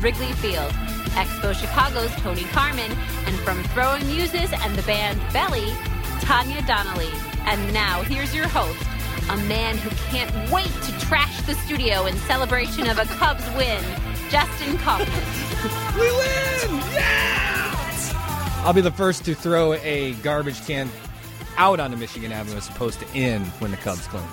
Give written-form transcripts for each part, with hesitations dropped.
Wrigley Field. Expo Chicago's Tony Carman, and from Throwing Muses and the band Belly, Tanya Donnelly. And now, here's your host, a man who can't wait to trash the studio in celebration of a Cubs win, Justin Kaufman. We win! Yeah! I'll be the first to throw a garbage can out onto Michigan Avenue as opposed to in when the Cubs clinch.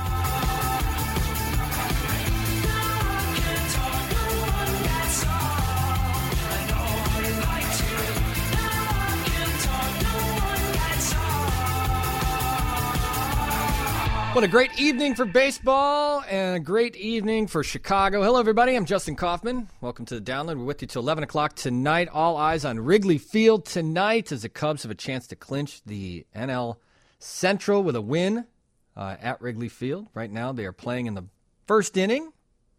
What a great evening for baseball and a great evening for Chicago. Hello, everybody. I'm Justin Kaufman. Welcome to the Download. We're with you till 11 o'clock tonight. All eyes on Wrigley Field tonight as the Cubs have a chance to clinch the NL Central with a win at Wrigley Field. Right now, they are playing in the first inning.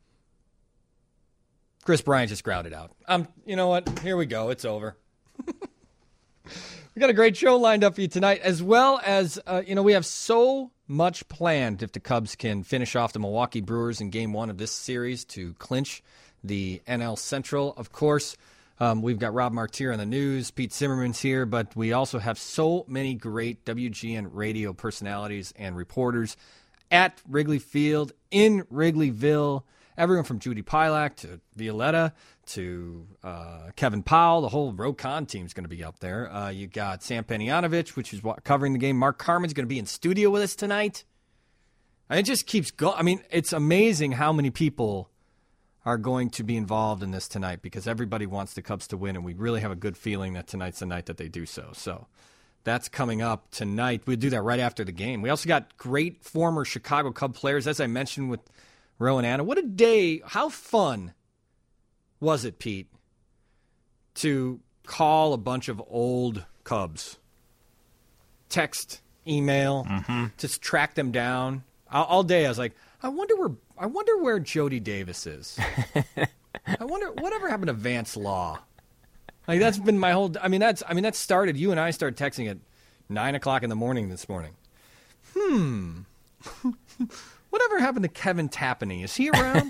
Chris Bryant just grounded out. You know what? Here we go. It's over. We got a great show lined up for you tonight, as well as, we have so much planned if the Cubs can finish off the Milwaukee Brewers in Game 1 of this series to clinch the NL Central. Of course, we've got Rob Martier on the news, Pete Zimmerman's here, but we also have so many great WGN radio personalities and reporters at Wrigley Field, in Wrigleyville. Everyone from Judy Pilak to Violetta to Kevin Powell. The whole Rokon team's going to be up there. You got Sam Panayotovich, which is covering the game. Mark Carman's going to be in studio with us tonight. And it just keeps going. I mean, it's amazing how many people are going to be involved in this tonight because everybody wants the Cubs to win, and we really have a good feeling that tonight's the night that they do so. So that's coming up tonight. We'll do that right after the game. We also got great former Chicago Cub players, as I mentioned with Rowan Anna. What a day. How fun was it, Pete, to call a bunch of old Cubs? Text, email, just track them down. All day I was like, I wonder where Jody Davis is. I wonder whatever happened to Vance Law. Like that's been my whole that started, you and I started texting at 9 o'clock in the morning this morning. Whatever happened to Kevin Tapani? Is he around?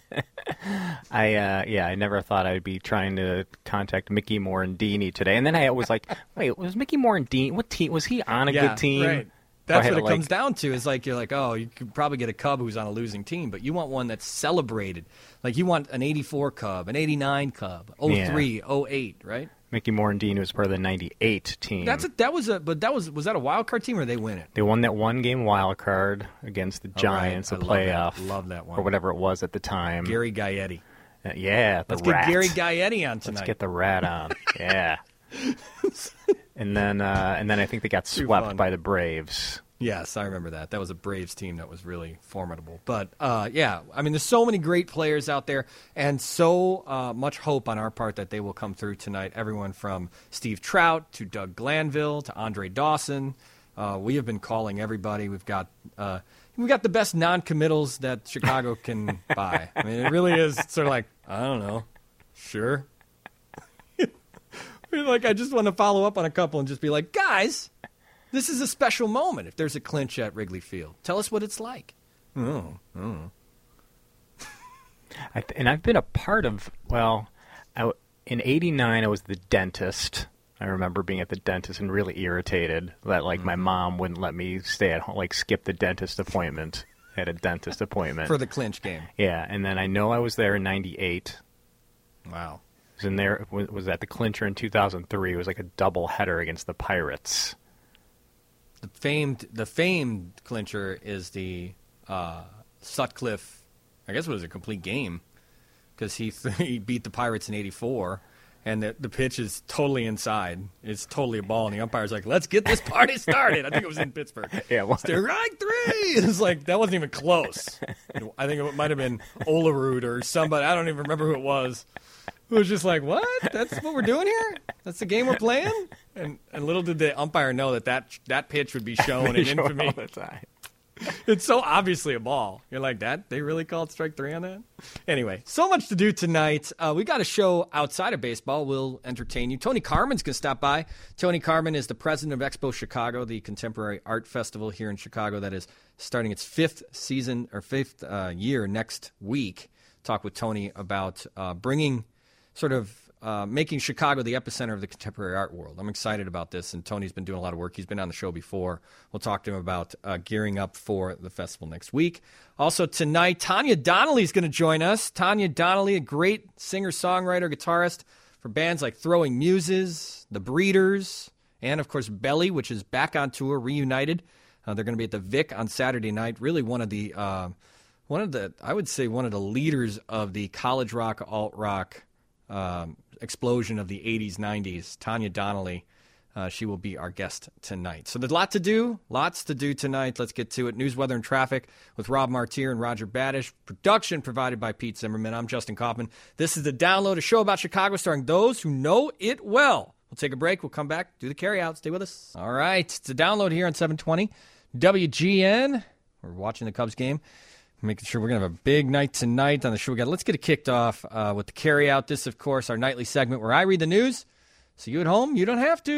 I never thought I'd be trying to contact Mickey Morandini today. And then I was like, wait, was Mickey Morandini, what team, was he on a good team? Right. That's what it comes down to. Is like, you're like, oh, you could probably get a Cub who's on a losing team, but you want one that's celebrated. Like you want an 84 Cub, an 89 Cub, 03, 08, right? Mickey Morandini was part of the 98 team. Was that a wild card team or they win it? They won that one game wild card against the Giants, a playoff. Love that one. Or whatever it was at the time. Gary Gaetti. Let's get Gary Gaetti on tonight. Let's get the rat on. Yeah. And then I think they got swept by the Braves. Yes, I remember that. That was a Braves team that was really formidable. But, there's so many great players out there and so much hope on our part that they will come through tonight. Everyone from Steve Trout to Doug Glanville to Andre Dawson. We have been calling everybody. We've got the best non-committals that Chicago can buy. I mean, it really is sort of like, I don't know, sure. Like, I just want to follow up on a couple and just be like, guys, this is a special moment if there's a clinch at Wrigley Field. Tell us what it's like. And I've been a part of, in 89 I was the dentist. I remember being at the dentist and really irritated that, my mom wouldn't let me stay at home, skip the dentist appointment. I had a dentist appointment. For the clinch game. Yeah, and then I know I was there in 98. Wow. Was at the clincher in 2003. It was like a double header against the Pirates. The famed clincher is the Sutcliffe. I guess it was a complete game because he beat the Pirates in '84, and the pitch is totally inside. It's totally a ball, and the umpire's like, "Let's get this party started." I think it was in Pittsburgh. Yeah, well, strike three. It's like that wasn't even close. I think it might have been Olerud or somebody. I don't even remember who it was. It was just like, what? That's what we're doing here? That's the game we're playing? And little did the umpire know that pitch would be shown in infamy. All the time. It's so obviously a ball. You're like, that? They really called strike three on that? Anyway, so much to do tonight. We got a show outside of baseball. We'll entertain you. Tony Carman's going to stop by. Tony Carman is the president of Expo Chicago, the contemporary art festival here in Chicago that is starting its fifth year next week. Talk with Tony about bringing sort of making Chicago the epicenter of the contemporary art world. I'm excited about this, and Tony's been doing a lot of work. He's been on the show before. We'll talk to him about gearing up for the festival next week. Also tonight, Tanya Donnelly is going to join us. Tanya Donnelly, a great singer-songwriter, guitarist for bands like Throwing Muses, The Breeders, and, of course, Belly, which is back on tour, reunited. They're going to be at the Vic on Saturday night. Really one of the leaders of the college rock, alt rock explosion of the 80s, 90s. Tanya Donnelly, she will be our guest tonight. So there's lots to do tonight. Let's get to it. News, weather, and traffic with Rob Martier and Roger Badish. Production provided by Pete Zimmerman. I'm Justin Kaufman. This is The Download, a show about Chicago starring those who know it well. We'll take a break. We'll come back, do the carry-out. Stay with us. All right. It's The Download here on 720 WGN. We're watching the Cubs game. Making sure we're going to have a big night tonight on the show. Let's get it kicked off with the carry-out. This, of course, our nightly segment where I read the news. So you at home, you don't have to.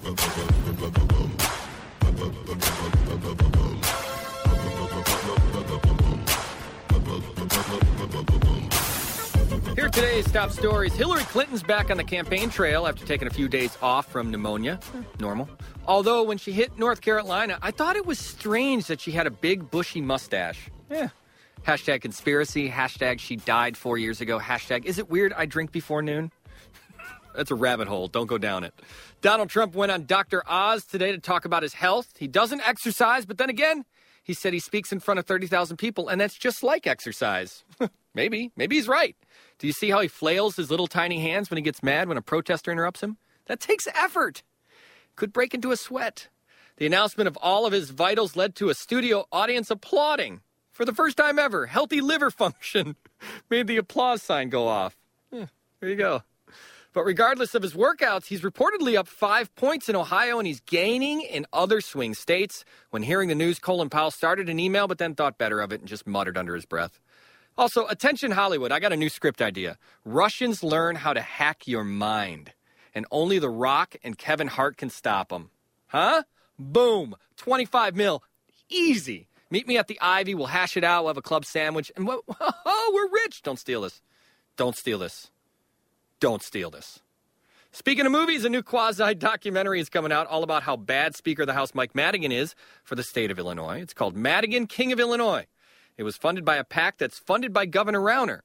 Here are today's top stories. Hillary Clinton's back on the campaign trail after taking a few days off from pneumonia. Normal. Although when she hit North Carolina, I thought it was strange that she had a big bushy mustache. Yeah. Hashtag conspiracy. Hashtag she died 4 years ago. Hashtag is it weird I drink before noon? That's a rabbit hole. Don't go down it. Donald Trump went on Dr. Oz today to talk about his health. He doesn't exercise, but then again, he said he speaks in front of 30,000 people, and that's just like exercise. Maybe he's right. Do you see how he flails his little tiny hands when he gets mad when a protester interrupts him? That takes effort. Could break into a sweat. The announcement of all of his vitals led to a studio audience applauding. For the first time ever, healthy liver function made the applause sign go off. There you go. But regardless of his workouts, he's reportedly up 5 points in Ohio, and he's gaining in other swing states. When hearing the news, Colin Powell started an email, but then thought better of it and just muttered under his breath. Also, attention Hollywood, I got a new script idea. Russians learn how to hack your mind, and only The Rock and Kevin Hart can stop them. Huh? Boom. 25 mil. Easy. Meet me at the Ivy. We'll hash it out. We'll have a club sandwich. And we're rich. Don't steal this. Don't steal this. Don't steal this. Speaking of movies, a new quasi-documentary is coming out all about how bad Speaker of the House Mike Madigan is for the state of Illinois. It's called Madigan, King of Illinois. It was funded by a PAC that's funded by Governor Rauner.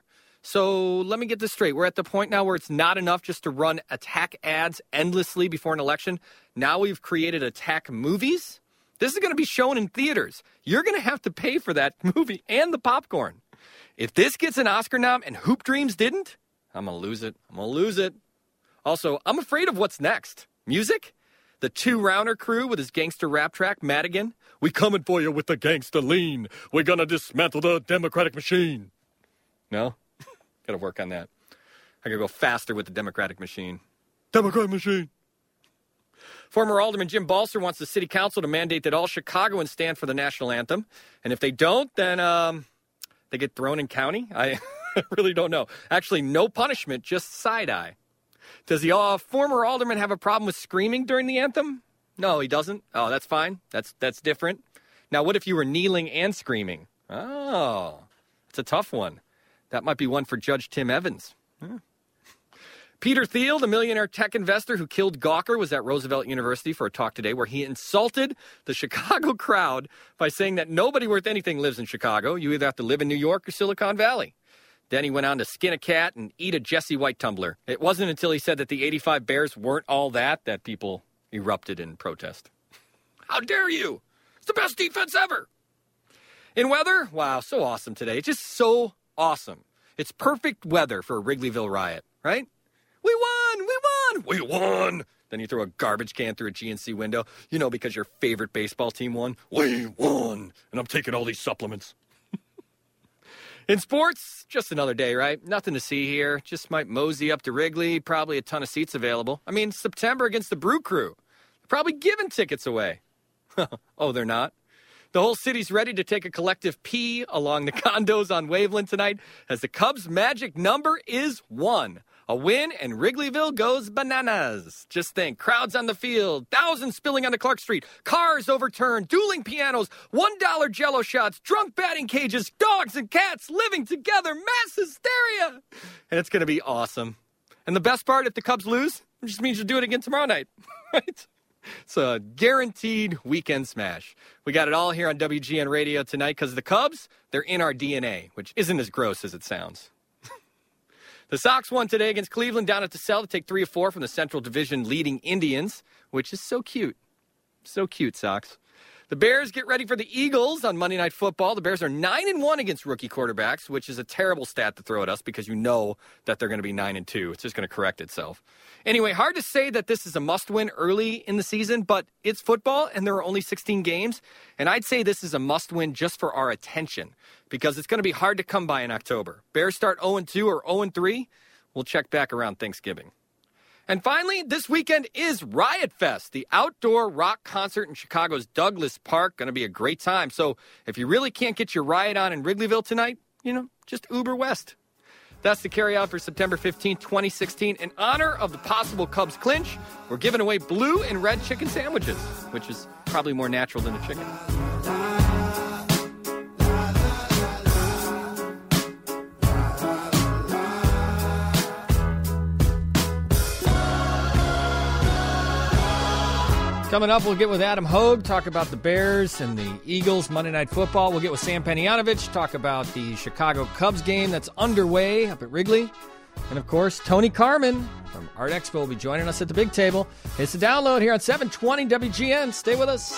So let me get this straight. We're at the point now where it's not enough just to run attack ads endlessly before an election. Now we've created attack movies. This is going to be shown in theaters. You're going to have to pay for that movie and the popcorn. If this gets an Oscar nom and Hoop Dreams didn't, I'm going to lose it. Also, I'm afraid of what's next. Music? The Two Rauner crew with his gangster rap track, Madigan. We coming for you with the gangster lean. We're going to dismantle the Democratic machine. No? Got to work on that. I got to go faster with the Democratic machine. Democratic machine. Former Alderman Jim Balser wants the city council to mandate that all Chicagoans stand for the national anthem. And if they don't, then they get thrown in county. I really don't know. Actually, no punishment, just side-eye. Does the former alderman have a problem with screaming during the anthem? No, he doesn't. Oh, that's fine. That's different. Now, what if you were kneeling and screaming? Oh, it's a tough one. That might be one for Judge Tim Evans. Peter Thiel, the millionaire tech investor who killed Gawker, was at Roosevelt University for a talk today where he insulted the Chicago crowd by saying that nobody worth anything lives in Chicago. You either have to live in New York or Silicon Valley. Then he went on to skin a cat and eat a Jesse White tumbler. It wasn't until he said that the 85 Bears weren't all that people erupted in protest. How dare you? It's the best defense ever. In weather, wow, so awesome today. It's just so awesome. It's perfect weather for a Wrigleyville riot, right? We won! Then you throw a garbage can through a GNC window, because your favorite baseball team won. We won! And I'm taking all these supplements. In sports, just another day, right? Nothing to see here. Just might mosey up to Wrigley. Probably a ton of seats available. I mean, September against the Brew Crew. They're probably giving tickets away. Oh, they're not? The whole city's ready to take a collective pee along the condos on Waveland tonight as the Cubs' magic number is 1. A win, and Wrigleyville goes bananas. Just think, crowds on the field, thousands spilling onto Clark Street, cars overturned, dueling pianos, $1 Jell-O shots, drunk batting cages, dogs and cats living together, mass hysteria. And it's going to be awesome. And the best part, if the Cubs lose, it just means you'll do it again tomorrow night, right? It's a guaranteed weekend smash. We got it all here on WGN Radio tonight because the Cubs, they're in our DNA, which isn't as gross as it sounds. The Sox won today against Cleveland down at the Cell to take 3 of 4 from the Central Division leading Indians, which is so cute. So cute, Sox. The Bears get ready for the Eagles on Monday Night Football. The Bears are 9-1 against rookie quarterbacks, which is a terrible stat to throw at us because you know that they're going to be 9-2. It's just going to correct itself. Anyway, hard to say that this is a must-win early in the season, but it's football, and there are only 16 games. And I'd say this is a must-win just for our attention because it's going to be hard to come by in October. Bears start 0-2 or 0-3. We'll check back around Thanksgiving. And finally, this weekend is Riot Fest, the outdoor rock concert in Chicago's Douglas Park. Going to be a great time. So if you really can't get your riot on in Wrigleyville tonight, just Uber West. That's the carryout for September 15, 2016. In honor of the possible Cubs clinch, we're giving away blue and red chicken sandwiches, which is probably more natural than a chicken. Coming up, we'll get with Adam Hogue, talk about the Bears and the Eagles, Monday Night Football. We'll get with Sam Panayotovich, talk about the Chicago Cubs game that's underway up at Wrigley. And, of course, Tony Carmen from Art Expo will be joining us at the big table. It's a download here on 720 WGN. Stay with us.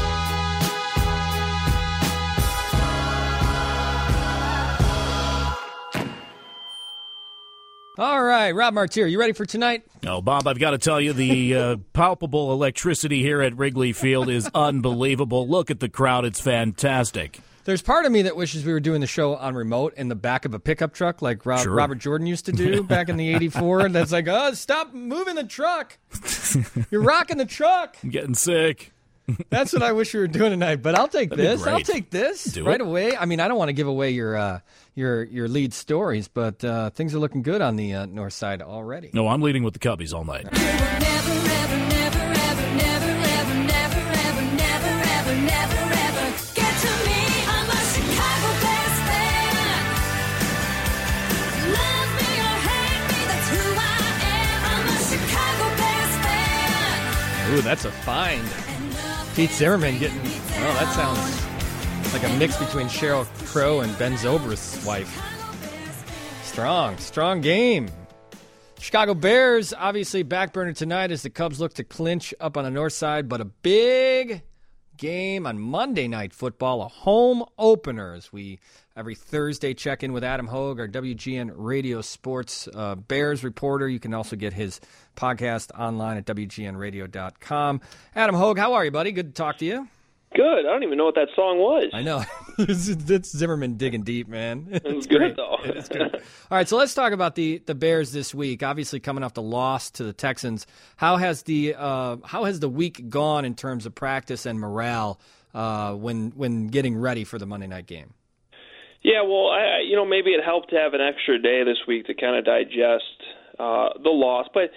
All right, Rob Martier, you ready for tonight? Oh, Bob, I've got to tell you, the palpable electricity here at Wrigley Field is unbelievable. Look at the crowd. It's fantastic. There's part of me that wishes we were doing the show on remote in the back of a pickup truck like Robert Jordan used to do back in the 84. That's like, stop moving the truck. You're rocking the truck. I'm getting sick. That's what I wish we were doing tonight, but I'll take this. I'll take this Do right it. away. I mean, I don't want to give away your lead stories, but things are looking good on the north side already. No, I'm leading with the Cubbies all night. Ooh, that's a find. Pete Zimmerman getting, that sounds like a mix between Sheryl Crow and Ben Zobrist's wife. Strong game. Chicago Bears, obviously back burner tonight as the Cubs look to clinch up on the north side, but a big game on Monday Night Football, a home opener as we every Thursday check in with Adam Hogue, our WGN Radio Sports Bears reporter. You can also get his podcast online at WGNradio.com. Adam Hogue, how are you, buddy? Good to talk to you. Good. I don't even know what that song was. I know. It's Zimmerman digging deep, man. It was good, though. It is good. All right, so let's talk about the Bears this week. Obviously, coming off the loss to the Texans, how has the week gone in terms of practice and morale when getting ready for the Monday night game? Yeah, well, maybe it helped to have an extra day this week to kind of digest the loss. But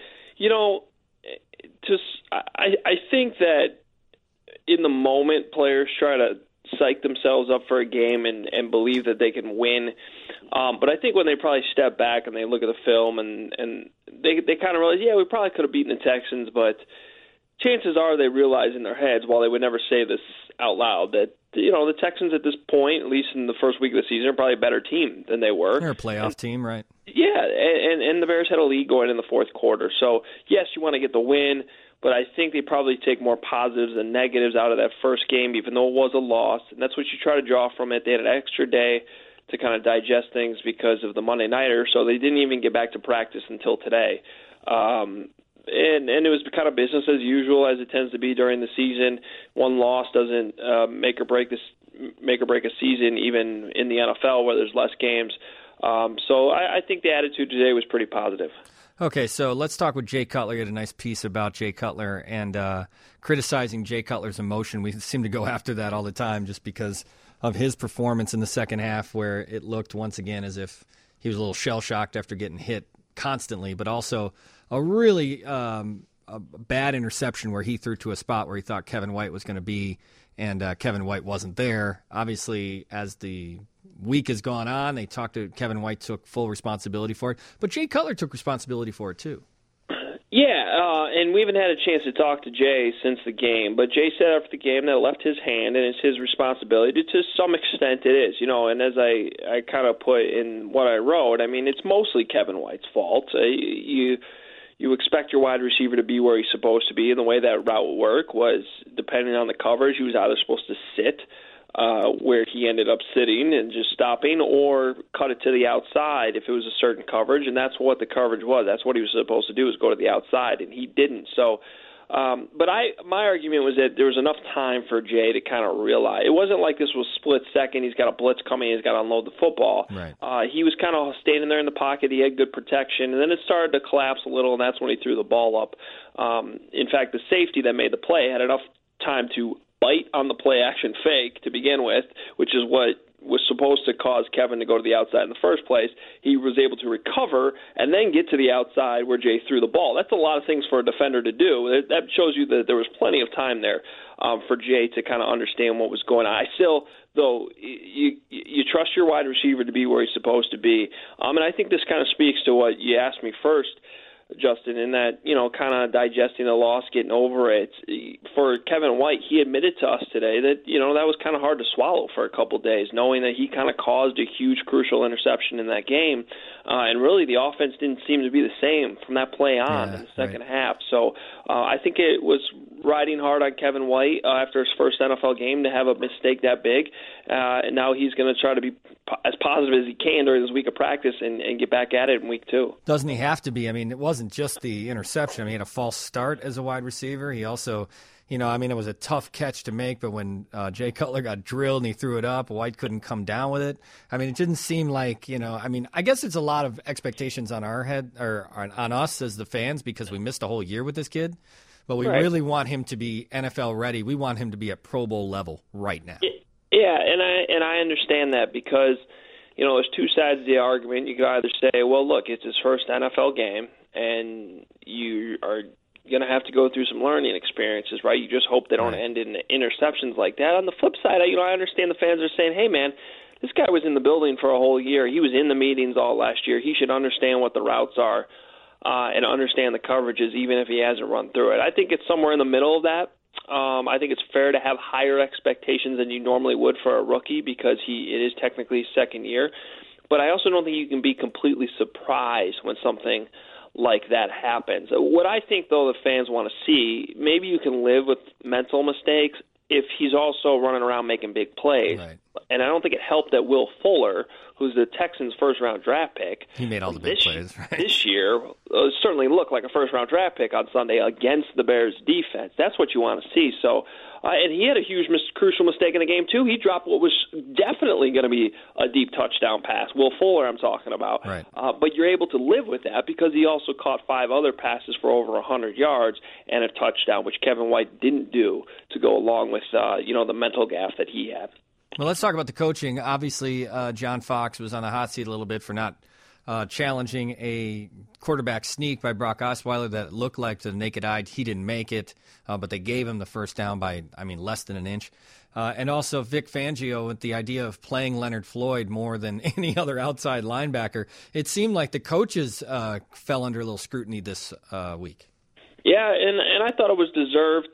I think that in the moment, players try to psych themselves up for a game and believe that they can win. But I think when they probably step back and they look at the film and they kind of realize, we probably could have beaten the Texans, but chances are they realize in their heads, while they would never say this out loud, that the Texans at this point, at least in the first week of the season, are probably a better team than they were. They're a playoff team, right? Yeah, and the Bears had a lead going in the fourth quarter. So, yes, you want to get the win, but I think they probably take more positives than negatives out of that first game, even though it was a loss. And that's what you try to draw from it. They had an extra day to kind of digest things because of the Monday Nighter, so they didn't even get back to practice until today. And it was kind of business as usual, as it tends to be during the season. One loss doesn't make or break a season, even in the NFL where there's less games. So I think the attitude today was pretty positive. Okay, so let's talk with Jay Cutler. You had a nice piece about Jay Cutler and criticizing Jay Cutler's emotion. We seem to go after that all the time just because of his performance in the second half, where it looked once again as if he was a little shell-shocked after getting hit constantly, but also a really a bad interception where he threw to a spot where he thought Kevin White was going to be and Kevin White wasn't there. Obviously, as the week has gone on, they talked to Kevin White, took full responsibility for it, but Jay Cutler took responsibility for it too. Yeah, and we haven't had a chance to talk to Jay since the game, but Jay said after the game that it left his hand, and it's his responsibility. To some extent it is, and as I kind of put in what I wrote, I mean, it's mostly Kevin White's fault. You expect your wide receiver to be where he's supposed to be, and the way that route worked was, depending on the coverage, he was either supposed to sit where he ended up sitting and just stopping, or cut it to the outside if it was a certain coverage, and that's what the coverage was. That's what he was supposed to do, was go to the outside, and he didn't. So, but my argument was that there was enough time for Jay to kind of realize. It wasn't like this was split second, he's got a blitz coming, he's got to unload the football. Right. He was kind of standing there in the pocket, he had good protection, and then it started to collapse a little, and that's when he threw the ball up. In fact, the safety that made the play had enough time to bite on the play-action fake to begin with, which is what was supposed to cause Kevin to go to the outside in the first place. He was able to recover and then get to the outside where Jay threw the ball. That's a lot of things for a defender to do. That shows you that there was plenty of time there for Jay to kind of understand what was going on. I still, though, you trust your wide receiver to be where he's supposed to be. And I think this kind of speaks to what you asked me first, Justin, in that, kind of digesting the loss, getting over it. For Kevin White, he admitted to us today that, that was kind of hard to swallow for a couple of days, knowing that he kind of caused a huge, crucial interception in that game. And really, the offense didn't seem to be the same from that play on in the second half. So I think it was riding hard on Kevin White after his first NFL game to have a mistake that big. And now he's going to try to be as positive as he can during this week of practice and get back at it in week 2. Doesn't he have to be? I mean, it wasn't just the interception. I mean, he had a false start as a wide receiver. He also, it was a tough catch to make, but when Jay Cutler got drilled and he threw it up, White couldn't come down with it. I mean, it didn't seem like, I guess it's a lot of expectations on our head, or on us as the fans, because we missed a whole year with this kid. But we really want him to be NFL ready. We want him to be at Pro Bowl level right now. Yeah, and I understand that, because there's two sides of the argument. You could either say, well, look, it's his first NFL game, and you are going to have to go through some learning experiences, right? You just hope they don't end in interceptions like that. On the flip side, I understand the fans are saying, hey, man, this guy was in the building for a whole year. He was in the meetings all last year. He should understand what the routes are and understand the coverages, even if he hasn't run through it. I think it's somewhere in the middle of that. I think it's fair to have higher expectations than you normally would for a rookie, because it is technically his second year. But I also don't think you can be completely surprised when something like that happens. What I think, though, the fans want to see, maybe you can live with mental mistakes if he's also running around making big plays. Right. And I don't think it helped that Will Fuller, who's the Texans' first-round draft pick, he made all the big plays, right? This year certainly looked like a first-round draft pick on Sunday against the Bears' defense. That's what you want to see. So, and he had a huge, crucial mistake in the game, too. He dropped what was definitely going to be a deep touchdown pass. Will Fuller, I'm talking about. Right. But you're able to live with that because he also caught 5 other passes for over 100 yards and a touchdown, which Kevin White didn't do, to go along with the mental gaffe that he had. Well, let's talk about the coaching. Obviously, John Fox was on the hot seat a little bit for not challenging a quarterback sneak by Brock Osweiler that looked like, to the naked eye, he didn't make it, but they gave him the first down by, less than an inch. And also Vic Fangio with the idea of playing Leonard Floyd more than any other outside linebacker. It seemed like the coaches fell under a little scrutiny this week. Yeah, and I thought it was deserved,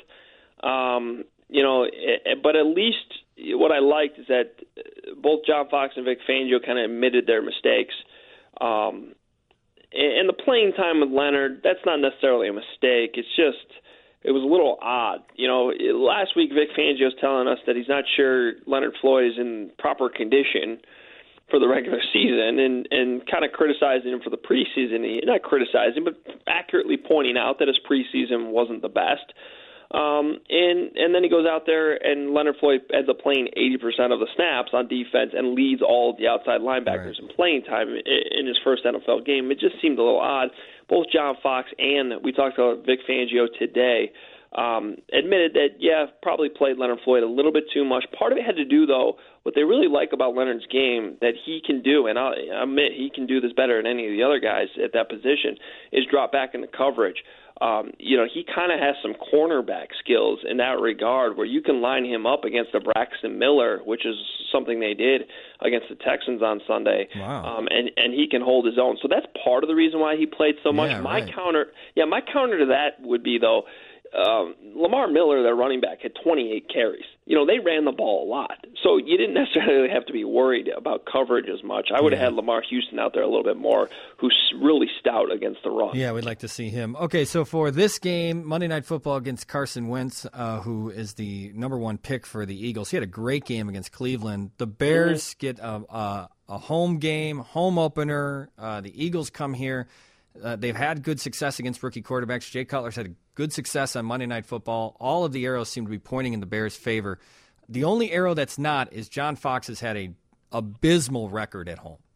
but at least what I liked is that both John Fox and Vic Fangio kind of admitted their mistakes. And the playing time with Leonard, that's not necessarily a mistake. It's just, it was a little odd. Last week Vic Fangio was telling us that he's not sure Leonard Floyd is in proper condition for the regular season, and kind of criticizing him for the preseason. Not criticizing, but accurately pointing out that his preseason wasn't the best. And then he goes out there, and Leonard Floyd ends up playing 80% of the snaps on defense and leads all of the outside linebackers in playing time in his first NFL game. It just seemed a little odd. Both John Fox and we talked about Vic Fangio today admitted that, probably played Leonard Floyd a little bit too much. Part of it had to do, though, what they really like about Leonard's game that he can do, and I'll admit he can do this better than any of the other guys at that position, is drop back into coverage. He kind of has some cornerback skills in that regard where you can line him up against a Braxton Miller, which is something they did against the Texans on Sunday. Wow. And he can hold his own. So that's part of the reason why he played so much. Yeah, my right. counter to that would be, though, Lamar Miller, their running back, had 28 carries. They ran the ball a lot. So you didn't necessarily have to be worried about coverage as much. I would have had Lamar Houston out there a little bit more, who's really stout against the run. Yeah, we'd like to see him. Okay, so for this game, Monday Night Football against Carson Wentz, who is the number one pick for the Eagles. He had a great game against Cleveland. The Bears get a home game, home opener. The Eagles come here. They've had good success against rookie quarterbacks. Jay Cutler's had good success on Monday Night Football. All of the arrows seem to be pointing in the Bears' favor. The only arrow that's not is John Fox has had an abysmal record at home.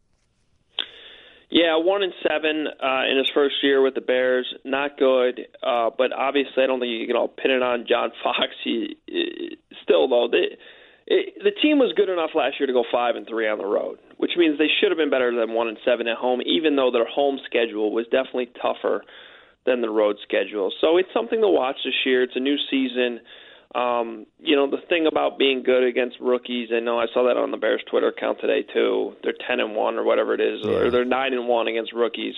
Yeah, 1-7 in his first year with the Bears, not good. But obviously, I don't think you can all pin it on John Fox. Still, though, the team was good enough last year to go 5-3 on the road, which means they should have been better than 1-7 at home, even though their home schedule was definitely tougher than the road schedule. So it's something to watch this year. It's a new season. The thing about being good against rookies, I know I saw that on the Bears Twitter account today too. They're 10-1 or whatever it is, or they're 9-1 against rookies.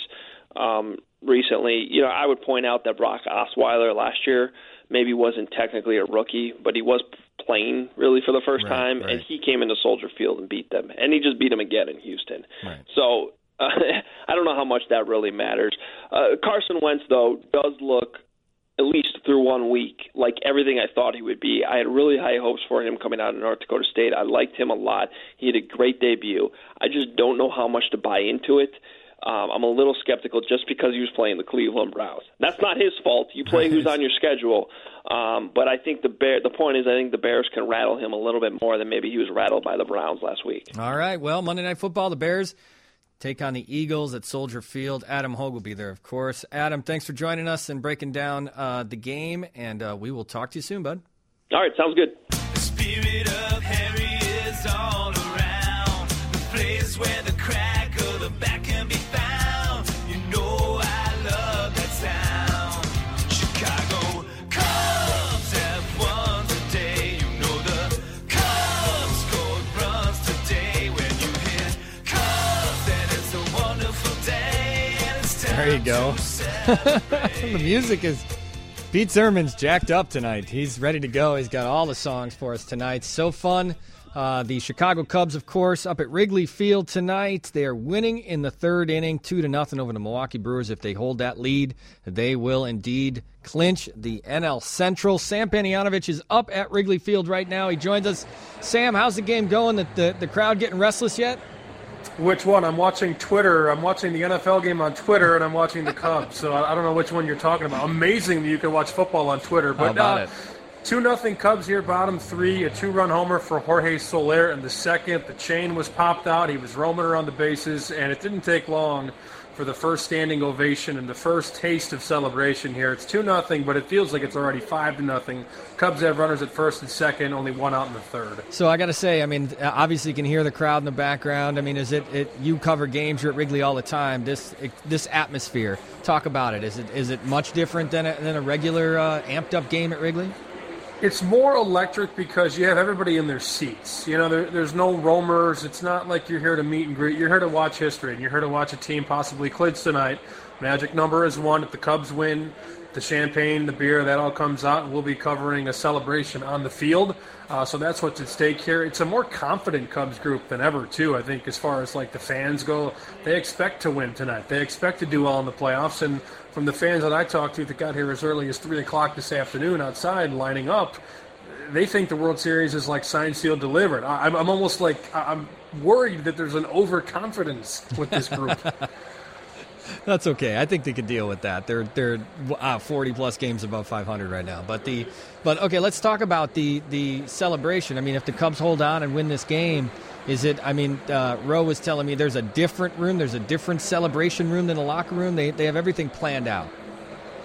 Recently, I would point out that Brock Osweiler last year maybe wasn't technically a rookie, but he was playing really for the first time, and he came into Soldier Field and beat them, and he just beat them again in Houston. Right. So I don't know how much that really matters. Carson Wentz, though, does look, at least through 1 week, like everything I thought he would be. I had really high hopes for him coming out of North Dakota State. I liked him a lot. He had a great debut. I just don't know how much to buy into it. I'm a little skeptical just because he was playing the Cleveland Browns. That's not his fault. You play who's on your schedule. But I think the point is I think the Bears can rattle him a little bit more than maybe he was rattled by the Browns last week. All right, well, Monday Night Football, the Bears take on the Eagles at Soldier Field. Adam Hogue will be there, of course. Adam, thanks for joining us and breaking down the game, and we will talk to you soon, bud. All right, sounds good. The spirit of Harry is all around. The place where the crack of the back can be found. You know I love that sound. Chicago Cubs have won today. You know the Cubs scored runs today. When you hit Cubs, then it's a wonderful day. And it's time There you go. The music is... Pete Zerman's jacked up tonight. He's ready to go. He's got all the songs for us tonight. So fun. The Chicago Cubs, of course, up at Wrigley Field tonight. They are winning in the third inning, 2-0 over the Milwaukee Brewers. If they hold that lead, they will indeed clinch the NL Central. Sam Panayotovich is up at Wrigley Field right now. He joins us. Sam, how's the game going? The crowd getting restless yet? Which one? I'm watching Twitter. I'm watching the NFL game on Twitter, and I'm watching the Cubs. So I don't know which one you're talking about. Amazing that you can watch football on Twitter. But How about it? 2-0 Cubs here, bottom three. A 2-run homer for Jorge Soler in the second. The chain was popped out. He was roaming around the bases, and it didn't take long for the first standing ovation and the first taste of celebration here. It's 2-0, but it feels like it's already 5-0. Cubs have runners at first and second, only one out in the third. So I got to say, I mean, obviously you can hear the crowd in the background. I mean, is it you cover games, you're at Wrigley all the time. This atmosphere, talk about it. Is it much different than a regular amped up game at Wrigley? It's more electric because you have everybody in their seats. You know, there's no roamers. It's not like you're here to meet and greet. You're here to watch history, and you're here to watch a team possibly clinch tonight. Magic number is 1. If the Cubs win, the champagne, the beer, that all comes out, and we'll be covering a celebration on the field. So that's what's at stake here. It's a more confident Cubs group than ever, too, I think, as far as, like, the fans go. They expect to win tonight. They expect to do well in the playoffs, and from the fans that I talked to that got here as early as 3 o'clock this afternoon outside lining up, they think the World Series is like signed, sealed, delivered. I'm almost like I'm worried that there's an overconfidence with this group. That's okay. I think they could deal with that. They're 40-plus games above 500 right now. But okay, let's talk about the celebration. I mean, if the Cubs hold on and win this game, is it? I mean, Roe was telling me there's a different room. There's a different celebration room than the locker room. They have everything planned out.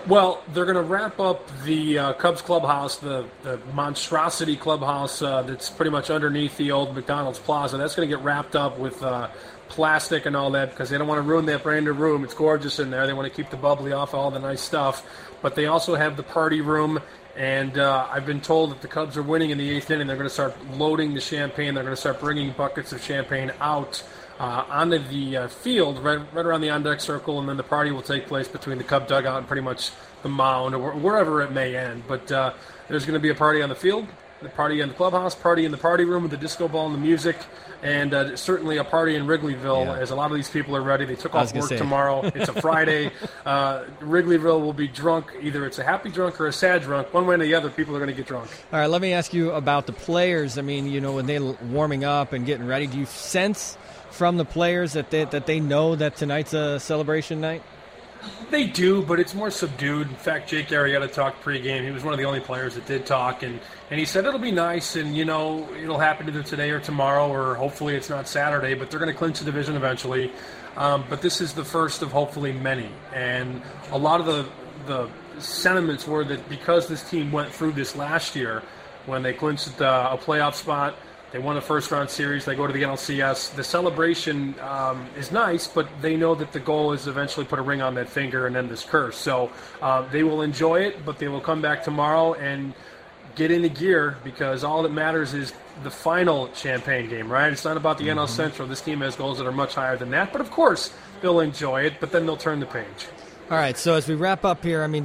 Well, they're going to wrap up the Cubs clubhouse, the monstrosity clubhouse that's pretty much underneath the old McDonald's Plaza. That's going to get wrapped up with plastic and all that because they don't want to ruin that brand new room. It's gorgeous in there. They want to keep the bubbly off all the nice stuff. But they also have the party room, and I've been told that the Cubs are winning in the 8th inning. They're going to start loading the champagne. They're going to start bringing buckets of champagne out onto the field, right around the on-deck circle, and then the party will take place between the Cub dugout and pretty much the mound or wherever it may end. But there's going to be a party on the field, the party in the clubhouse, party in the party room with the disco ball and the music, and certainly a party in Wrigleyville, as a lot of these people are ready. They took off work tomorrow. It's a Friday. Wrigleyville will be drunk. Either it's a happy drunk or a sad drunk. One way or the other, people are going to get drunk. All right, let me ask you about the players. I mean, when they're warming up and getting ready, do you sense from the players that they know that tonight's a celebration night? They do, but it's more subdued. In fact, Jake Arrieta talked pregame. He was one of the only players that did talk, and he said it'll be nice, and it'll happen either today or tomorrow, or hopefully it's not Saturday, but they're going to clinch the division eventually. But this is the first of hopefully many, and a lot of the sentiments were that because this team went through this last year when they clinched a playoff spot, they won a first-round series. They go to the NLCS. The celebration is nice, but they know that the goal is eventually put a ring on that finger and end this curse. So they will enjoy it, but they will come back tomorrow and get into gear because all that matters is the final champagne game, right? It's not about the NL Central. This team has goals that are much higher than that. But, of course, they'll enjoy it, but then they'll turn the page. All right, so as we wrap up here, I mean,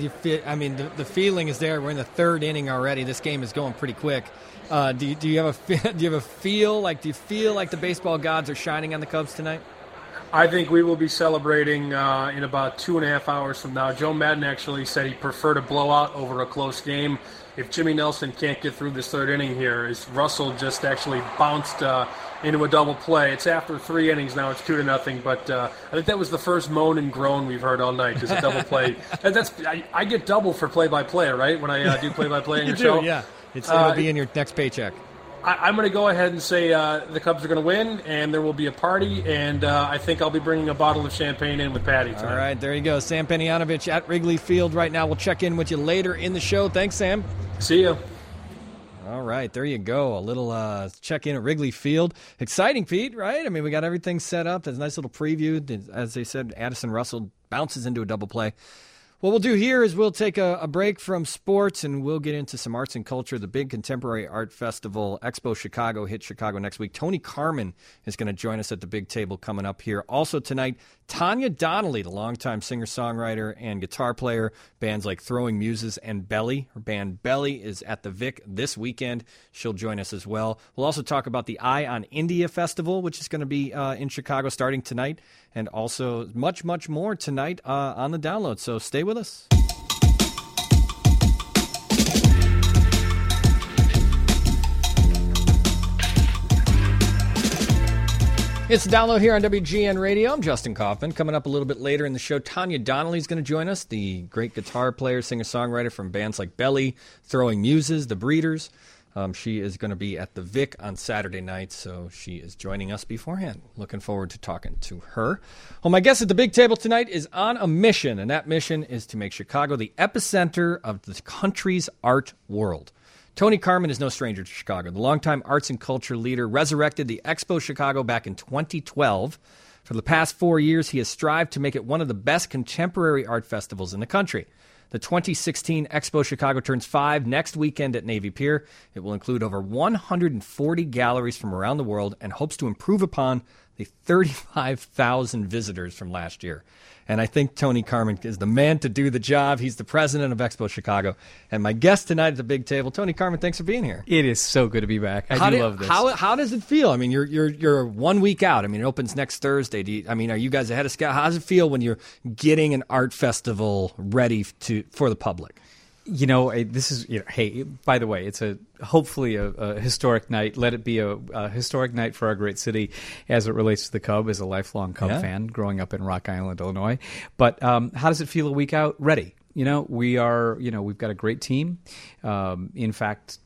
the feeling is there. We're in the 3rd inning already. This game is going pretty quick. Do you have a feel like the baseball gods are shining on the Cubs tonight? I think we will be celebrating in about 2.5 hours from now. Joe Madden actually said he'd prefer to blow out over a close game. If Jimmy Nelson can't get through this 3rd inning here, as Russell just actually bounced into a double play. It's after 3 innings now. It's 2-0. But I think that was the first moan and groan we've heard all night. Is a double play. I get double for play-by-play, right? When I do play-by-play in your show. Yeah. It'll be in your next paycheck. I'm going to go ahead and say the Cubs are going to win, and there will be a party, and I think I'll be bringing a bottle of champagne in with Patty tonight. All right, there you go. Sam Penianovich at Wrigley Field right now. We'll check in with you later in the show. Thanks, Sam. See you. All right, there you go. A little check-in at Wrigley Field. Exciting, Pete, right? I mean, we got everything set up. There's a nice little preview. As they said, Addison Russell bounces into a double play. What we'll do here is we'll take a break from sports and we'll get into some arts and culture. The big Contemporary Art Festival, Expo Chicago, hits Chicago next week. Tony Carmen is going to join us at the big table coming up here. Also tonight, Tanya Donnelly, the longtime singer-songwriter and guitar player, bands like Throwing Muses and Belly. Her band Belly is at the Vic this weekend. She'll join us as well. We'll also talk about the Eye on India Festival, which is going to be in Chicago starting tonight, and also much, much more tonight on the download. So stay with us. It's the download here on WGN Radio. I'm Justin Kaufman. Coming up a little bit later in the show, Tanya Donnelly is going to join us, the great guitar player, singer-songwriter from bands like Belly, Throwing Muses, The Breeders. She is going to be at the Vic on Saturday night, so she is joining us beforehand. Looking forward to talking to her. Well, my guest at the big table tonight is on a mission, and that mission is to make Chicago the epicenter of the country's art world. Tony Carmen is no stranger to Chicago. The longtime arts and culture leader resurrected the Expo Chicago back in 2012. For the past 4 years, he has strived to make it one of the best contemporary art festivals in the country. The 2016 Expo Chicago turns 5 next weekend at Navy Pier. It will include over 140 galleries from around the world and hopes to improve upon the 35,000 visitors from last year. And I think Tony Carmen is the man to do the job. He's the president of Expo Chicago. And my guest tonight at the big table, Tony Carmen, thanks for being here. It is so good to be back. I love this. How does it feel? I mean, you're 1 week out. I mean, it opens next Thursday. Are you guys ahead of schedule? How does it feel when you're getting an art festival ready for the public? This is, hey, by the way, it's hopefully a historic night. Let it be a historic night for our great city as it relates to the Cub, as a lifelong Cub fan growing up in Rock Island, Illinois. But how does it feel a week out? Ready. We've got a great team. In fact,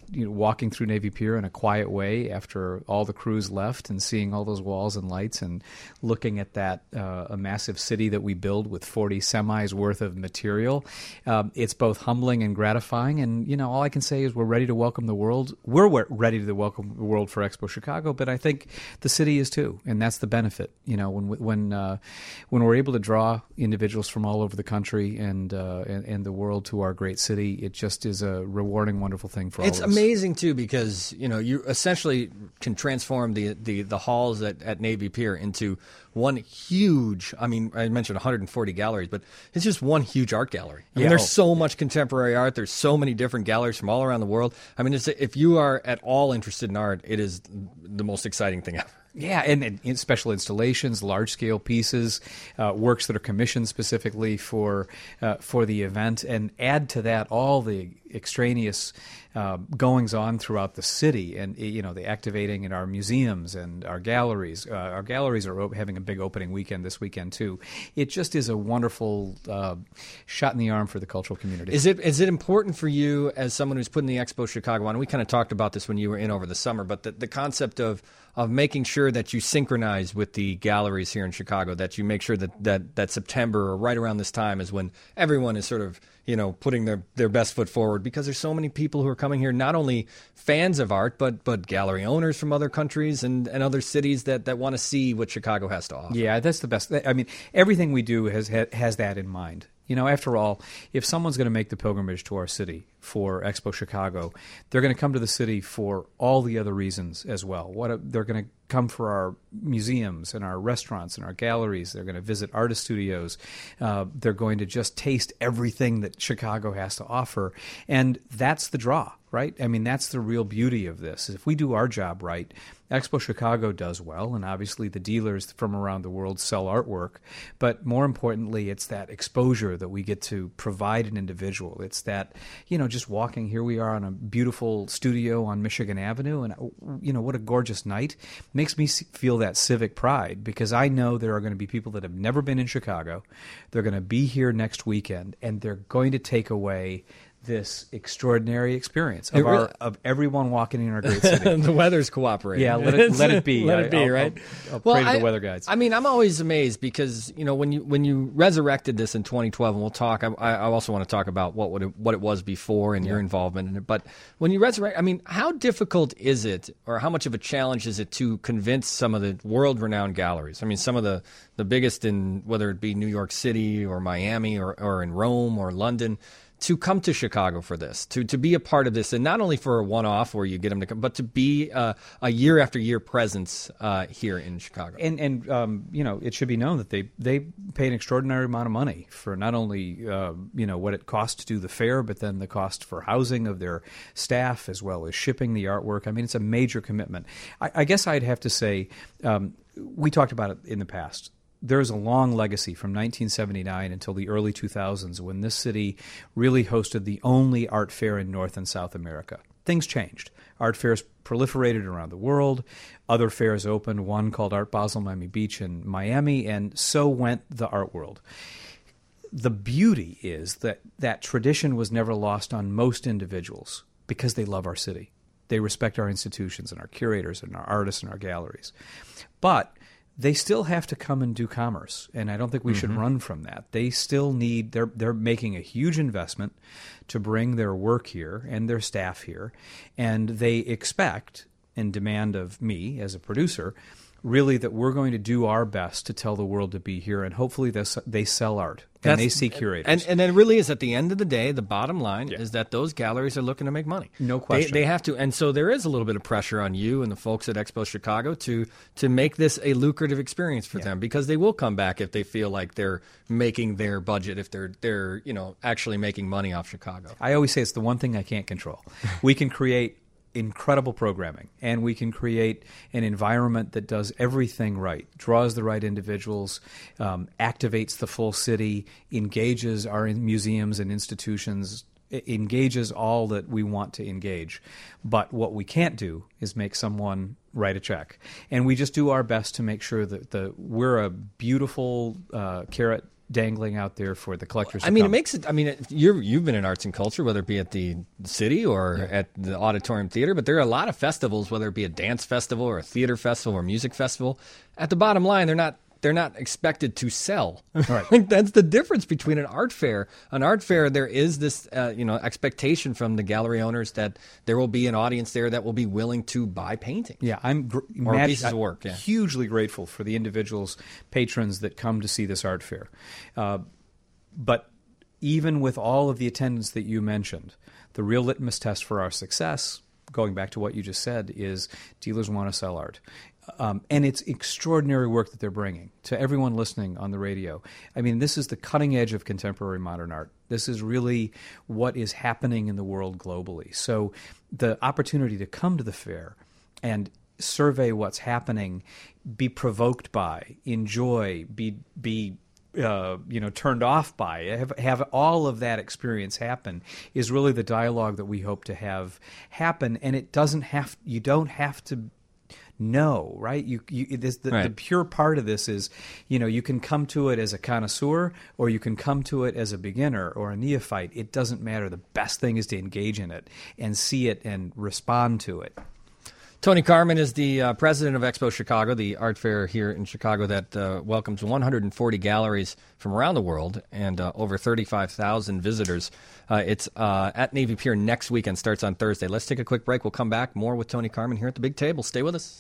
walking through Navy Pier in a quiet way after all the crews left and seeing all those walls and lights and looking at that a massive city that we build with 40 semis worth of material. It's both humbling and gratifying. And, all I can say is we're ready to welcome the world. We're ready to welcome the world for Expo Chicago, but I think the city is too. And that's the benefit. When we're able to draw individuals from all over the country and the world to our great city, it just is a rewarding, wonderful thing for all of us. It's amazing too because you essentially can transform the halls at Navy Pier into one huge. I mean, I mentioned 140 galleries, but it's just one huge art gallery. I mean, there's so much contemporary art. There's so many different galleries from all around the world. I mean, if you are at all interested in art, it is the most exciting thing ever. Yeah, and special installations, large-scale pieces, works that are commissioned specifically for the event, and add to that all the extraneous goings-on throughout the city, and the activating in our museums and our galleries. Our galleries are having a big opening weekend this weekend too. It just is a wonderful shot in the arm for the cultural community. Is it important for you as someone who's putting the Expo Chicago on? We kind of talked about this when you were in over the summer, but the concept of making sure that you synchronize with the galleries here in Chicago, that you make sure that September or right around this time is when everyone is sort of putting their best foot forward, because there's so many people who are coming here, not only fans of art, but gallery owners from other countries and other cities that want to see what Chicago has to offer. Yeah, that's the best. I mean, everything we do has that in mind. After all, if someone's going to make the pilgrimage to our city for Expo Chicago, they're going to come to the city for all the other reasons as well. They're going to come for our museums and our restaurants and our galleries. They're going to visit artist studios. They're going to just taste everything that Chicago has to offer. And that's the draw, right? I mean, that's the real beauty of this. If we do our job right, Expo Chicago does well, and obviously the dealers from around the world sell artwork. But more importantly, it's that exposure that we get to provide an individual. It's that, just walking, here we are on a beautiful studio on Michigan Avenue, and, what a gorgeous night. Makes me feel that civic pride, because I know there are going to be people that have never been in Chicago. They're going to be here next weekend, and they're going to take away this extraordinary experience of everyone walking in our great city. The weather's cooperating. Yeah, let it be. Let it be, right? I'll pray to the weather guides. I mean, I'm always amazed because, when you resurrected this in 2012, and we'll talk, I also want to talk about what it was before and your involvement in it. But when you resurrect, I mean, how difficult is it, or how much of a challenge is it to convince some of the world-renowned galleries? I mean, some of the biggest in, whether it be New York City or Miami or in Rome or London, to come to Chicago for this, to be a part of this, and not only for a one-off where you get them to come, but to be a year-after-year presence here in Chicago. And it should be known that they pay an extraordinary amount of money for not only what it costs to do the fair, but then the cost for housing of their staff as well as shipping the artwork. I mean, it's a major commitment. I guess I'd have to say, we talked about it in the past. There's a long legacy from 1979 until the early 2000s when this city really hosted the only art fair in North and South America. Things changed. Art fairs proliferated around the world. Other fairs opened, one called Art Basel Miami Beach in Miami, and so went the art world. The beauty is that tradition was never lost on most individuals because they love our city. They respect our institutions and our curators and our artists and our galleries. But they still have to come and do commerce, and I don't think we should run from that. They still need, they're making a huge investment to bring their work here and their staff here, and they expect and demand of me as a producer really that we're going to do our best to tell the world to be here, and hopefully they sell art and they see curators. And it really is, at the end of the day, the bottom line is that those galleries are looking to make money. No question. They have to. And so there is a little bit of pressure on you and the folks at Expo Chicago to make this a lucrative experience for them, because they will come back if they feel like they're making their budget, if they're actually making money off Chicago. I always say it's the one thing I can't control. We can create incredible programming, and we can create an environment that does everything right, draws the right individuals, activates the full city, engages our museums and institutions, engages all that we want to engage. But what we can't do is make someone write a check. And we just do our best to make sure that we're a beautiful carrot dangling out there for the collectors. I mean, it makes it. I mean, you've been in arts and culture, whether it be at the city or at the Auditorium Theater. But there are a lot of festivals, whether it be a dance festival or a theater festival or a music festival. At the bottom line, they're not expected to sell. Right. I think that's the difference between an art fair. An art fair, there is this expectation from the gallery owners that there will be an audience there that will be willing to buy painting. Yeah, I'm pieces of work. Yeah. Hugely grateful for the individuals, patrons that come to see this art fair. But even with all of the attendance that you mentioned, the real litmus test for our success, going back to what you just said, is dealers want to sell art. And it's extraordinary work that they're bringing to everyone listening on the radio. I mean, this is the cutting edge of contemporary modern art. This is really what is happening in the world globally. So the opportunity to come to the fair and survey what's happening, be provoked by, enjoy, be turned off by, have all of that experience happen is really the dialogue that we hope to have happen. And you don't have to know, right? The pure part of this is, you can come to it as a connoisseur or you can come to it as a beginner or a neophyte. It doesn't matter. The best thing is to engage in it and see it and respond to it. Tony Carman is the president of Expo Chicago, the art fair here in Chicago that welcomes 140 galleries from around the world and over 35,000 visitors. It's at Navy Pier next weekend, starts on Thursday. Let's take a quick break. We'll come back. More with Tony Carman here at the Big Table. Stay with us.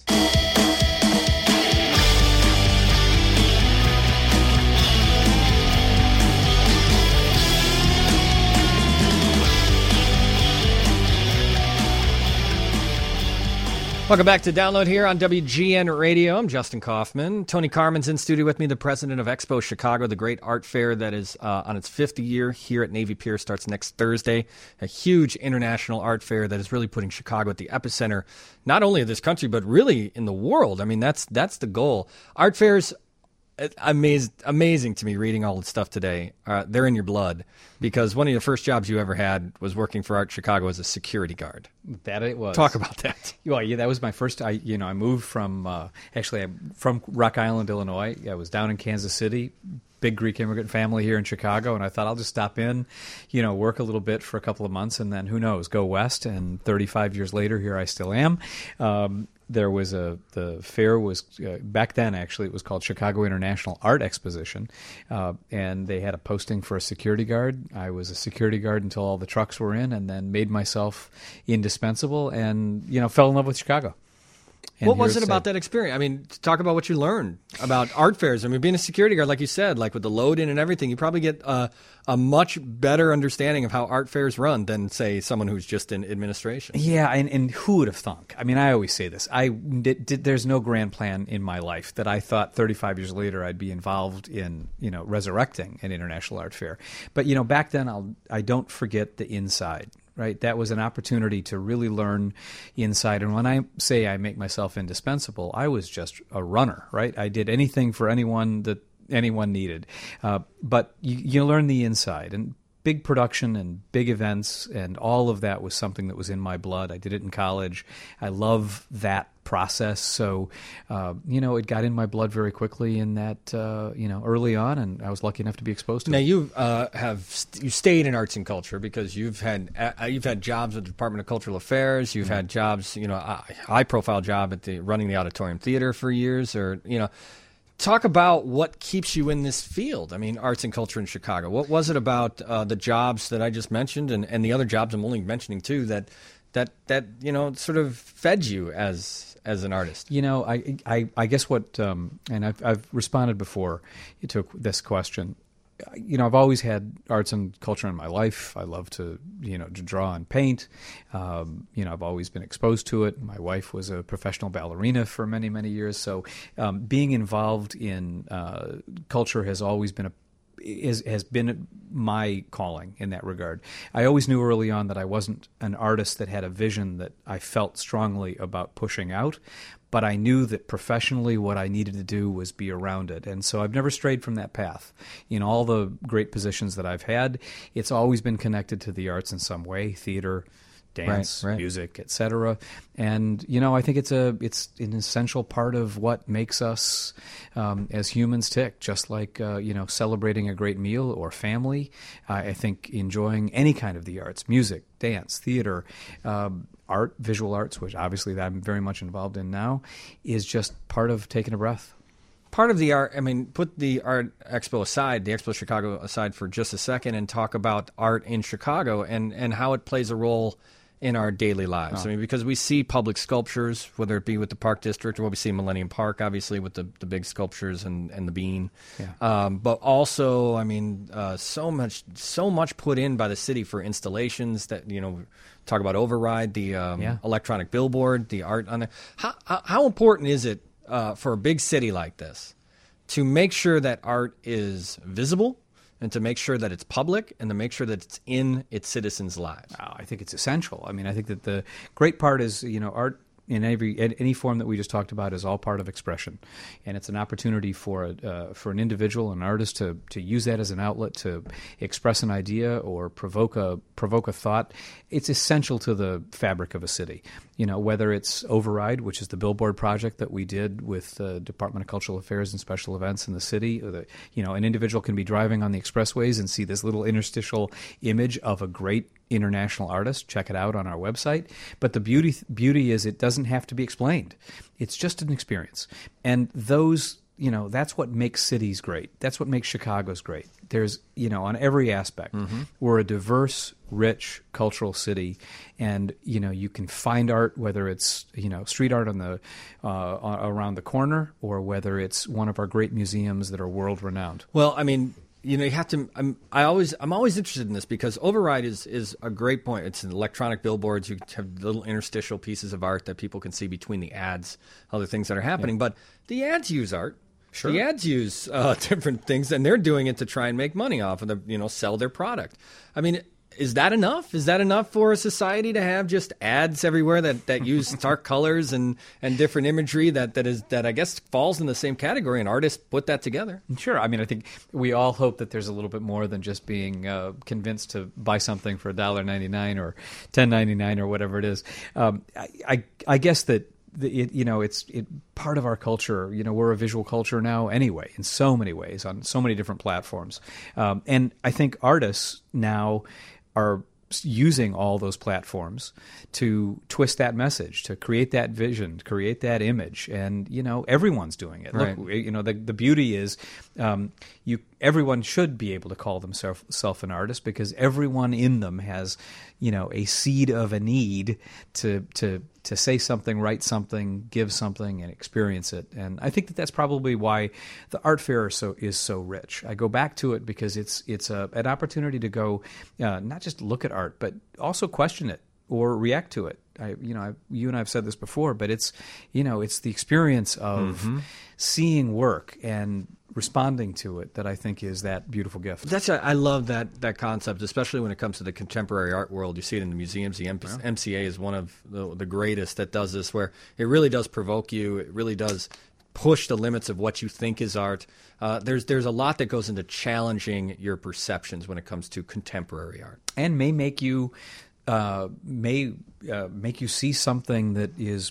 Welcome back to Download here on WGN Radio. I'm Justin Kaufman. Tony Carman's in studio with me, the president of Expo Chicago, the great art fair that is on its 5th year here at Navy Pier, starts next Thursday. A huge international art fair that is really putting Chicago at the epicenter, not only of this country, but really in the world. I mean, that's the goal. Art fairs, amazing to me reading all the stuff today. They're in your blood because one of the first jobs you ever had was working for Art Chicago as a security guard. That it was. Talk about that. Well, yeah, that was my first. I moved from I'm from Rock Island, Illinois. I was down in Kansas City. Big Greek immigrant family here in Chicago, and I thought I'll just stop in, work a little bit for a couple of months, and then who knows, go west. And 35 years later, here I still am. There was the fair was back then, actually, it was called Chicago International Art Exposition, and they had a posting for a security guard. I was a security guard until all the trucks were in, and then made myself indispensable and, fell in love with Chicago. And what was it about that experience? I mean, talk about what you learned about art fairs. I mean, being a security guard, like you said, like with the load in and everything, you probably get a much better understanding of how art fairs run than, say, someone who's just in administration. Yeah, and who would have thunk? I mean, I always say this. There's no grand plan in my life that I thought 35 years later I'd be involved in, resurrecting an international art fair. But, back then I don't forget the inside. Right, that was an opportunity to really learn inside. And when I say I make myself indispensable, I was just a runner. Right, I did anything for anyone that anyone needed. But you learn the inside, and big production and big events and all of that was something that was in my blood. I did it in college. I love that process. So, it got in my blood very quickly in that, early on, and I was lucky enough to be exposed to it. Now, you stayed in arts and culture because you've had jobs at the Department of Cultural Affairs. You've had jobs, a high-profile job at running the Auditorium Theater for years, Talk about what keeps you in this field. I mean, arts and culture in Chicago. What was it about the jobs that I just mentioned and the other jobs I'm only mentioning too that sort of fed you as an artist? I guess what and I've responded before to this question. I've always had arts and culture in my life. I love to draw and paint. I've always been exposed to it. My wife was a professional ballerina for many, many years. So being involved in culture has always been has been my calling in that regard. I always knew early on that I wasn't an artist that had a vision that I felt strongly about pushing out, but I knew that professionally what I needed to do was be around it. And so I've never strayed from that path. In all the great positions that I've had, it's always been connected to the arts in some way, theater, dance, Right. music, etc. And I think it's an essential part of what makes us as humans tick. Just like celebrating a great meal or family, I think enjoying any kind of the arts, music, dance, theater, art, visual arts, which obviously that I'm very much involved in now, is just part of taking a breath. Part of the art, put the Art Expo aside, the Expo Chicago aside for just a second, and talk about art in Chicago and how it plays a role in our daily lives. Because we see public sculptures, whether it be with the Park District or what we see in Millennium Park, obviously with the big sculptures and the bean. Yeah. But also, so much put in by the city for installations that, talk about Override, the electronic billboard, the art on it. How important is it for a big city like this to make sure that art is visible and to make sure that it's public and to make sure that it's in its citizens' lives? I think it's essential. I think that the great part is, art in any form that we just talked about is all part of expression, and it's an opportunity for an individual, an artist, to use that as an outlet to express an idea or provoke a thought. It's essential to the fabric of a city. Whether it's Override, which is the billboard project that we did with the Department of Cultural Affairs and Special Events in the city, or an individual can be driving on the expressways and see this little interstitial image of a great international artist. Check it out on our website. But the beauty is it doesn't have to be explained. It's just an experience. And those, that's what makes cities great. That's what makes Chicago's great. There's, on every aspect, we're a diverse, rich cultural city, and you can find art, whether it's street art on the around the corner, or whether it's one of our great museums that are world renowned. Well, you have to. I'm always interested in this because Override is a great point. It's an electronic billboards. You have little interstitial pieces of art that people can see between the ads, other things that are happening. But the ads use art. Sure. The ads use different things, and they're doing it to try and make money off of sell their product. Is that enough? Is that enough for a society to have just ads everywhere that use stark colors and different imagery that I guess falls in the same category, and artists put that together? Sure. I think we all hope that there's a little bit more than just being convinced to buy something for $1.99 or $10.99 or whatever it is. I guess that it's part of our culture. We're a visual culture now anyway, in so many ways, on so many different platforms. And I think artists now are using all those platforms to twist that message, to create that vision, to create that image, and everyone's doing it. Right. Look, the beauty is, everyone should be able to call themselves an artist because everyone in them has, a seed of a need to say something, write something, give something, and experience it. And I think that's probably why the art fair is so rich. I go back to it because it's an opportunity to go not just look at art, but also question it or react to it. You and I have said this before, but it's the experience of seeing work and responding to it that I think is that beautiful gift. I love that concept, especially when it comes to the contemporary art world. You see it in the museums. The MCA is one of the greatest that does this, where it really does provoke you. It really does push the limits of what you think is art. There's a lot that goes into challenging your perceptions when it comes to contemporary art, and may make you see something that is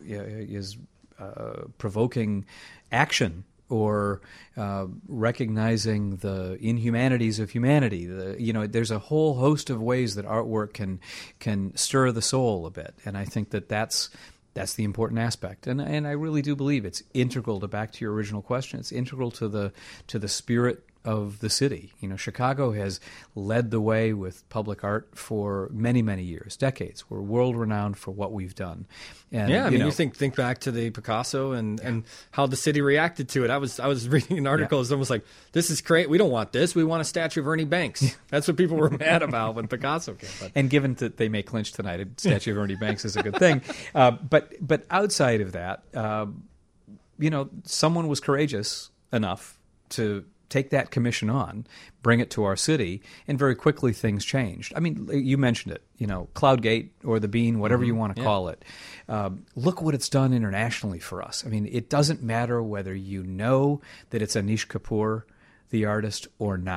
provoking action, or recognizing the inhumanities of humanity. There's a whole host of ways that artwork can stir the soul a bit, and I think that's the important aspect. And I really do believe it's integral back to your original question. It's integral to the spirit of the city. Chicago has led the way with public art for many, many years, decades. We're world renowned for what we've done. And, you think back to the Picasso and how the city reacted to it. I was reading an article. It's almost like, this is great. We don't want this. We want a statue of Ernie Banks. That's what people were mad about when Picasso came. But. And given that they may clinch tonight, a statue of Ernie Banks is a good thing. But outside of that, someone was courageous enough to take that commission on, bring it to our city, and very quickly things changed. You mentioned it, Cloudgate or the Bean, whatever you want to call it. Look what it's done internationally for us. It doesn't matter whether you know that it's Anish Kapoor, the artist, or not.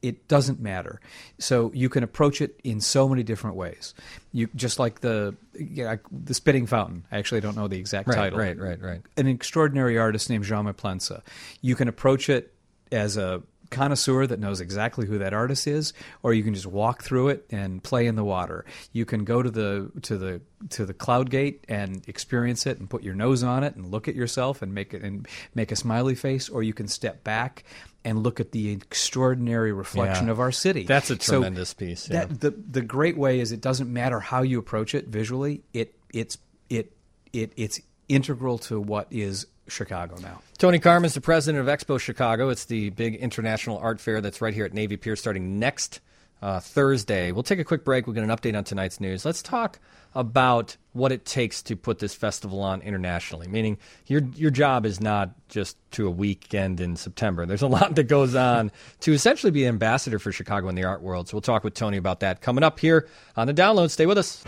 it doesn't matter. So you can approach it in so many different ways. You just like the Spitting Fountain. I actually don't know the exact title. Right. An extraordinary artist named Jean Maplensa. You can approach it as a connoisseur that knows exactly who that artist is, or you can just walk through it and play in the water. You can go to the Cloud Gate and experience it and put your nose on it and look at yourself and make a smiley face, or you can step back and look at the extraordinary reflection of our city. That's a tremendous piece. Yeah. The great way is it doesn't matter how you approach it visually. It's integral to what is Chicago now. Tony Carman is the president of Expo Chicago. It's the big international art fair that's right here at Navy Pier starting next Thursday. We'll take a quick break. We'll get an update on tonight's news. Let's talk about what it takes to put this festival on internationally, meaning your job is not just to a weekend in September. There's a lot that goes on to essentially be an ambassador for Chicago in the art world. So we'll talk with Tony about that coming up here on The Download. Stay with us.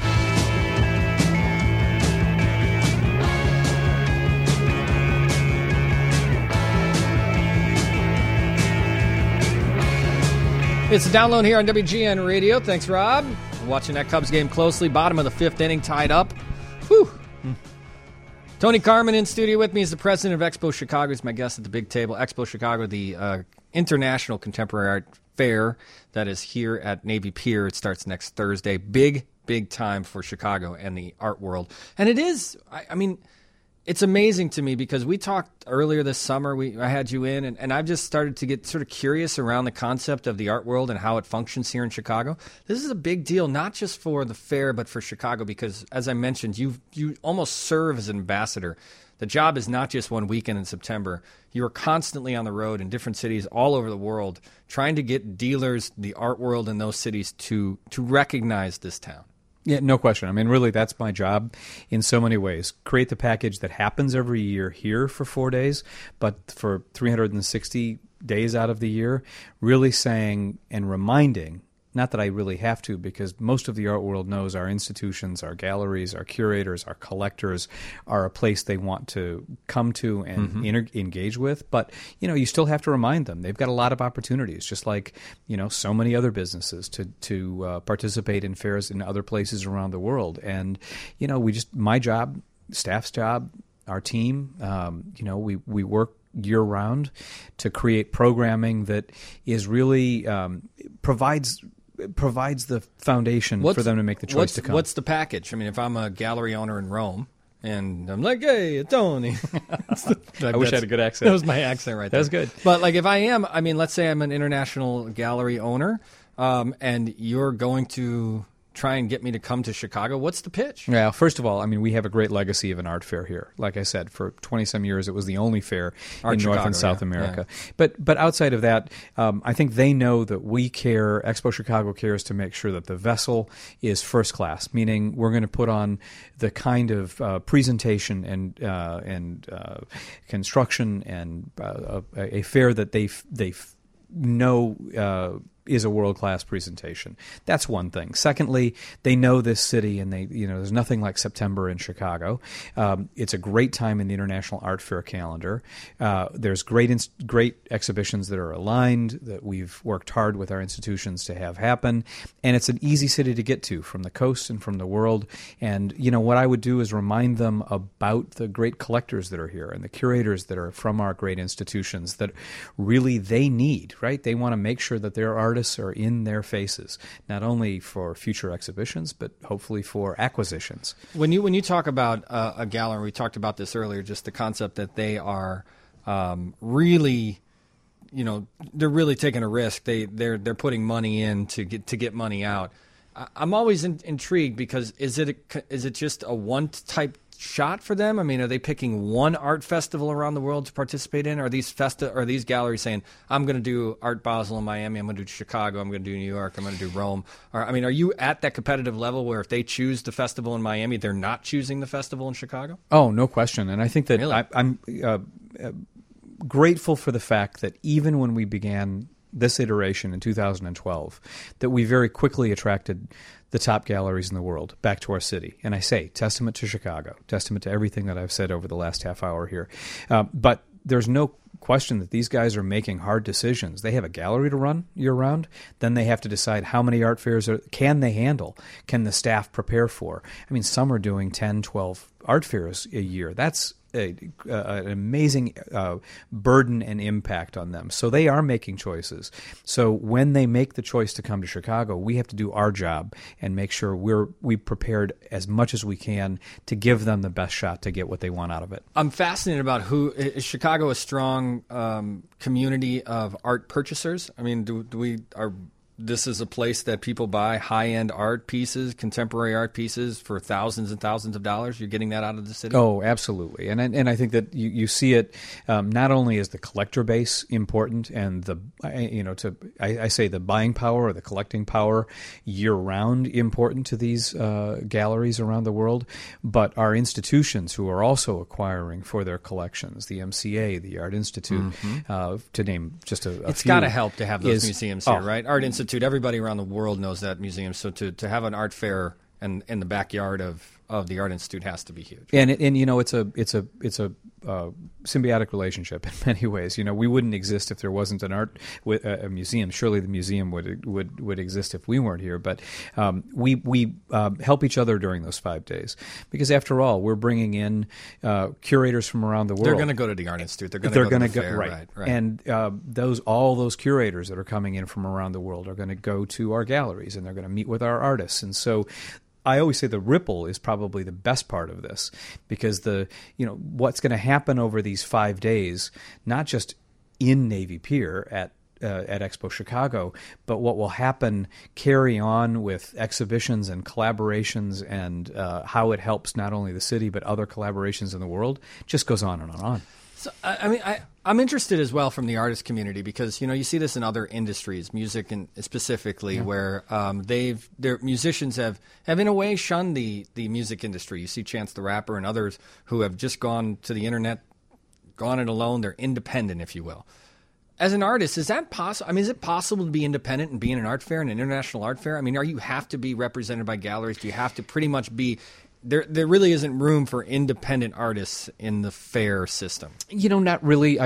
It's a download here on WGN Radio. Thanks, Rob. Watching that Cubs game closely. Bottom of the fifth inning, tied up. Whew. Tony Carman in studio with me is the president of Expo Chicago. He's my guest at the big table. Expo Chicago, the international contemporary art fair that is here at Navy Pier. It starts next Thursday. Big time for Chicago and the art world. And it is, I mean, it's amazing to me because we talked earlier this summer. I had you in, and I've just started to get sort of curious around the concept of the art world and how it functions here in Chicago. This is a big deal, not just for the fair, but for Chicago because, as I mentioned, you almost serve as an ambassador. The job is not just one weekend in September. You are constantly on the road in different cities all over the world trying to get dealers, the art world in those cities to recognize this town. Yeah, no question. I mean, really, that's my job in so many ways. Create the package that happens every year here for 4 days, but for 360 days out of the year, really saying and reminding, not that I really have to, because most of the art world knows our institutions, our galleries, our curators, our collectors are a place they want to come to and engage with. But, you still have to remind them. They've got a lot of opportunities, just like, so many other businesses to participate in fairs in other places around the world. And, my job, staff's job, our team, we work year-round to create programming that is really provides the foundation for them to make the choice to come. What's the package? I mean, if I'm a gallery owner in Rome and I'm like, hey, Tony. I wish I had a good accent. That was my accent right there. That was good. But like if I am, I mean, let's say I'm an international gallery owner and you're going to try and get me to come to Chicago, what's the pitch? Yeah, first of all, I mean, we have a great legacy of an art fair here. Like I said, for 20-some years, it was the only fair in North and South America. Yeah. But outside of that, I think they know that we care, Expo Chicago cares to make sure that the vessel is first class, meaning we're going to put on the kind of presentation and construction and a fair that they know is a world-class presentation. That's one thing. Secondly, they know this city, and there's nothing like September in Chicago. It's a great time in the International Art Fair calendar. There's great exhibitions that are aligned that we've worked hard with our institutions to have happen, and it's an easy city to get to from the coast and from the world. And what I would do is remind them about the great collectors that are here and the curators that are from our great institutions that really they need, right? They want to make sure that their artists are in their faces, not only for future exhibitions, but hopefully for acquisitions. When you talk about a gallery, we talked about this earlier, just the concept that they are really, they're really taking a risk. They're putting money in to get money out. I'm always intrigued because is it just a one type shot for them? I mean, are they picking one art festival around the world to participate in? Are these galleries saying, I'm going to do Art Basel in Miami, I'm going to do Chicago, I'm going to do New York, I'm going to do Rome? Are you at that competitive level where if they choose the festival in Miami, they're not choosing the festival in Chicago? Oh, no question. And I think that really? I'm grateful for the fact that even when we began this iteration in 2012, that we very quickly attracted the top galleries in the world back to our city. And I say, testament to Chicago, testament to everything that I've said over the last half hour here. But there's no question that these guys are making hard decisions. They have a gallery to run year-round. Then they have to decide how many art fairs can they handle, can the staff prepare for. I mean, some are doing 10, 12 art fairs a year. That's an amazing burden and impact on them. So they are making choices. So when they make the choice to come to Chicago, we have to do our job and make sure we prepared as much as we can to give them the best shot to get what they want out of it. I'm fascinated about is Chicago a strong community of art purchasers? I mean, this is a place that people buy high-end art pieces, contemporary art pieces for thousands and thousands of dollars. You're getting that out of the city? Oh, absolutely. And I think that you see it not only is the collector base important and I say the buying power or the collecting power year-round important to these galleries around the world, but our institutions who are also acquiring for their collections, the MCA, the Art Institute, to name just a few. It's got to help to have those museums here, right? Art Institute. Everybody around the world knows that museum. So to have an art fair in the backyard of the Art Institute has to be huge. And it's a symbiotic relationship in many ways. We wouldn't exist if there wasn't a museum. Surely the museum would exist if we weren't here. But we help each other during those 5 days because after all, we're bringing in curators from around the world. They're going to go to the Art Institute. They're going to go to the fair. Right. Right. And all those curators that are coming in from around the world are going to go to our galleries and they're going to meet with our artists. And so I always say the ripple is probably the best part of this because what's going to happen over these 5 days, not just in Navy Pier at Expo Chicago, but what will happen carry on with exhibitions and collaborations and how it helps not only the city but other collaborations in the world just goes on and on and on. So, I'm interested as well from the artist community because, you see this in other industries, music and specifically, where their musicians have in a way shunned the music industry. You see Chance the Rapper and others who have just gone to the internet, gone it alone. They're independent, if you will. As an artist, is that possible? I mean, is it possible to be independent and be in an art fair, an international art fair? I mean, you have to be represented by galleries? Do you have to pretty much be... There really isn't room for independent artists in the fair system. Not really.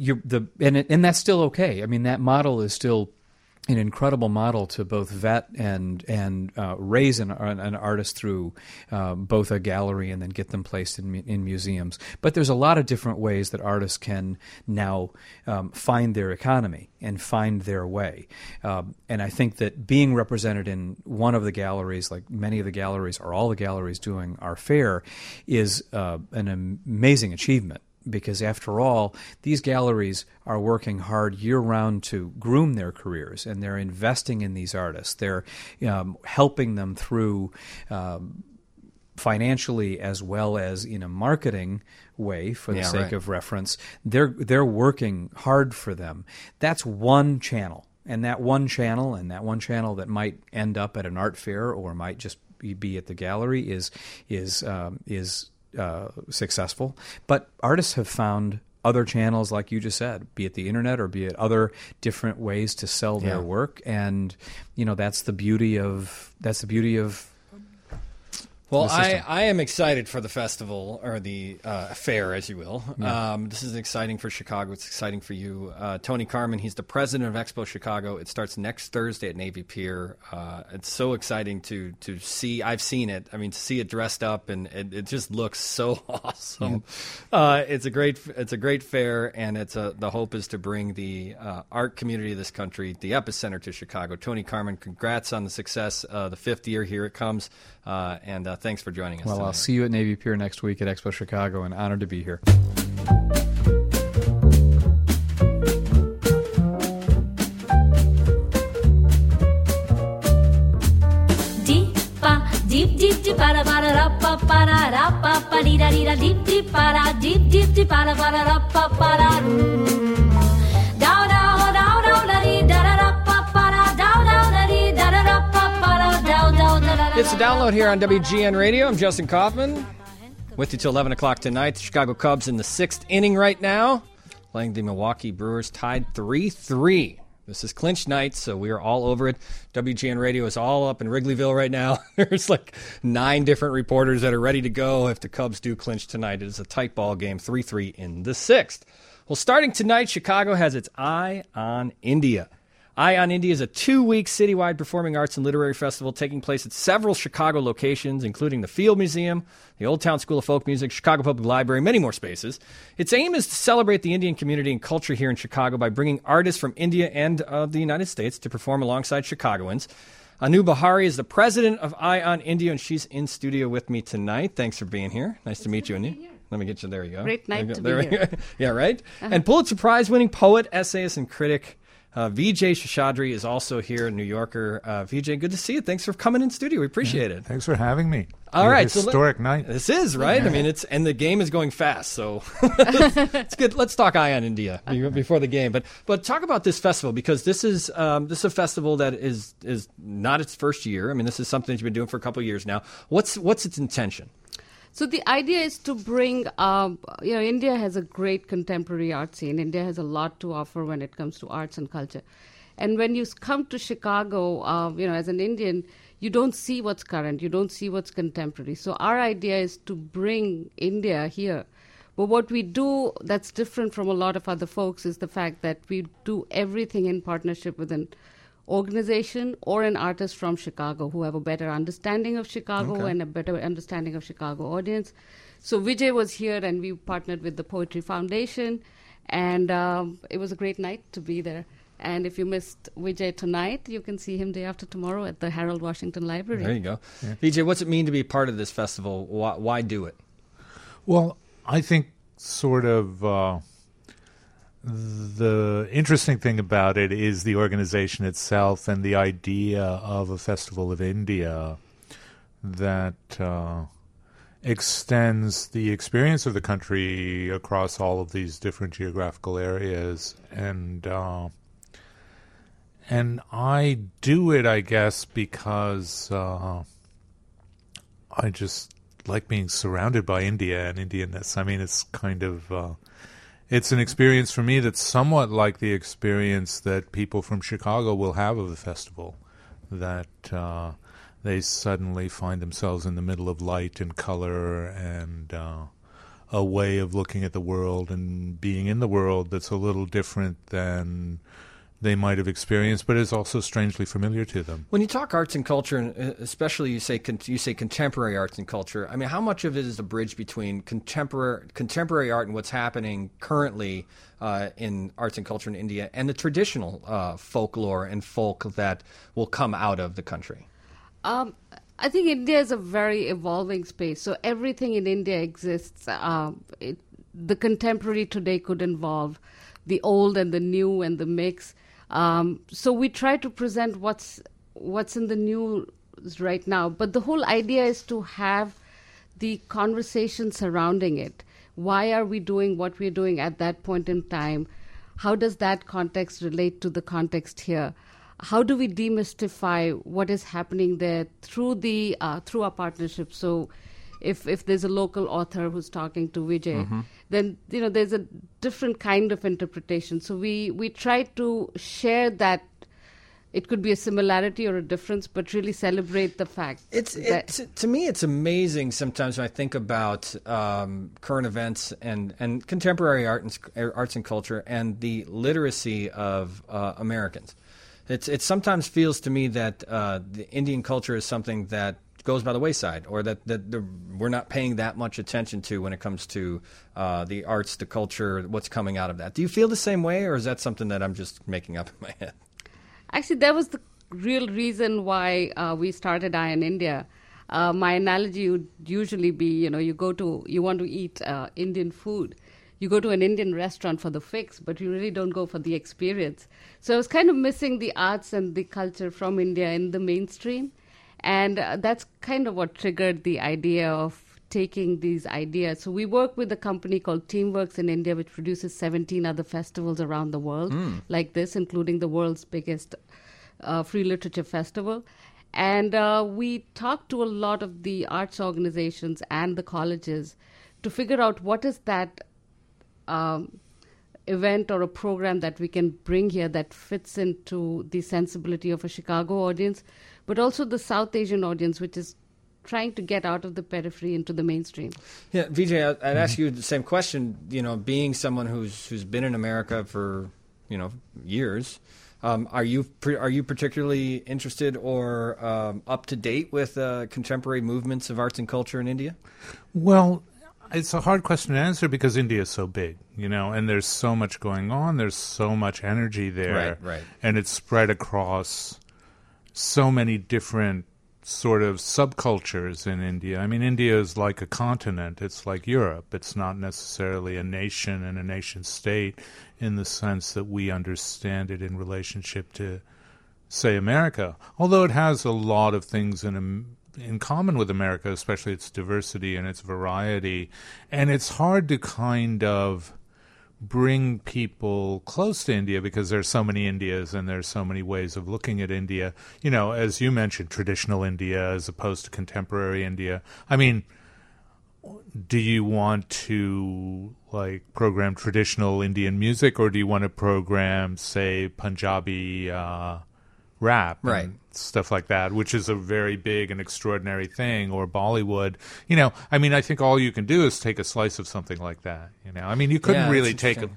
And that's still okay. I mean, that model is still an incredible model to both vet and raise an artist through both a gallery and then get them placed in museums. But there's a lot of different ways that artists can now find their economy and find their way. And I think that being represented in one of the galleries, like many of the galleries or all the galleries doing our fair, is an amazing achievement. Because after all, these galleries are working hard year-round to groom their careers, and they're investing in these artists. They're helping them through financially as well as in a marketing way for the sake of reference. They're working hard for them. That's one channel, and that one channel that might end up at an art fair or might just be at the gallery is successful, but artists have found other channels, like you just said, be it the internet or be it other different ways to sell their work, and that's the beauty of Well, I am excited for the festival, or the fair, as you will. Yeah. This is exciting for Chicago. It's exciting for you. Tony Carman, he's the president of Expo Chicago. It starts next Thursday at Navy Pier. It's so exciting to see. I've seen it. I mean, to see it dressed up, and it just looks so awesome. Yeah. It's a great fair, and the hope is to bring the art community of this country, the epicenter, to Chicago. Tony Carman, congrats on the success. The 5th year, here it comes. And thanks for joining us. Well, tonight. I'll see you at Navy Pier next week at Expo Chicago, and honored to be here. Deep deep deep para para ra pa para ra pa pa di da deep deep para ra pa para down down down down da di da ra pa para down down da di da ra pa para down down da da. It's a download here on WGN Radio. I'm Justin Kaufman, with you till 11 o'clock tonight. The Chicago Cubs in the 6th inning right now, playing the Milwaukee Brewers, tied 3-3. This is clinch night, so we are all over it. WGN Radio is all up in Wrigleyville right now. There's like 9 different reporters that are ready to go if the Cubs do clinch tonight. It is a tight ball game, 3-3 in the 6th. Well, starting tonight, Chicago has its Eye on India. Eye on India is a 2-week citywide performing arts and literary festival taking place at several Chicago locations, including the Field Museum, the Old Town School of Folk Music, Chicago Public Library, many more spaces. Its aim is to celebrate the Indian community and culture here in Chicago by bringing artists from India and the United States to perform alongside Chicagoans. Anu Bahari is the president of Eye on India, and she's in studio with me tonight. Thanks for being here. Nice to meet you, Anu. Let me get you. There you go. Great night to there be here. Yeah, right? And Pulitzer Prize-winning poet, essayist, and critic Vijay Seshadri is also here, New Yorker. Vijay, good to see you. Thanks for coming in studio. We appreciate it. Thanks for having me. All right, historic night. This is right. I mean, and the game is going fast, so it's good. Let's talk Eye on India before the game, but talk about this festival because this is a festival that is not its first year. I mean, this is something that you've been doing for a couple of years now. What's its intention? So the idea is to bring, India has a great contemporary art scene. India has a lot to offer when it comes to arts and culture. And when you come to Chicago, as an Indian, you don't see what's current. You don't see what's contemporary. So our idea is to bring India here. But what we do that's different from a lot of other folks is the fact that we do everything in partnership with an organization or an artist from Chicago who have a better understanding of Chicago and a better understanding of Chicago audience. So Vijay was here and we partnered with the Poetry Foundation and it was a great night to be there. And if you missed Vijay tonight, you can see him day after tomorrow at the Harold Washington Library. There you go. Yeah. Vijay, what's it mean to be part of this festival? Why do it? Well, I think sort of the interesting thing about it is the organization itself and the idea of a Festival of India that extends the experience of the country across all of these different geographical areas. And I do it, I guess, because I just like being surrounded by India and Indianness. I mean, it's kind of... it's an experience for me that's somewhat like the experience that people from Chicago will have of the festival, that they suddenly find themselves in the middle of light and color and a way of looking at the world and being in the world that's a little different than they might have experienced, but is also strangely familiar to them. When you talk arts and culture, and especially you say contemporary arts and culture, I mean, how much of it is a bridge between contemporary art and what's happening currently in arts and culture in India and the traditional folklore and folk that will come out of the country? I think India is a very evolving space. So everything in India exists. The contemporary today could involve the old and the new and the mix. So we try to present what's in the news right now. But the whole idea is to have the conversation surrounding it. Why are we doing what we're doing at that point in time? How does that context relate to the context here? How do we demystify what is happening there through our partnership? So if there's a local author who's talking to Vijay, then there's a different kind of interpretation. So we try to share that. It could be a similarity or a difference, but really celebrate the fact. To me, it's amazing sometimes when I think about current events and contemporary arts and culture and the literacy of Americans. It sometimes feels to me that the Indian culture is something that goes by the wayside, or that we're not paying that much attention to when it comes to the arts, the culture, what's coming out of that. Do you feel the same way, or is that something that I'm just making up in my head? Actually, that was the real reason why we started Eye on India. My analogy would usually be, you want to eat Indian food. You go to an Indian restaurant for the fix, but you really don't go for the experience. So I was kind of missing the arts and the culture from India in the mainstream. And that's kind of what triggered the idea of taking these ideas. So we work with a company called Teamworks in India, which produces 17 other festivals around the world like this, including the world's biggest free literature festival. And we talked to a lot of the arts organizations and the colleges to figure out what is that event or a program that we can bring here that fits into the sensibility of a Chicago audience, but also the South Asian audience, which is trying to get out of the periphery into the mainstream. Yeah, Vijay, I'd ask you the same question. Being someone who's been in America for years, are you particularly interested or up to date with contemporary movements of arts and culture in India? Well, it's a hard question to answer because India is so big, and there's so much going on. There's so much energy there, right. And it's spread across so many different sort of subcultures in India. I mean, India is like a continent. It's like Europe. It's not necessarily a nation and a nation state in the sense that we understand it in relationship to, say, America. Although it has a lot of things in common with America, especially its diversity and its variety. And it's hard to kind of bring people close to India because there's so many Indias and there's so many ways of looking at India. As you mentioned, traditional India as opposed to contemporary India. I mean, do you want to program traditional Indian music, or do you want to program, say, Punjabi rap, right, and stuff like that, which is a very big and extraordinary thing, or Bollywood? I mean, I think all you can do is take a slice of something like that. I mean, you couldn't really take a.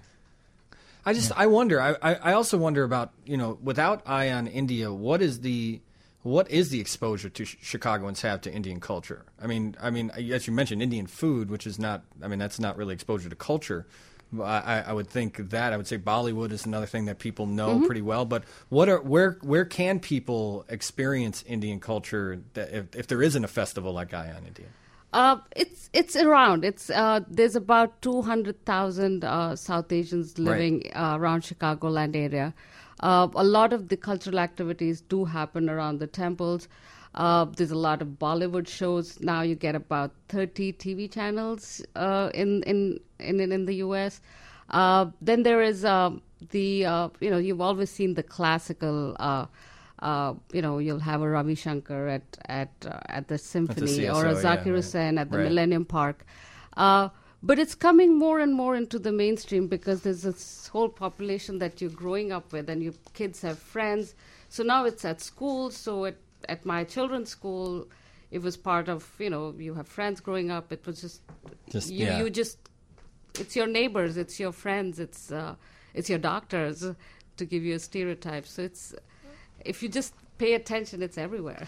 I wonder. I also wonder about without Eye on India, what is the exposure to Chicagoans have to Indian culture? I mean, as you mentioned, Indian food, which is not. I mean, that's not really exposure to culture. I would think that. I would say Bollywood is another thing that people know pretty well. But where can people experience Indian culture if there isn't a festival like Eye on India? It's around. There's about 200,000 South Asians living around Chicagoland area. A lot of the cultural activities do happen around the temples. There's a lot of Bollywood shows. Now you get about 30 TV channels in the U.S. Then there is you've always seen the classical. You'll have a Ravi Shankar at the Symphony or a Zakir Hussain at the Millennium Park. But it's coming more and more into the mainstream because there's this whole population that you're growing up with, and your kids have friends. So now it's at school. So at my children's school, it was part of, you have friends growing up. It was just it's your neighbors, it's your friends, it's your doctors, to give you a stereotype. So if you just pay attention, it's everywhere.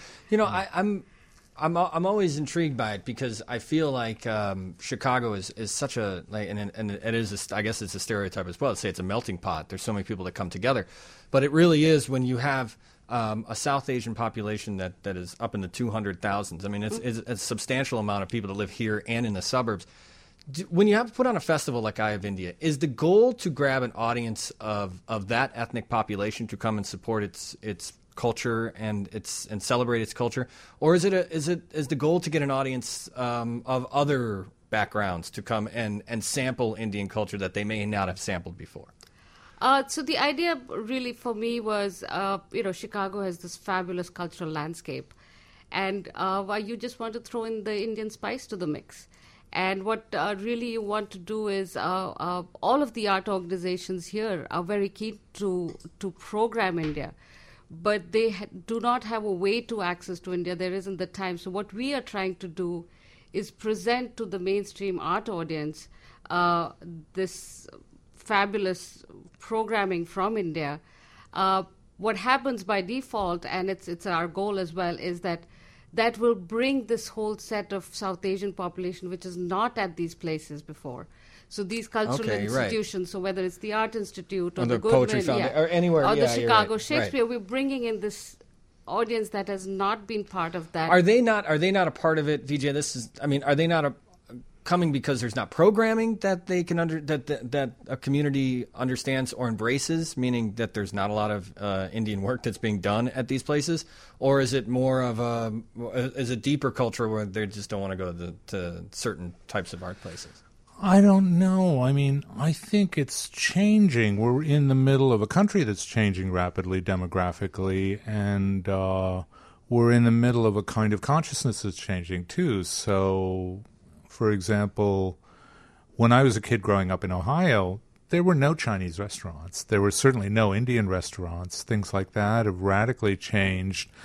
I'm always intrigued by it because I feel like Chicago is such a and it is I guess it's a stereotype as well. Let's say it's a melting pot. There's so many people that come together, but it really is when you have a South Asian population that is up in the 200,000s. I mean, it's a substantial amount of people that live here and in the suburbs. When you have to put on a festival like Eye of India, is the goal to grab an audience of that ethnic population to come and support its culture and celebrate its culture, or is the goal to get an audience of other backgrounds to come and sample Indian culture that they may not have sampled before? So the idea really for me was, Chicago has this fabulous cultural landscape, and you just want to throw in the Indian spice to the mix. And what really you want to do is all of the art organizations here are very keen to program India, but they do not have a way to access to India. There isn't the time. So what we are trying to do is present to the mainstream art audience this fabulous programming from India. What happens by default, and it's our goal as well, is that will bring this whole set of South Asian population, which is not at these places before. So these cultural institutions, so whether it's the Art Institute or the Poetry Foundation, or anywhere, or the Chicago Shakespeare, we're bringing in this audience that has not been part of that. Are they not a part of it, Vijay? Are they not coming because there's not programming that they can that a community understands or embraces, meaning that there's not a lot of Indian work that's being done at these places, or is it more of a deeper culture where they just don't want to go to certain types of art places? I don't know. I mean, I think it's changing. We're in the middle of a country that's changing rapidly demographically, and we're in the middle of a kind of consciousness that's changing too. So, for example, when I was a kid growing up in Ohio, there were no Chinese restaurants. There were certainly no Indian restaurants. Things like that have radically changed.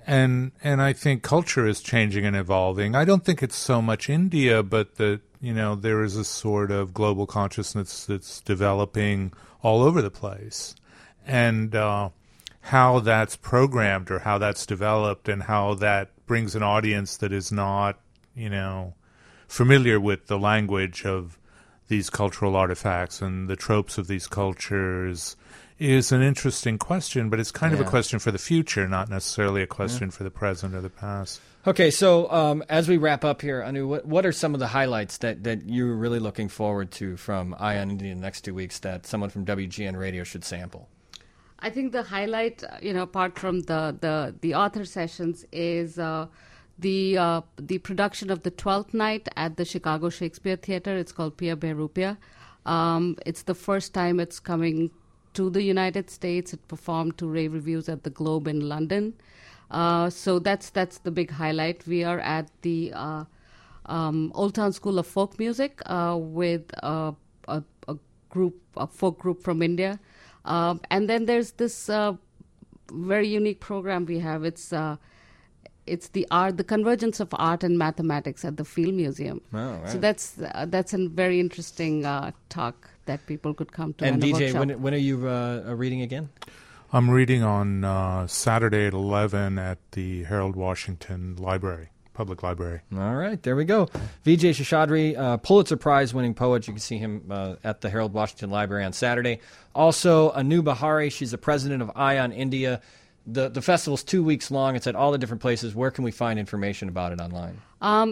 And I think culture is changing and evolving. I don't think it's so much India, but that, there is a sort of global consciousness that's developing all over the place. And how that's programmed or how that's developed and how that brings an audience that is not, familiar with the language of these cultural artifacts and the tropes of these cultures is an interesting question, but it's kind of a question for the future, not necessarily a question for the present or the past. Okay, so as we wrap up here, Anu, what are some of the highlights that you're really looking forward to from Eye on India in the next 2 weeks that someone from WGN Radio should sample? I think the highlight, apart from the author sessions, is the production of the 12th night at the Chicago Shakespeare Theater. It's called Pia Berupia. It's the first time it's coming to the United States. It performed to rave reviews at the Globe in London. So that's the big highlight. We are at the Old Town School of Folk Music with a folk group from India. And then there's this very unique program we have. It's the convergence of art and mathematics at the Field Museum. Oh, right. So that's a very interesting talk that people could come to. And a VJ, workshop. when are you reading again? I'm reading on Saturday at 11 at the Harold Washington Library, Public Library. All right, there we go. Vijay Seshadri, Pulitzer Prize-winning poet. You can see him at the Harold Washington Library on Saturday. Also, Anu Bahari, she's the president of Eye on India. The festival's 2 weeks long. It's at all the different places. Where can we find information about it online?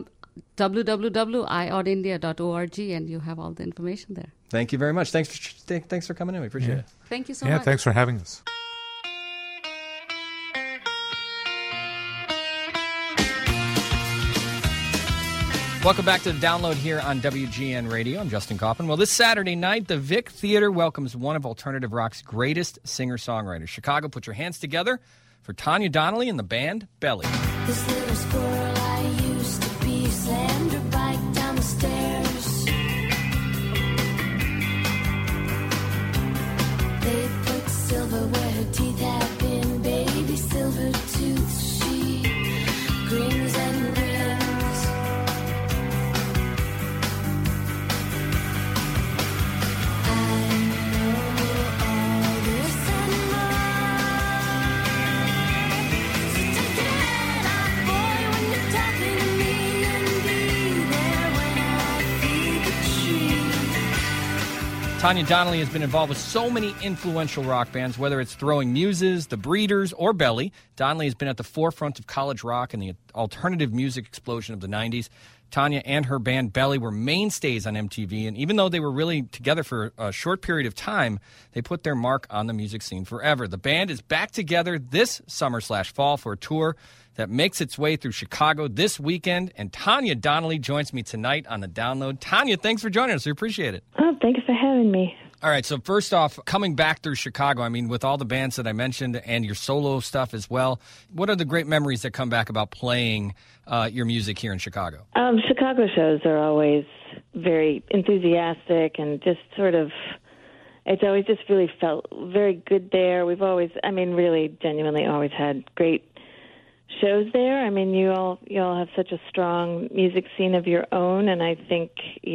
www.eyeonindia.org, and you have all the information there. Thank you very much. Thanks for coming in. We appreciate it. Thank you so much. Yeah, thanks for having us. Welcome back to the Download here on WGN Radio. I'm Justin Kaufman. Well, this Saturday night, the Vic Theater welcomes one of alternative rock's greatest singer-songwriters. Chicago, put your hands together for Tanya Donnelly and the band Belly. This little squirrel I used to be slammed her bike down the stairs. They put silver where her teeth had been, baby silver tooth. She grins and grins. Tanya Donnelly has been involved with so many influential rock bands, whether it's Throwing Muses, The Breeders, or Belly. Donnelly has been at the forefront of college rock and the alternative music explosion of the 90s. Tanya and her band Belly were mainstays on MTV, and even though they were really together for a short period of time, they put their mark on the music scene forever. The band is back together this summer/fall for a tour that makes its way through Chicago this weekend, and Tanya Donnelly joins me tonight on the Download. Tanya, thanks for joining us. We appreciate it. Oh, thanks for having me. All right, so first off, coming back through Chicago, I mean, with all the bands that I mentioned and your solo stuff as well, what are the great memories that come back about playing your music here in Chicago? Chicago shows are always very enthusiastic and just sort of, it's always just really felt very good there. We've always, I mean, really genuinely always had great shows there. I mean, you all have such a strong music scene of your own, and I think,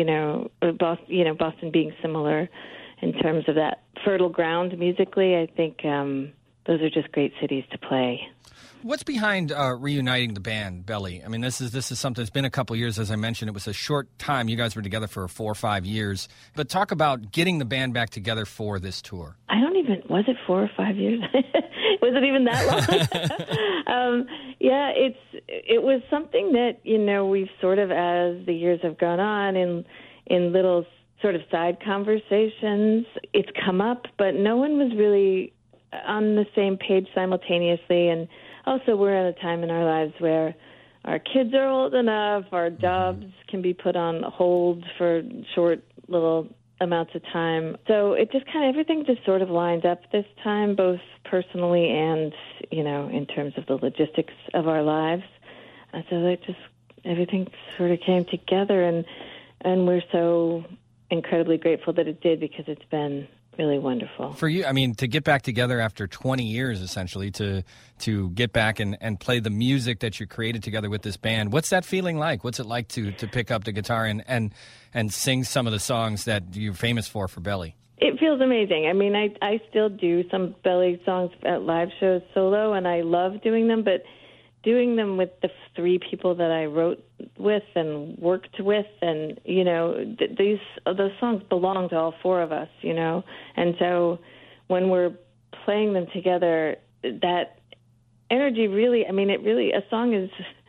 Boston being similar in terms of that fertile ground musically, I think those are just great cities to play. What's behind reuniting the band Belly? I mean, this is something that's been a couple of years, as I mentioned. It was a short time. You guys were together for 4 or 5 years. But talk about getting the band back together for this tour. Was it 4 or 5 years? Was it even that long? Yeah, it was something that, we've sort of, as the years have gone on, in little sort of side conversations, it's come up, but no one was really on the same page simultaneously. And also, we're at a time in our lives where our kids are old enough, our jobs can be put on hold for short little amounts of time. So it just everything just sort of lined up this time, both personally and, in terms of the logistics of our lives. So that everything sort of came together, and we're so incredibly grateful that it did, because it's been really wonderful. For you, I mean, to get back together after 20 years, essentially, to get back and play the music that you created together with this band, what's that feeling like? What's it like to pick up the guitar and sing some of the songs that you're famous for Belly? It feels amazing. I mean, I still do some Belly songs at live shows solo, and I love doing them, but doing them with the three people that I wrote with and worked with, and, you know, those songs belong to all four of us, you know, and so when we're playing them together, that energy really, I mean, a song is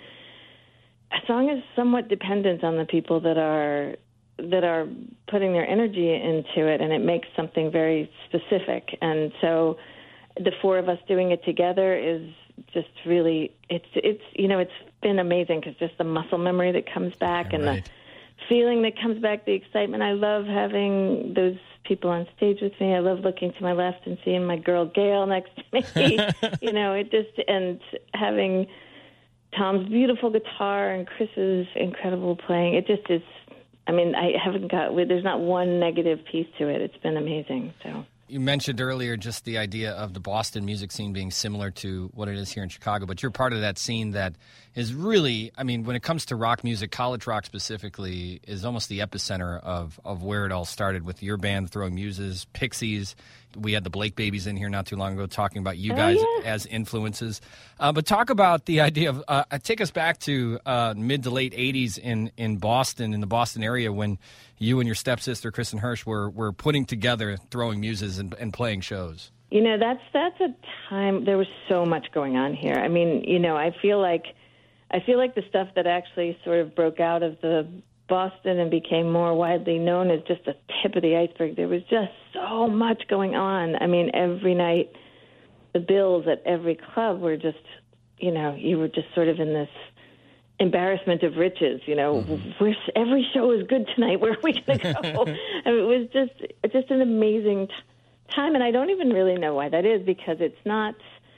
somewhat dependent on the people that are putting their energy into it, and it makes something very specific. And so the four of us doing it together is just really, it's you know, it's been amazing, because just the muscle memory that comes back, and the feeling that comes back, the excitement. I love having those people on stage with me. I love looking to my left and seeing my girl Gail next to me. You know, and having Tom's beautiful guitar and Chris's incredible playing. It just is. I mean, there's not one negative piece to it. It's been amazing. So you mentioned earlier just the idea of the Boston music scene being similar to what it is here in Chicago, but you're part of that scene that is really, I mean, when it comes to rock music, college rock specifically, is almost the epicenter of where it all started, with your band, Throwing Muses, Pixies. We had the Blake Babies in here not too long ago talking about you guys as influences. But talk about the idea of, take us back to mid to late 80s in Boston, in the Boston area, when you and your stepsister, Kristen Hirsch, were putting together Throwing Muses and playing shows. You know, that's a time, there was so much going on here. I mean, you know, I feel like the stuff that actually sort of broke out of the Boston and became more widely known as just the tip of the iceberg. There was just so much going on. I mean, every night, the bills at every club were just, you know, you were just sort of in this embarrassment of riches, you know. Every show is good tonight. Where are we going to go? I mean, it was just an amazing time, and I don't even really know why that is, because it's not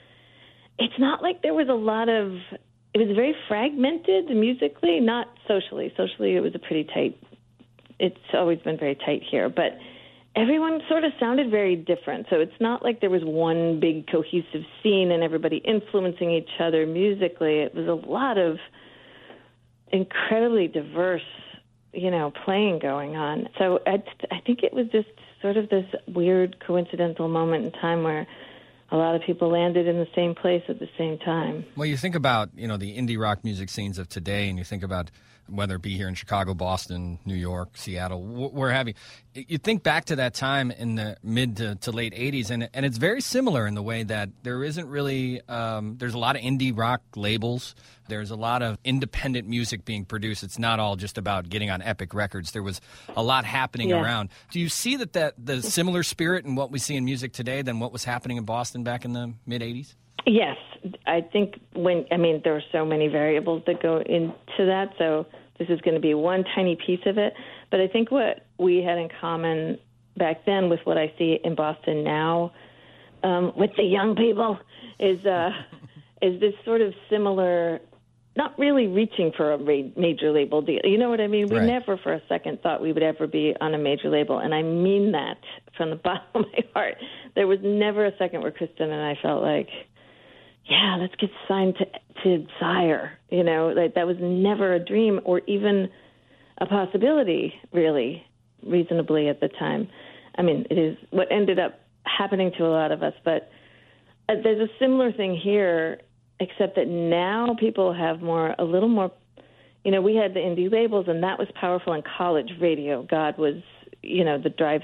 like there was a lot of. It was very fragmented musically, not socially. Socially, it was a pretty tight. It's always been very tight here, but everyone sort of sounded very different. So it's not like there was one big cohesive scene and everybody influencing each other musically. It was a lot of incredibly diverse, you know, playing going on. So I think it was just sort of this weird coincidental moment in time where a lot of people landed in the same place at the same time. Well, you think about, you know, the indie rock music scenes of today, and you think about whether it be here in Chicago, Boston, New York, Seattle, where have you. You think back to that time in the mid to late 80s, and it's very similar in the way that there isn't really there's a lot of indie rock labels. There's a lot of independent music being produced. It's not all just about getting on Epic Records. There was a lot happening around. Do you see that the similar spirit in what we see in music today than what was happening in Boston back in the mid-'80s? Yes. I think there are so many variables that go into that, so this is going to be one tiny piece of it. But I think what we had in common back then with what I see in Boston now with the young people is this sort of similar, not really reaching for a major label deal. You know what I mean? We never for a second thought we would ever be on a major label, and I mean that from the bottom of my heart. There was never a second where Kristen and I felt like, yeah, let's get signed to Sire. You know, like that was never a dream or even a possibility, really, reasonably at the time. I mean, it is what ended up happening to a lot of us. But there's a similar thing here, except that now people have a little more, you know, we had the indie labels, and that was powerful in college radio. God was, you know,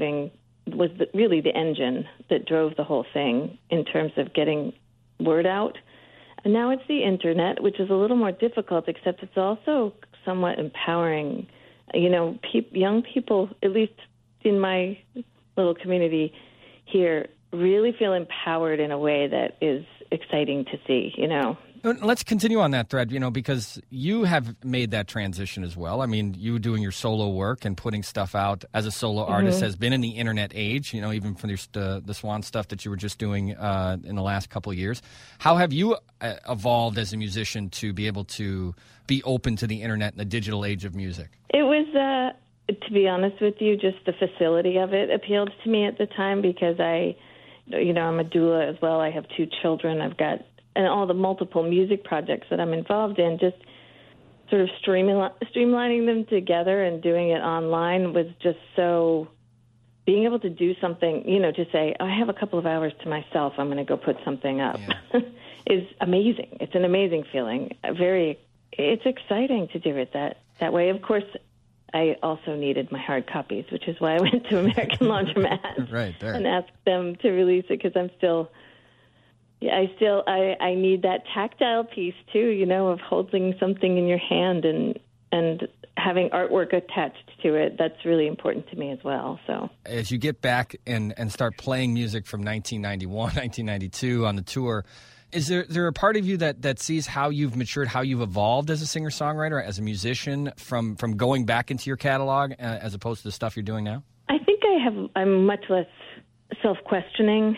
really the engine that drove the whole thing in terms of getting word out. And now it's the internet, which is a little more difficult, except it's also somewhat empowering. You know, young people, at least in my little community here, really feel empowered in a way that is exciting to see, you know. Let's continue on that thread, you know, because you have made that transition as well. I mean, you doing your solo work and putting stuff out as a solo artist has been in the internet age, you know, even from the Swan stuff that you were just doing in the last couple of years. How have you evolved as a musician to be able to be open to the internet and the digital age of music? It was to be honest with you, just the facility of it appealed to me at the time because I'm a doula as well. I have 2 children. I've got and all the multiple music projects that I'm involved in. Just sort of streamlining them together and doing it online was just so. Being able to do something, to say, I have a couple of hours to myself, I'm going to go put something up, is amazing. It's an amazing feeling. It's exciting to do it that way. Of course, I also needed my hard copies, which is why I went to American Laundromat right there. and asked them to release it because I'm still. Yeah, I need that tactile piece too, of holding something in your hand and having artwork attached to it. That's really important to me as well. So as you get back and start playing music from 1991, 1992 on the tour, is there a part of you that sees how you've matured, how you've evolved as a singer-songwriter, as a musician from going back into your catalog as opposed to the stuff you're doing now? I think I'm much less self-questioning.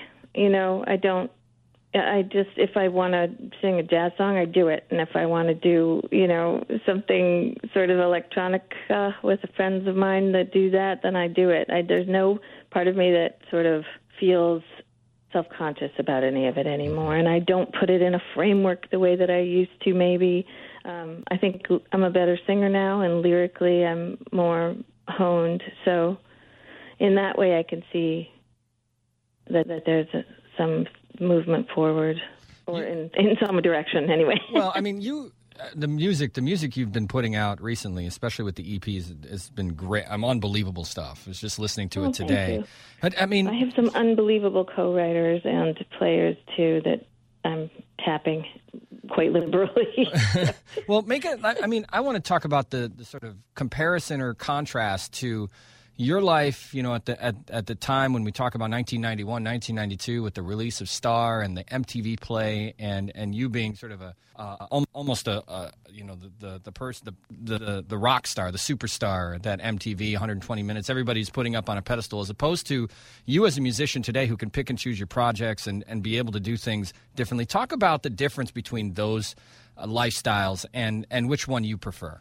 I just, if I want to sing a jazz song, I do it. And if I want to do, something sort of electronic with friends of mine that do that, then I do it. There's no part of me that sort of feels self-conscious about any of it anymore. And I don't put it in a framework the way that I used to maybe. I think I'm a better singer now, and lyrically I'm more honed. So in that way I can see that there's some movement forward, or in some direction anyway. Well, I mean, the music you've been putting out recently, especially with the EPs, has been great. Unbelievable stuff. I was just listening to it today. But I mean, I have some unbelievable co-writers and players too that I'm tapping quite liberally. Well, I want to talk about the sort of comparison or contrast to your life, at the time when we talk about 1991, 1992, with the release of Star and the MTV play, and you being sort of almost the person, the rock star, the superstar that MTV 120 minutes everybody's putting up on a pedestal, as opposed to you as a musician today who can pick and choose your projects and be able to do things differently. Talk about the difference between those lifestyles and which one you prefer.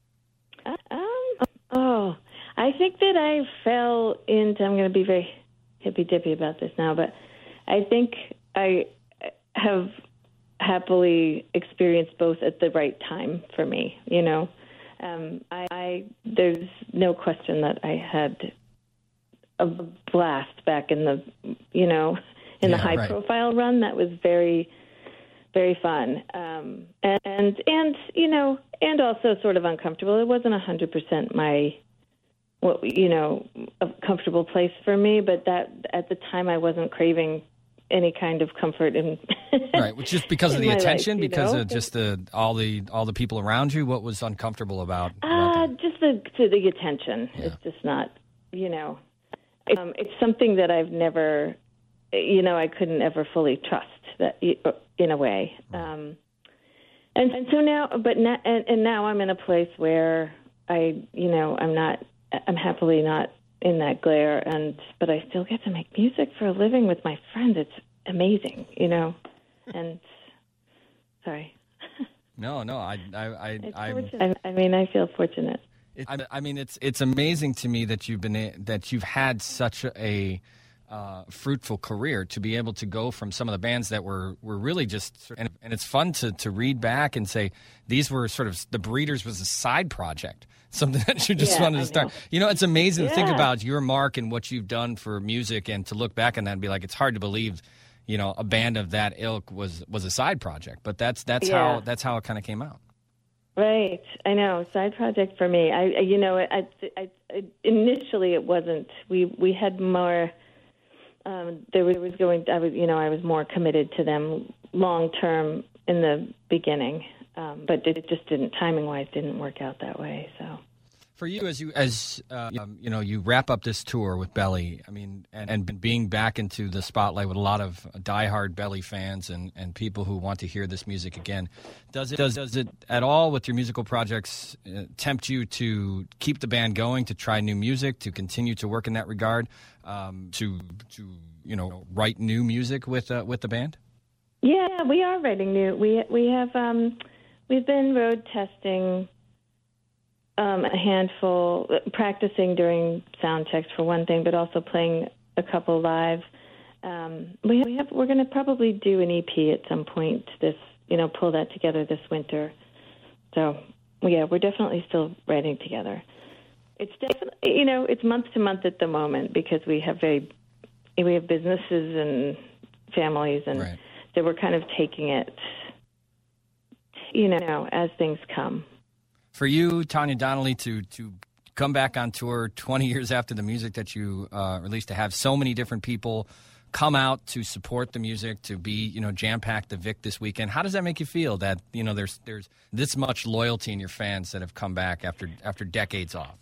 I think that I fell into, I'm going to be very hippy-dippy about this now, but I think I have happily experienced both at the right time for me, there's no question that I had a blast back in the, the high-profile run. That was very, very fun. And also sort of uncomfortable. It wasn't 100% a comfortable place for me, but that at the time I wasn't craving any kind of comfort in right, which is because of the attention, life, because of just all the people around you. What was uncomfortable about just the attention. Yeah. It's just not, it's something that I've never, I couldn't ever fully trust that in a way. Right. And so now, now I'm in a place where I'm happily not in that glare, but I still get to make music for a living with my friends. It's amazing, and sorry. No, I feel fortunate. It's amazing to me that you've had such a fruitful career, to be able to go from some of the bands that were really just, and it's fun to read back and say these were sort of, the Breeders was a side project, something that you just wanted to start. It's amazing to think about your mark and what you've done for music, and to look back on that and be like, it's hard to believe, a band of that ilk was a side project, but that's how it kind of came out. Right, I know, side project for me. I initially it wasn't. We had more. I was more committed to them long term in the beginning, but it just timing wise didn't work out that way. So, for you, you wrap up this tour with Belly, and being back into the spotlight with a lot of diehard Belly fans and people who want to hear this music again, does it at all with your musical projects tempt you to keep the band going, to try new music, to continue to work in that regard, to write new music with the band? Yeah, we are writing new. We have we've been road testing A handful, practicing during sound checks for one thing, but also playing a couple live. We're going to probably do an EP at some point. Pull that together this winter. So yeah, we're definitely still writing together. It's definitely it's month to month at the moment because we have businesses and families, and right. So we're kind of taking it, as things come. For you, Tanya Donnelly, to come back on tour 20 years after the music that you released, to have so many different people come out to support the music, to be, jam-packed the Vic this weekend, how does that make you feel that, there's this much loyalty in your fans that have come back after decades off?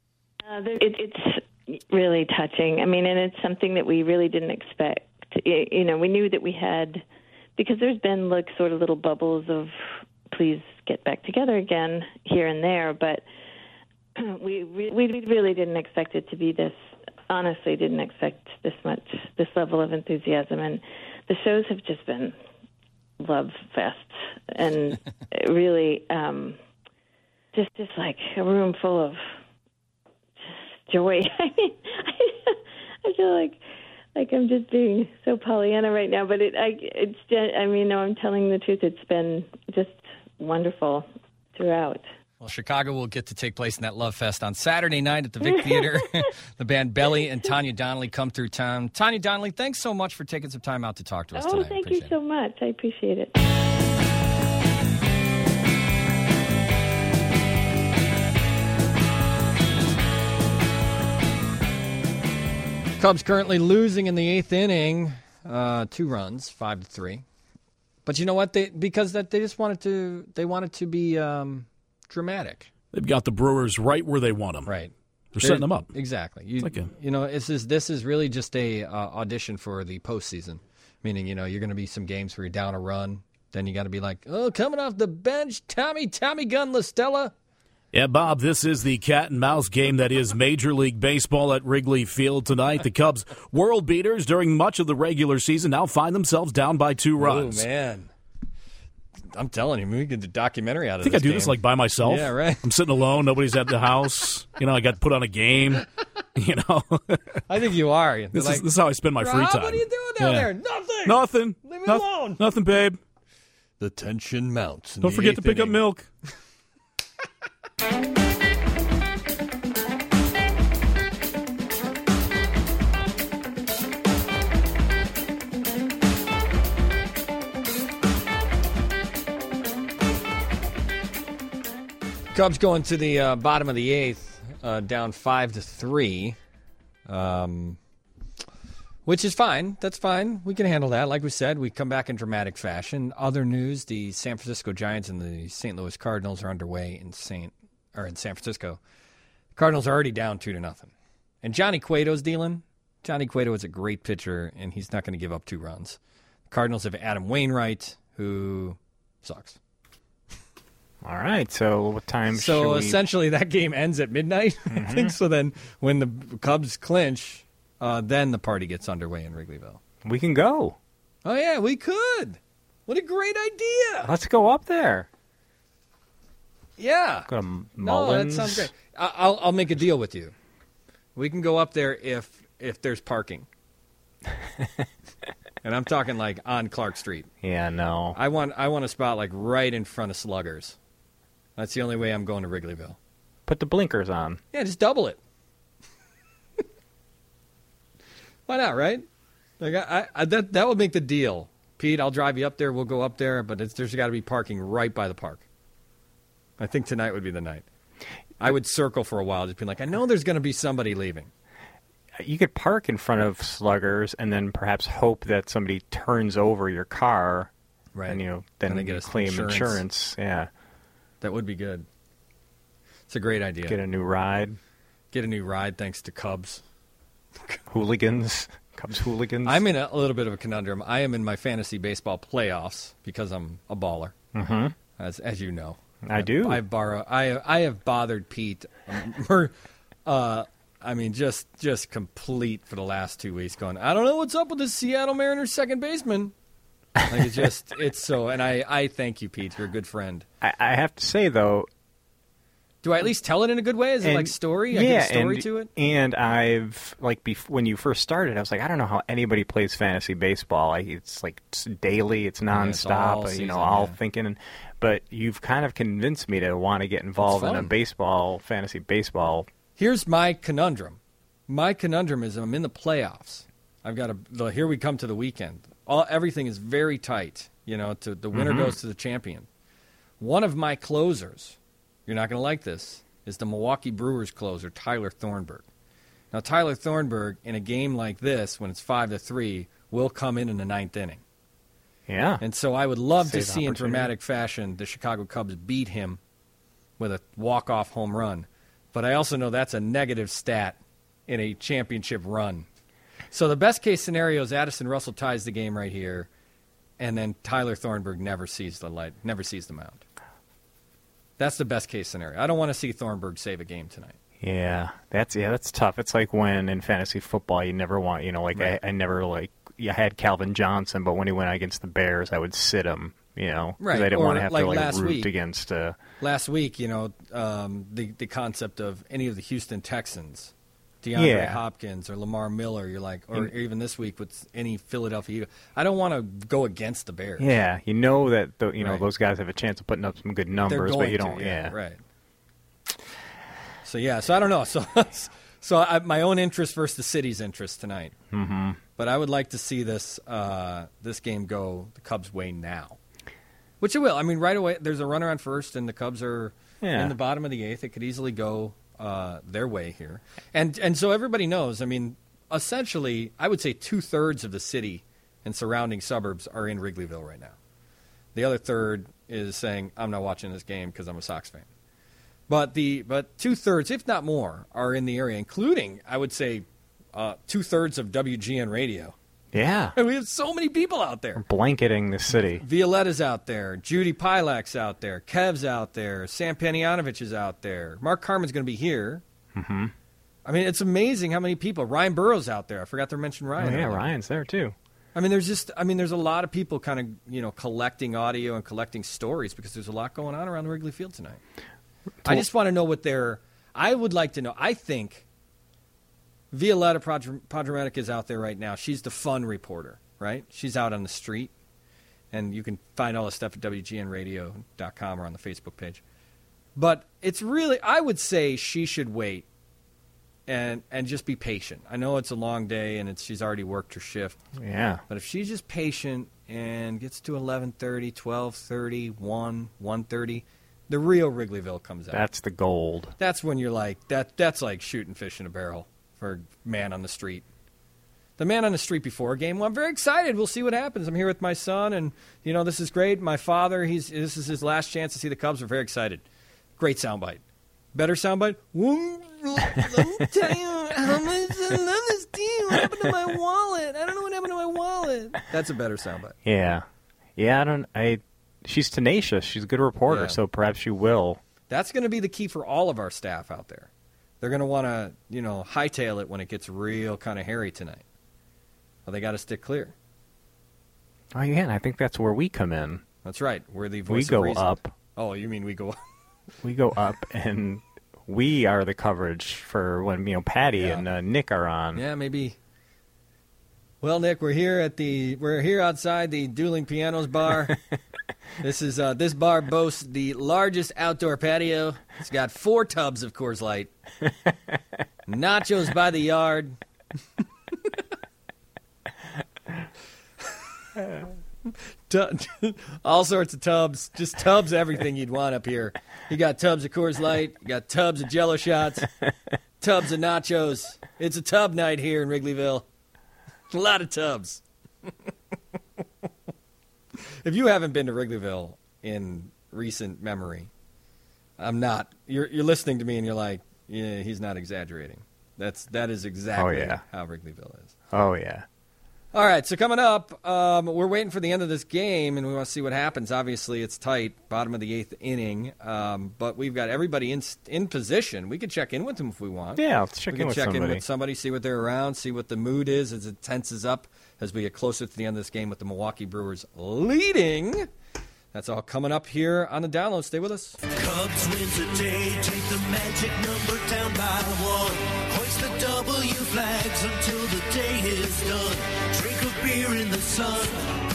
It's really touching. I mean, and it's something that we really didn't expect. We knew that we had, because there's been sort of little bubbles of please get back together again here and there, but we really didn't expect it to be this. Honestly, didn't expect this level of enthusiasm, and the shows have just been love fests, and really just like a room full of joy. I mean, I feel like I'm just being so Pollyanna right now, but I'm telling the truth. It's been just wonderful throughout. Well, Chicago will get to take place in that Love Fest on Saturday night at the Vic Theater. The band Belly and Tanya Donnelly come through town. Tanya Donnelly, thanks so much for taking some time out to talk to us tonight. Thank you so much. I appreciate it. Cubs currently losing in the eighth inning, 2 runs, 5-3. But you know what? They just wanted to be dramatic. They've got the Brewers right where they want them. Right. They're setting them up. Exactly. This is really just a audition for the postseason. Meaning, you're going to be some games where you're down a run. Then you got to be like, coming off the bench, Tommy Gun La Stella. Yeah, Bob, this is the cat and mouse game that is Major League Baseball at Wrigley Field tonight. The Cubs, world beaters during much of the regular season, now find themselves down by 2 runs. Oh, man. I'm telling you, we could get a documentary out of this. I think I do game. this by myself. Yeah, right. I'm sitting alone. Nobody's at the house. I got put on a game. I think you are. This is how I spend my free time. What are you doing down there? Nothing. Leave me alone. Nothing, babe. The tension mounts. Don't forget to pick up milk. Cubs going to the bottom of the eighth, down 5-3, which is fine. That's fine. We can handle that. Like we said, we come back in dramatic fashion. Other news: the San Francisco Giants and the St. Louis Cardinals are underway in San Francisco. Cardinals are already down 2-0, and Johnny Cueto's dealing. Johnny Cueto is a great pitcher, and he's not going to give up 2 runs. The Cardinals have Adam Wainwright, who sucks. All right, so what time So essentially that game ends at midnight, I think. So then when the Cubs clinch, then the party gets underway in Wrigleyville. We can go. Oh, yeah, we could. What a great idea. Let's go up there. Yeah. Go to Mullins. No, that sounds great. I'll make a deal with you. We can go up there if there's parking. And I'm talking on Clark Street. Yeah, no. I want a spot right in front of Sluggers. That's the only way I'm going to Wrigleyville. Put the blinkers on. Yeah, just double it. Why not, right? That would make the deal. Pete, I'll drive you up there. We'll go up there, but there's got to be parking right by the park. I think tonight would be the night. I would circle for a while, just being like, I know there's going to be somebody leaving. You could park in front of Sluggers and then perhaps hope that somebody turns over your car. Right. And then they get claim insurance. Yeah. That would be good. It's a great idea. Get a new ride. Get a new ride thanks to Cubs. Hooligans. Cubs hooligans. I'm in a little bit of a conundrum. I am in my fantasy baseball playoffs because I'm a baller, as you know. I do. I have bothered Pete. Just complete for the last 2 weeks. Going, I don't know what's up with the Seattle Mariners second baseman. It's so. And I thank you, Pete. You're a good friend. I have to say though, Do I at least tell it in a good way? Is it like story? I give a story to it? And I've, when you first started, I was like, I don't know how anybody plays fantasy baseball. It's like daily, it's nonstop, all thinking. But you've kind of convinced me to want to get involved in a fantasy baseball. Here's my conundrum. My conundrum is I'm in the playoffs. I've got here we come to the weekend. Everything is very tight. The winner goes to the champion. One of my closers, you're not going to like this, is the Milwaukee Brewers closer, Tyler Thornburg. Now, Tyler Thornburg, in a game like this, when it's 5-3, will come in the ninth inning. Yeah. And so I would love to see in dramatic fashion the Chicago Cubs beat him with a walk-off home run. But I also know that's a negative stat in a championship run. So the best-case scenario is Addison Russell ties the game right here, and then Tyler Thornburg never sees the mound. That's the best-case scenario. I don't want to see Thornburg save a game tonight. Yeah, that's tough. It's like when in fantasy football you never want, right. I never had Calvin Johnson, but when he went against the Bears, I would sit him, because right. I didn't want to have to last root week, against. Last week, the concept of any of the Houston Texans, DeAndre Hopkins or Lamar Miller, you're like, or even this week with any Philadelphia Eagles. I don't want to go against the Bears. Yeah, that those guys have a chance of putting up some good numbers, but you don't. Right. So I don't know. So my own interest versus the city's interest tonight. Mm-hmm. But I would like to see this game go the Cubs' way now, which it will. I mean, right away there's a runner on first, and the Cubs are in the bottom of the eighth. It could easily go their way here, and so everybody knows. I mean, essentially, I would say 2/3 of the city and surrounding suburbs are in Wrigleyville right now. The other third is saying, "I'm not watching this game because I'm a Sox fan." But 2/3, if not more, are in the area, including I would say 2/3 of WGN Radio. Yeah, and we have so many people out there blanketing the city. Violetta's out there, Judy Pilak's out there, Kev's out there, Sam Panianovich is out there, Mark Carmen's going to be here. Mm-hmm. I mean, it's amazing how many people. Ryan Burroughs out there. I forgot to mention Ryan. Oh, yeah, Ryan's there too. I mean, there's a lot of people kind of collecting audio and collecting stories because there's a lot going on around Wrigley Field tonight. I just want to know I would like to know. I think Violetta Podromatic is out there right now. She's the fun reporter, right? She's out on the street. And you can find all the stuff at WGNradio.com or on the Facebook page. But it's really, I would say she should wait and just be patient. I know it's a long day and she's already worked her shift. Yeah. But if she's just patient and gets to 11:30, 12:30, 1:30, the real Wrigleyville comes out. That's the gold. That's when you're like, that's like shooting fish in a barrel for man on the street. The man on the street before a game, well, I'm very excited. We'll see what happens. I'm here with my son, and, this is great. My father, this is his last chance to see the Cubs. We're very excited. Great soundbite. Better soundbite? Let me tell you how much I love this team. What happened to my wallet? I don't know what happened to my wallet. That's a better soundbite. Yeah. Yeah, she's tenacious. She's a good reporter, so perhaps she will. That's going to be the key for all of our staff out there. They're going to want to, hightail it when it gets real kind of hairy tonight. Well, they got to stick clear. Oh, yeah, and I think that's where we come in. That's right. We're the voice of reason. We go up. Oh, you mean we go up? We go up, and we are the coverage for when, Patty and Nick are on. Yeah, maybe. Well, Nick, we're here outside the Dueling Pianos bar. This bar boasts the largest outdoor patio. It's got 4 tubs of Coors Light. Nachos by the yard. All sorts of tubs. Just tubs, everything you'd want up here. You got tubs of Coors Light. You got tubs of Jello shots. Tubs of nachos. It's a tub night here in Wrigleyville. A lot of tubs. If you haven't been to Wrigleyville in recent memory, I'm not. You're listening to me and you're like, yeah, he's not exaggerating. That is exactly how Wrigleyville is. Oh, yeah. All right, so coming up, we're waiting for the end of this game, and we want to see what happens. Obviously, it's tight, bottom of the 8th inning, but we've got everybody in position. We could check in with them if we want. Yeah, let's check in with somebody. We can check in with somebody, see what they're around, see what the mood is as it tenses up as we get closer to the end of this game with the Milwaukee Brewers leading That's all coming up here on the download. Stay with us. Cubs win today, take the magic number down by 1. Hoist the W flags until the day is done. Drink a beer in the sun.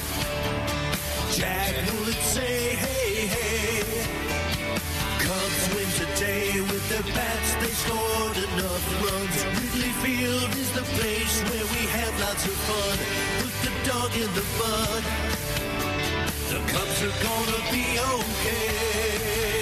Jack would say, hey, hey. Cubs win today with their bats, they scored enough runs. Wrigley Field is the place where we have lots of fun. Put the dog in the bud. The Cubs are gonna be okay.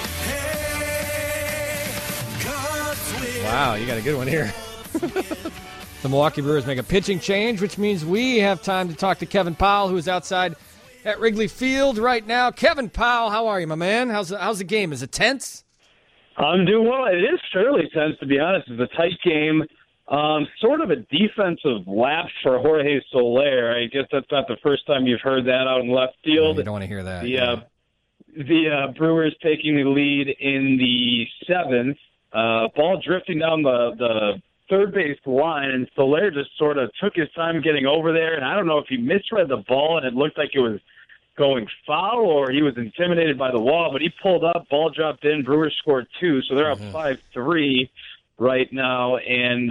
Hey, Cubs win. Wow, you got a good one here. The Milwaukee Brewers make a pitching change, which means we have time to talk to Kevin Powell, who is outside at Wrigley Field right now. Kevin Powell, how are you, my man? How's the game? Is it tense? I'm doing well. It is fairly tense, to be honest. It's a tight game. Sort of a defensive lapse for Jorge Soler. I guess that's not the first time you've heard that out in left field. You don't want to hear that. The Brewers taking the lead in the 7th. Ball drifting down the third base line, and Soler just sort of took his time getting over there. And I don't know if he misread the ball and it looked like it was going foul or he was intimidated by the wall, but he pulled up, ball dropped in, Brewers scored 2, so they're up 5-3 right now. And,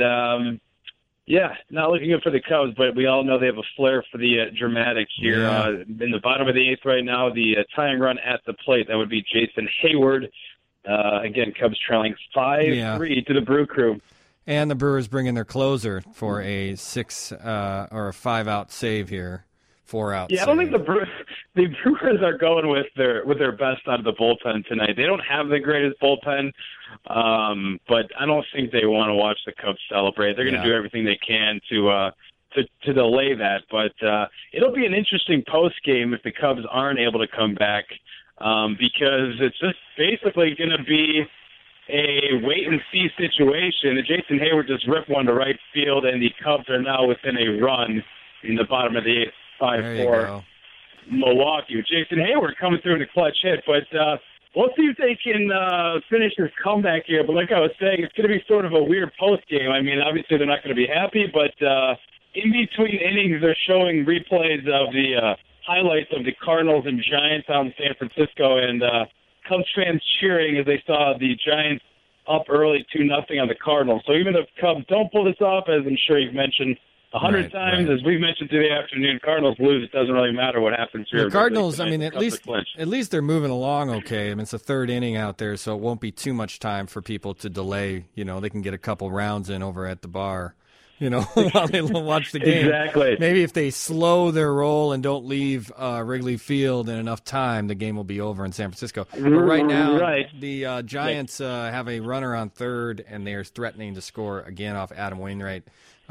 not looking good for the Cubs, but we all know they have a flair for the dramatic here. In the bottom of the 8th right now, the tying run at the plate, that would be Jason Hayward. Again, Cubs trailing 5-3 to the Brew Crew. And the Brewers bring in their closer for a 6 or a 5-out save here. 4-out. Yeah, I don't think the Brewers are going with their best out of the bullpen tonight. They don't have the greatest bullpen, but I don't think they want to watch the Cubs celebrate. They're going to do everything they can to delay that. But it'll be an interesting post game if the Cubs aren't able to come back, because it's just basically going to be a wait-and-see situation. Jason Hayward just ripped one to right field, and the Cubs are now within a run in the bottom of the 8th. 5-4 Milwaukee. Jason Hayward coming through in a clutch hit, but we'll see if they can finish this comeback here. But like I was saying, it's going to be sort of a weird post game. I mean, obviously they're not going to be happy, but in between innings, they're showing replays of the highlights of the Cardinals and Giants out in San Francisco, and Cubs fans cheering as they saw the Giants up early 2-0 on the Cardinals. So even if Cubs don't pull this off, as I'm sure you've mentioned 100 times, as we've mentioned through the afternoon, Cardinals lose. It doesn't really matter what happens here. The Cardinals, I mean, at least they're moving along okay. I mean, it's the 3rd inning out there, so it won't be too much time for people to delay. You know, they can get a couple rounds in over at the bar, you know, while they watch the game. Exactly. Maybe if they slow their roll and don't leave Wrigley Field in enough time, the game will be over in San Francisco. But right now, the Giants have a runner on third, and they are threatening to score again off Adam Wainwright.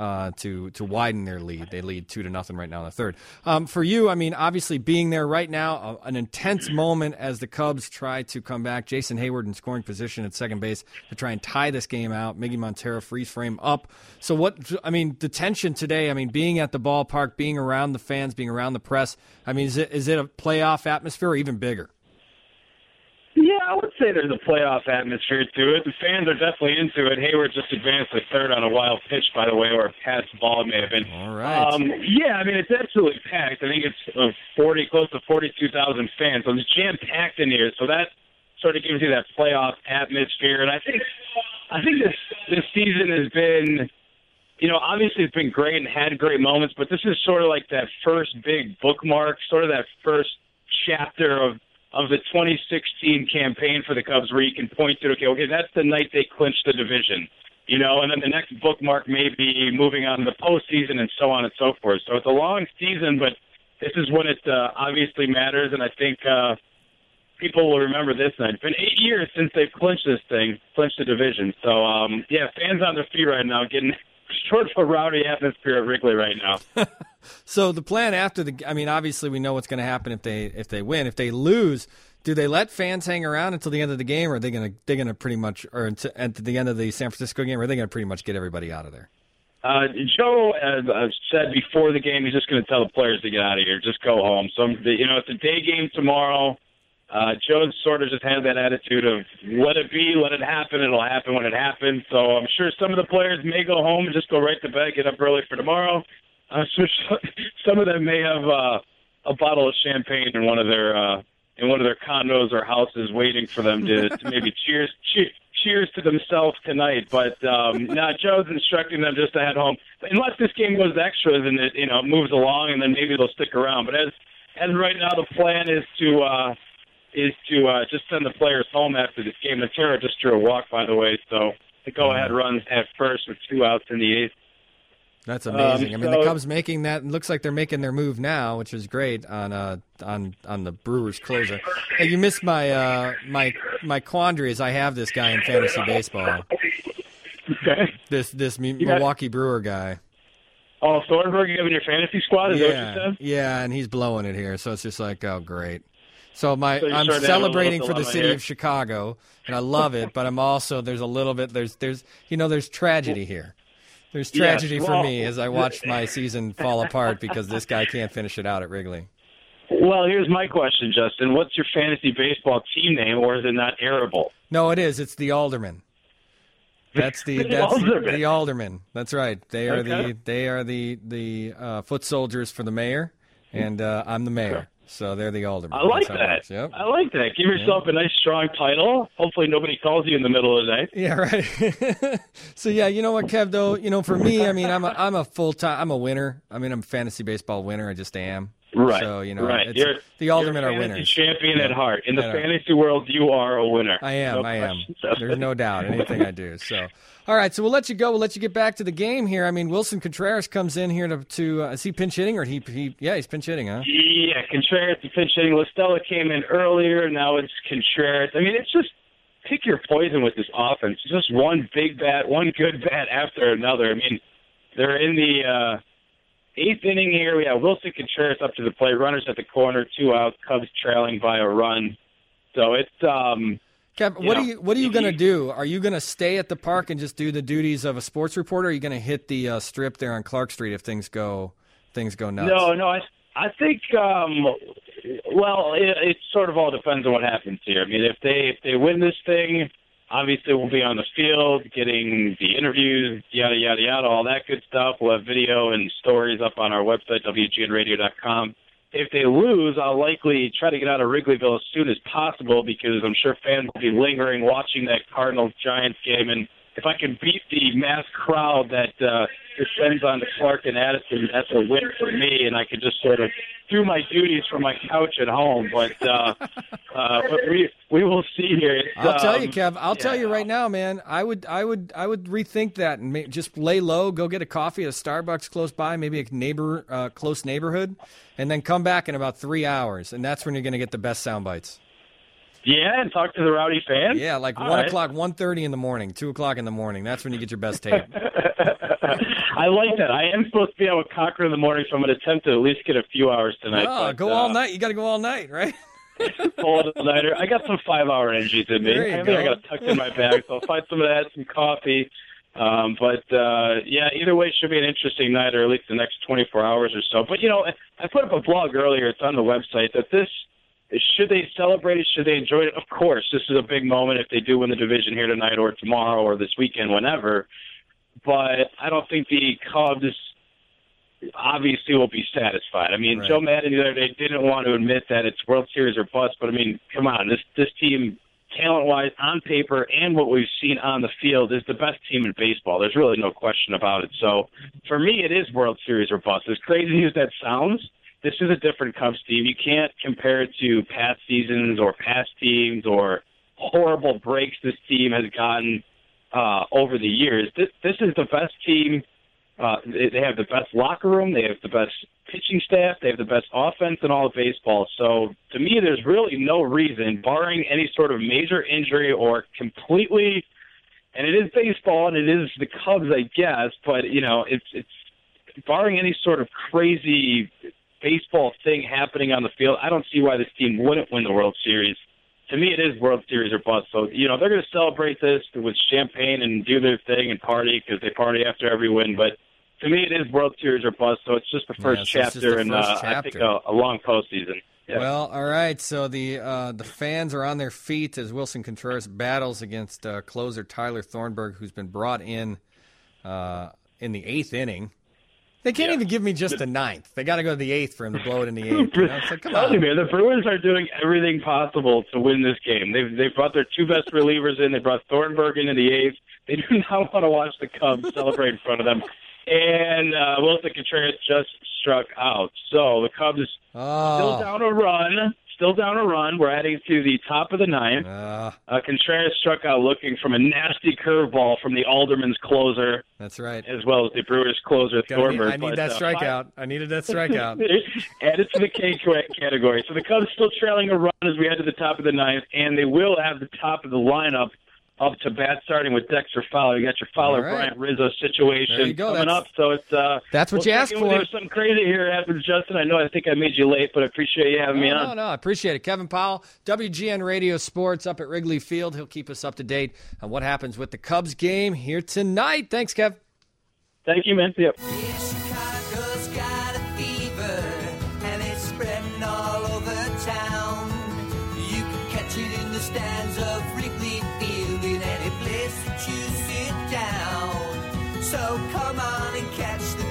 To widen their lead. They lead 2-0 right now in the third. For you, I mean, obviously being there right now, an intense moment as the Cubs try to come back. Jason Hayward in scoring position at second base to try and tie this game out. Miggy Montero freeze frame up. So the tension today, I mean, being at the ballpark, being around the fans, being around the press, I mean, is it a playoff atmosphere or even bigger? Yeah, I would say there's a playoff atmosphere to it. The fans are definitely into it. Hayward just advanced to third on a wild pitch, by the way, or a pass ball may have been. All right. Yeah, I mean, it's absolutely packed. I think it's close to 42,000 fans. So it's jam-packed in here. So that sort of gives you that playoff atmosphere. And I think this season has been, you know, obviously it's been great and had great moments, but this is sort of like that first big bookmark, sort of that first chapter of the 2016 campaign for the Cubs where you can point to, okay, that's the night they clinched the division, you know, and then the next bookmark may be moving on to the postseason and so on and so forth. So it's a long season, but this is when it obviously matters, and I think people will remember this night. It's been 8 years since they've clinched the division. So, fans on their feet right now, getting sort of a rowdy atmosphere at Wrigley right now. So the plan after obviously we know what's going to happen if they win. If they lose, do they let fans hang around until the end of the game, or are they going to pretty much, or at the end of the San Francisco game, or are they going to pretty much get everybody out of there? Joe, as I've said before the game, he's just going to tell the players to get out of here, just go home. So it's a day game tomorrow. Joe's sort of just had that attitude of let it be, let it happen, it'll happen when it happens. So I'm sure some of the players may go home and just go right to bed, get up early for tomorrow. I'm sure some of them may have a bottle of champagne in one of their in one of their condos or houses waiting for them to maybe cheers to themselves tonight. But Joe's instructing them just to head home. Unless this game goes to extras and it moves along, and then maybe they'll stick around. But as right now, the plan is to just send the players home after this game. The Terra just drew a walk, by the way, so the go-ahead runs at first with 2 outs in the 8th. That's amazing. I mean, the Cubs making that. It looks like they're making their move now, which is great on the Brewers closer. Hey, you missed my quandary. Is I have this guy in fantasy baseball. Okay. This Milwaukee Brewer guy. Oh, Thornburg, you have in your fantasy squad? Is that what you said? Yeah, and he's blowing it here. So it's just like, oh, great. So I'm sure celebrating for the city of Chicago, and I love it. But I'm also there's tragedy here. There's tragedy for me as I watch my season fall apart because this guy can't finish it out at Wrigley. Well, here's my question, Justin. What's your fantasy baseball team name, or is it not arable? No, it is. It's the Aldermen. That's the Aldermen. That's right. They are the foot soldiers for the mayor, and I'm the mayor. So they're the Aldermen. I like that. Yep. I like that. Give yourself a nice, strong title. Hopefully nobody calls you in the middle of the night. Yeah, right. So, yeah, you know what, Kev, though? For me, I mean, I'm a winner. I mean, I'm a fantasy baseball winner. I just am. Right. So, right. The Aldermen are winners. winners. Champion at heart. In the fantasy world, you are a winner. I am. There's no doubt. Anything I do. So, all right. So we'll let you go. We'll let you get back to the game here. I mean, Wilson Contreras comes in here to is he pinch hitting or he's pinch hitting, huh? Yeah, Contreras is pinch hitting. La Stella came in earlier. Now it's Contreras. I mean, it's just pick your poison with this offense. It's just one big bat, one good bat after another. I mean, they're in the 8th inning here. We have Wilson Contreras up to the plate. Runners at the corner, 2 outs. Cubs trailing by a run. So it's Kev, what are you going to do? Are you going to stay at the park and just do the duties of a sports reporter? Or are you going to hit the strip there on Clark Street if things go nuts? No. I think it sort of all depends on what happens here. I mean, if they win this thing, obviously we'll be on the field getting the interviews, yada yada yada, all that good stuff. We'll have video and stories up on our website, WGNradio.com. If they lose, I'll likely try to get out of Wrigleyville as soon as possible because I'm sure fans will be lingering watching that Cardinals-Giants game. And if I can beat the mass crowd that descends on the Clark and Addison, that's a win for me, and I can just sort of do my duties from my couch at home. But we will see here. I'll tell you, Kev. I'll tell you right now, man. I would rethink that and just lay low, go get a coffee at a Starbucks close by, maybe a close neighborhood, and then come back in about 3 hours, and that's when you're going to get the best sound bites. Yeah, and talk to the rowdy fans? Yeah, like 1 o'clock, 1:30 in the morning, 2 o'clock in the morning. That's when you get your best tape. I like that. I am supposed to be out with Cochran in the morning, so I'm going to attempt to at least get a few hours tonight. Oh, go all night. You got to go all night, right? All-nighter. I got some 5-hour energies in me. I think I got it tucked in my bag, so I'll find some of that, some coffee. Either way, it should be an interesting night, or at least the next 24 hours or so. But, I put up a blog earlier. It's on the website that should they celebrate it? Should they enjoy it? Of course, this is a big moment if they do win the division here tonight or tomorrow or this weekend, whenever. But I don't think the Cubs obviously will be satisfied. I mean, right. Joe Madden the other day didn't want to admit that it's World Series or bust, but I mean, come on, this team, talent-wise, on paper, and what we've seen on the field, is the best team in baseball. There's really no question about it. So for me, it is World Series or bust. As crazy as that sounds, this is a different Cubs team. You can't compare it to past seasons or past teams or horrible breaks this team has gotten over the years. This is the best team. They have the best locker room. They have the best pitching staff. They have the best offense in all of baseball. So to me, there's really no reason, barring any sort of major injury or completely, and it is baseball and it is the Cubs, I guess, but it's barring any sort of crazy baseball thing happening on the field, I don't see why this team wouldn't win the World Series. To me, it is World Series or bust. So, they're going to celebrate this with champagne and do their thing and party because they party after every win. But to me, it is World Series or bust. So it's just the first chapter in, I think, a long postseason. Yeah. Well, all right. So the fans are on their feet as Wilson Contreras battles against closer Tyler Thornburg, who's been brought in the 8th inning. They can't even give me just the 9th. They got to go to the 8th for him to blow it in the 8th. You know? It's like, come on. Man, the Bruins are doing everything possible to win this game. They've brought their 2 best relievers in. They brought Thornburg into the 8th. They do not want to watch the Cubs celebrate in front of them. And Wilson Contreras just struck out. So the Cubs still down a run. We're adding to the top of the 9th. Contreras struck out looking from a nasty curveball from the Alderman's closer. That's right. As well as the Brewers' closer, Thornburg. I need that strikeout. I needed that strikeout. Add it to the K category. So the Cubs still trailing a run as we head to the top of the 9th, and they will have the top of the lineup up to bat, starting with Dexter Fowler. You got your Fowler, right. Bryant Rizzo situation coming up. So it's that's what you asked for. There's something crazy here happens, Justin. I think I made you late, but I appreciate you having me on. No, I appreciate it. Kevin Powell, WGN Radio Sports up at Wrigley Field. He'll keep us up to date on what happens with the Cubs game here tonight. Thanks, Kev. Thank you, man. See ya. Chicago's got a fever, and it's spreading all over town. You can catch it in the stands of Wrigley Field in any place that you sit down. So come on and catch the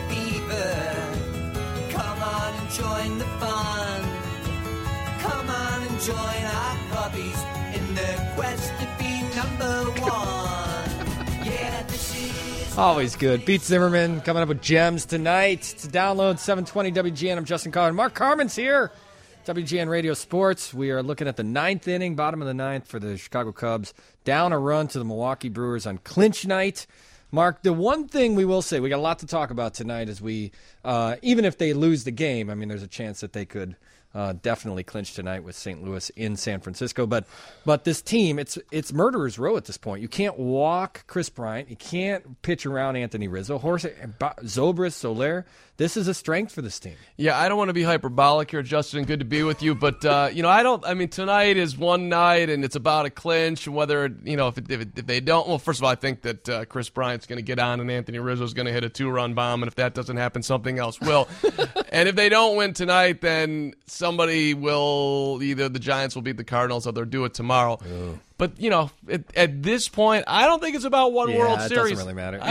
fever. Come on and join the fun. Come on and join our Cubbies in their quest to be number 1. Yeah, this is always good. Pete Zimmerman coming up with gems tonight. To download 720 WGN. I'm Justin Carlin. Mark Carmen's here. WGN Radio Sports. We are looking at the 9th inning, bottom of the 9th for the Chicago Cubs. Down a run to the Milwaukee Brewers on clinch night. Mark, the one thing we will say, we got a lot to talk about tonight as we, even if they lose the game, I mean, there's a chance that they could definitely clinch tonight with St. Louis in San Francisco. But this team, it's murderer's row at this point. You can't walk Chris Bryant. You can't pitch around Anthony Rizzo. Zobrist, Soler. This is a strength for this team. Yeah, I don't want to be hyperbolic here, Justin. Good to be with you. But, tonight is one night, and it's about a clinch. And whether, if they don't, well, first of all, I think that Chris Bryant's going to get on and Anthony Rizzo's going to hit a 2-run bomb. And if that doesn't happen, something else will. And if they don't win tonight, then somebody will, either the Giants will beat the Cardinals or they'll do it tomorrow. Ew. But, at this point, I don't think it's about one World Series. It doesn't really matter.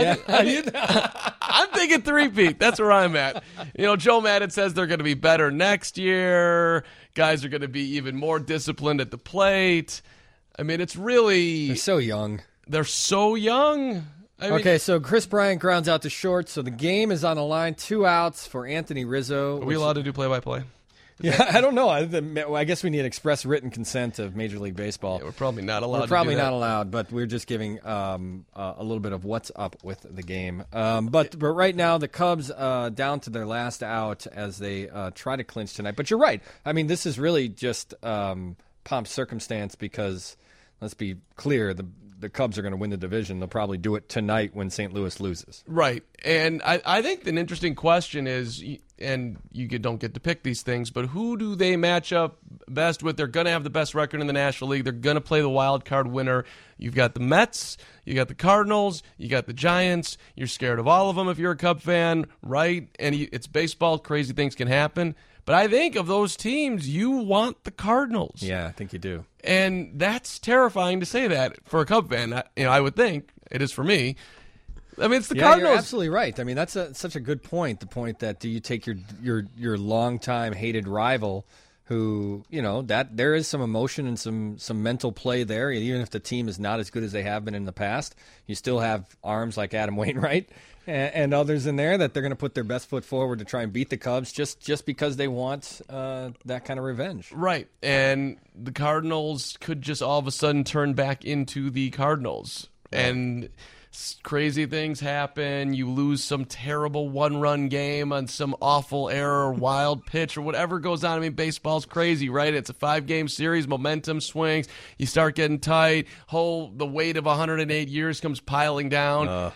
I'm thinking 3-peat. That's where I'm at. Joe Maddon says they're going to be better next year. Guys are going to be even more disciplined at the plate. I mean, it's really... They're so young. They're so young. Okay, so Chris Bryant grounds out to short, so the game is on the line. 2 outs for Anthony Rizzo. Are we allowed to do play-by-play? Yeah, I don't know. I guess we need express written consent of Major League Baseball. Yeah, we're probably not allowed. We're probably not allowed, but we're just giving a little bit of what's up with the game. But right now, the Cubs down to their last out as they try to clinch tonight. But you're right. I mean, this is really just pomp circumstance because, let's be clear, the Cubs are going to win the division. They'll probably do it tonight when St. Louis loses. Right. And I think an interesting question is, and you don't get to pick these things, but who do they match up best with? They're going to have the best record in the National League. They're going to play the wild card winner. You've got the Mets, you got the Cardinals, you got the Giants. You're scared of all of them if you're a Cub fan, right? And it's baseball. Crazy things can happen. But I think of those teams, you want the Cardinals. Yeah, I think you do. And that's terrifying to say that for a Cub fan. I would think it is for me. I mean, it's the Cardinals. You're absolutely right. I mean, that's such a good point. The point that do you take your longtime hated rival, who that there is some emotion and some mental play there. Even if the team is not as good as they have been in the past, you still have arms like Adam Wainwright and others in there that they're going to put their best foot forward to try and beat the Cubs just because they want that kind of revenge. Right. And the Cardinals could just all of a sudden turn back into the Cardinals. Yeah. And crazy things happen. You lose some terrible one-run game on some awful error or wild pitch or whatever goes on. I mean, baseball's crazy, right? It's a 5-game series. Momentum swings. You start getting tight. The weight of 108 years comes piling down.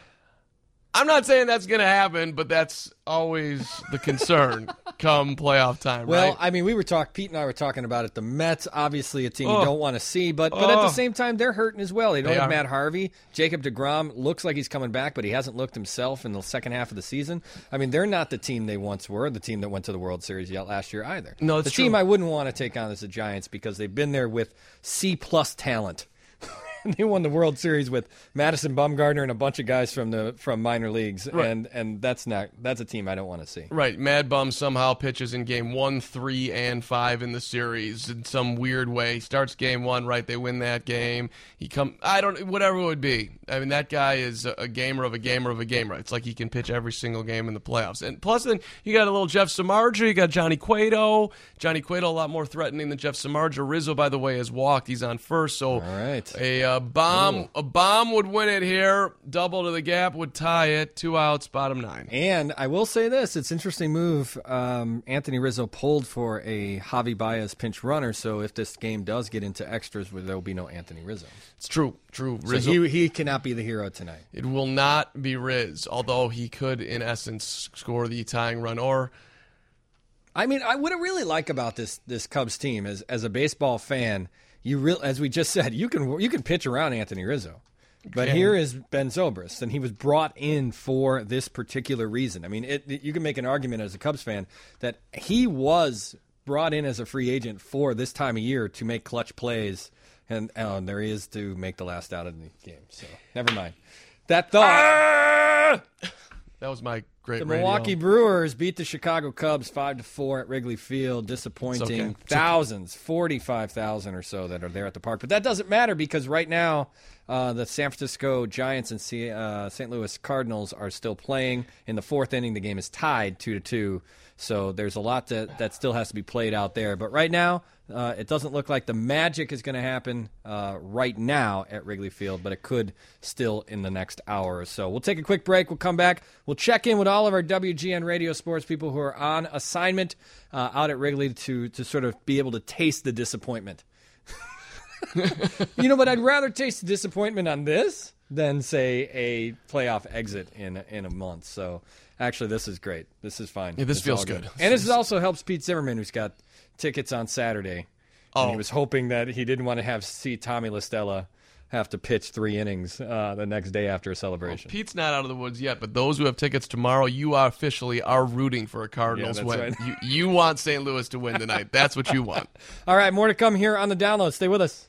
I'm not saying that's going to happen, but that's always the concern come playoff time, well, right? I mean, Pete and I were talking about it. The Mets, obviously a team you don't want to see, but at the same time, they're hurting as well. They don't have Matt Harvey. Jacob deGrom looks like he's coming back, but he hasn't looked himself in the second half of the season. I mean, they're not the team they once were, the team that went to the World Series last year either. No, it's the team I wouldn't want to take on is the Giants because they've been there with C-plus talent. They won the World Series with Madison Bumgarner and a bunch of guys from minor leagues, Right. and that's a team I don't want to see. Right, Mad Bum somehow pitches in game 1, 3, and 5 in the series in some weird way. Starts game 1, right? They win that game. Whatever it would be. I mean, that guy is a gamer of a gamer of a gamer. It's like he can pitch every single game in the playoffs. And plus, then you got a little Jeff Samardzija. You got Johnny Cueto. Johnny Cueto a lot more threatening than Jeff Samardzija. Rizzo, by the way, has walked. He's on first. So all right. a bomb would win it here. Double to the gap would tie it. 2 outs, bottom 9. And I will say this: it's an interesting move. Anthony Rizzo pulled for a Javi Baez pinch runner. So if this game does get into extras, there will be no Anthony Rizzo. It's true. Rizzo, so he cannot be the hero tonight. It will not be Riz, although he could, in essence, score the tying run. Or, I mean, what I really like about this Cubs team is, as a baseball fan, as we just said, you can pitch around Anthony Rizzo. But here is Ben Zobrist, and he was brought in for this particular reason. I mean, you can make an argument as a Cubs fan that he was brought in as a free agent for this time of year to make clutch plays, and there he is to make the last out of the game. So never mind. That thought. That was my great The radio. Milwaukee Brewers beat the Chicago Cubs 5-4 at Wrigley Field. Disappointing. Okay. Thousands, 45,000 or so that are there at the park. But that doesn't matter because right now the San Francisco Giants and St. Louis Cardinals are still playing. In the fourth inning, the game is tied 2-2. So there's a lot that still has to be played out there. But right now, it doesn't look like the magic is going to happen right now at Wrigley Field, but it could still in the next hour or so. We'll take a quick break. We'll come back. We'll check in with all of our WGN Radio Sports people who are on assignment out at Wrigley to sort of be able to taste the disappointment. But I'd rather taste the disappointment on this than, say, a playoff exit in a month. So actually, this is great. This is fine. Yeah, this It's feels all good. And this also helps Pete Zimmerman, who's got tickets on Saturday. And he was hoping that he didn't want to see Tommy LaStella have to pitch 3 innings the next day after a celebration. Well, Pete's not out of the woods yet, but those who have tickets tomorrow, you officially are rooting for a Cardinals that's win. right. You want St. Louis to win tonight. That's what you want. All right, more to come here on the download. Stay with us.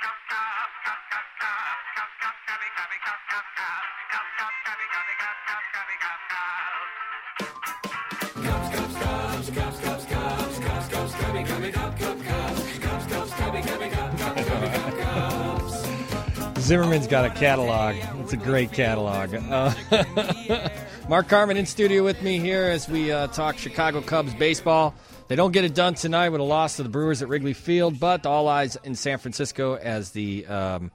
Zimmerman's got a catalog. It's a great catalog. Mark Carman in studio with me here as we talk Chicago Cubs baseball. They don't get it done tonight with a loss to the Brewers at Wrigley Field, but all eyes in San Francisco as the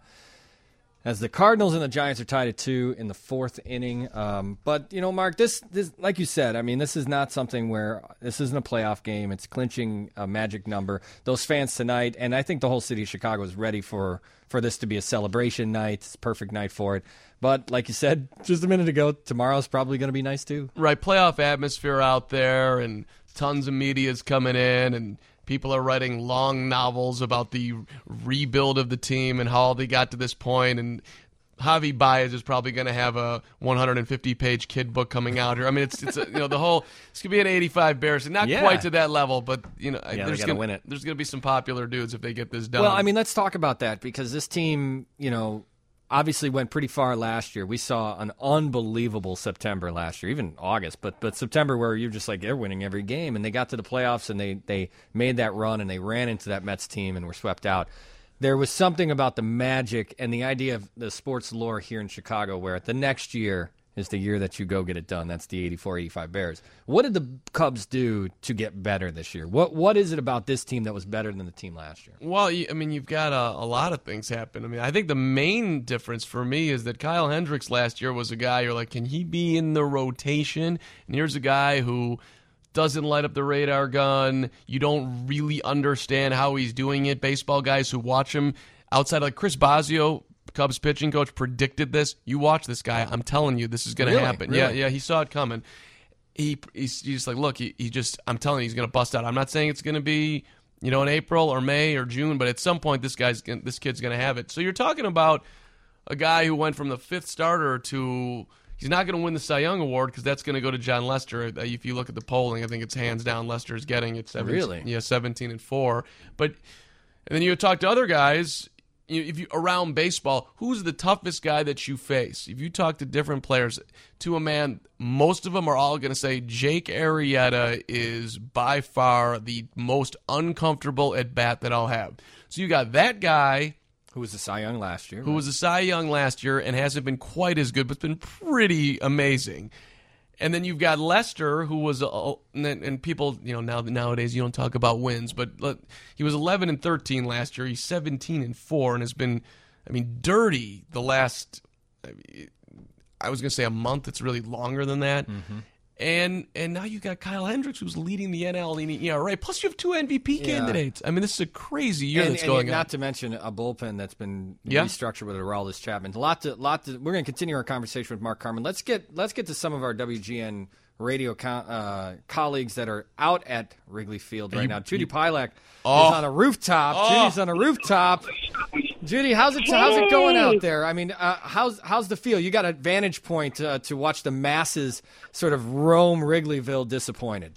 Cardinals and the Giants are tied at 2 in the fourth inning. But, Mark, this like you said, I mean, this is not something where this isn't a playoff game. It's clinching a magic number. Those fans tonight, and I think the whole city of Chicago is ready for this to be a celebration night. It's a perfect night for it. But like you said just a minute ago, tomorrow's probably going to be nice too. Right, playoff atmosphere out there, and tons of media's coming in, and people are writing long novels about the rebuild of the team and how they got to this point. And Javi Baez is probably going to have a 150-page kid book coming out here. I mean, it's the whole. It's going to be an 85 Bears, and not quite to that level, but there's going to win it. There's going to be some popular dudes if they get this done. Well, I mean, let's talk about that because this team, obviously went pretty far last year. We saw an unbelievable September last year, even August, but September where you're just like, they're winning every game. And they got to the playoffs and they made that run and they ran into that Mets team and were swept out. There was something about the magic and the idea of the sports lore here in Chicago where the next year is the year that you go get it done. That's the 84-85 Bears. What did the Cubs do to get better this year? What is it about this team that was better than the team last year? Well, I mean, you've got a lot of things happen. I mean, I think the main difference for me is that Kyle Hendricks last year was a guy you're like, can he be in the rotation? And here's a guy who doesn't light up the radar gun. You don't really understand how he's doing it. Baseball guys who watch him outside, like Chris Bosio, Cubs pitching coach, predicted this. You watch this guy. I'm telling you, this is going to happen. Really? Yeah, he saw it coming. He's just like, look, I'm telling you, he's going to bust out. I'm not saying it's going to be, in April or May or June, but at some point, this kid's going to have it. So you're talking about a guy who went from the 5th starter to, he's not going to win the Cy Young Award because that's going to go to John Lester. If you look at the polling, I think it's hands down Lester is getting it. 17, Really? Yeah, 17-4. And then you talk to other guys. if you around baseball, who's the toughest guy that you face? If you talk to different players, to a man, most of them are all going to say Jake Arrieta is by far the most uncomfortable at bat that I'll have. So you got that guy who was a Cy Young last year. Who was a Cy Young last year and hasn't been quite as good, but's been pretty amazing. And then you've got Lester, who was, and people, nowadays you don't talk about wins, but he was 11-13 last year. He's 17-4, and has been, dirty the last. I was going to say a month. It's really longer than that. Mm-hmm. And now you got Kyle Hendricks, who's leading the NL in ERA. Plus, you have 2 MVP candidates. This is a crazy year that's going on. Not to mention a bullpen that's been restructured with Aroldis Chapman. We're going to continue our conversation with Mark Carman. Let's get to some of our WGN radio colleagues that are out at Wrigley Field right now. Judy Pilak is on a rooftop. Judy's on a rooftop. Judy, how's it going out there? How's the feel? You got a vantage point to watch the masses sort of roam Wrigleyville disappointed.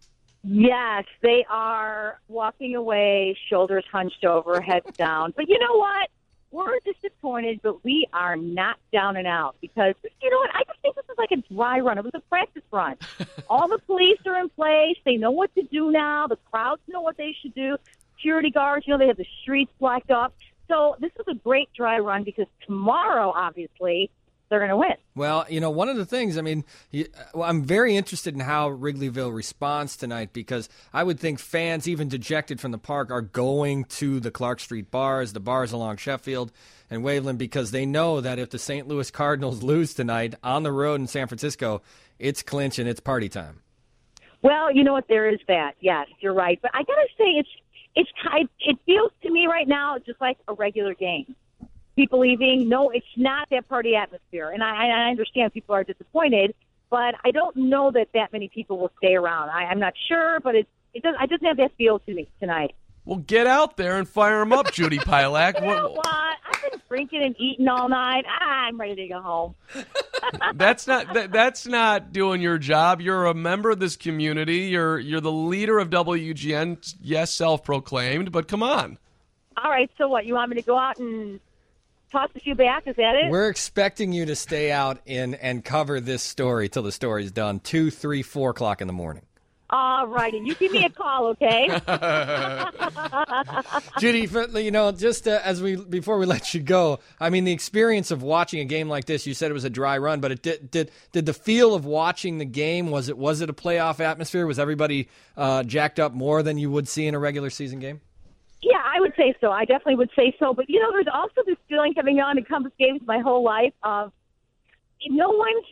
Yes, they are walking away, shoulders hunched over, heads down. But you know what? We're disappointed, but we are not down and out because, you know what? I just think this is like a dry run. It was a practice run. All the police are in place. They know what to do now. The crowds know what they should do. Security guards, they have the streets blocked up. So this is a great dry run because tomorrow, obviously, they're going to win. Well, one of the things, I'm very interested in how Wrigleyville responds tonight because I would think fans, even dejected from the park, are going to the Clark Street bars, the bars along Sheffield and Waveland, because they know that if the St. Louis Cardinals lose tonight on the road in San Francisco, it's clinch and it's party time. Well, you know what? There is that. Yes, you're right. But I got to say, it feels to me right now just like a regular game. People leaving, no, it's not that party atmosphere. And I understand people are disappointed, but I don't know that many people will stay around. I'm not sure, but it doesn't have that feel to me tonight. Well, get out there and fire them up, Judy Pilak. You know what? I've been drinking and eating all night. I'm ready to go home. That's not doing your job. You're a member of this community. You're the leader of WGN. Yes, self-proclaimed, but come on. All right, so what? You want me to go out and toss a few back? Is that it? We're expecting you to stay out and cover this story till the story's done. 2, 3, 4 o'clock in the morning. All righty. You give me a call, okay? Judy, just before we let you go, the experience of watching a game like this, you said it was a dry run, but did the feel of watching the game, was it a playoff atmosphere? Was everybody jacked up more than you would see in a regular season game? Yeah, I would say so. I definitely would say so. But, there's also this feeling coming on in Cubs games my whole life of no one's,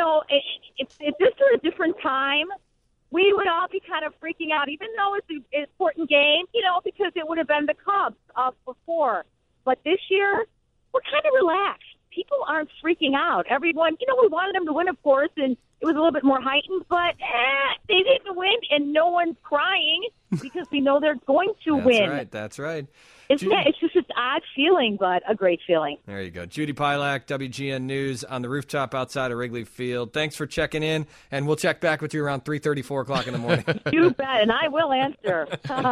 if this were a different time, we would all be kind of freaking out, even though it's an important game, because it would have been the Cubs before. But this year, we're kind of relaxed. People aren't freaking out. Everyone, we wanted them to win, of course, and it was a little bit more heightened, but they didn't win, and no one's crying because we know they're going to win. That's right. It's just an odd feeling, but a great feeling. There you go. Judy Pilak, WGN News, on the rooftop outside of Wrigley Field. Thanks for checking in, and we'll check back with you around 3:30, 4 o'clock in the morning. You bet, and I will answer.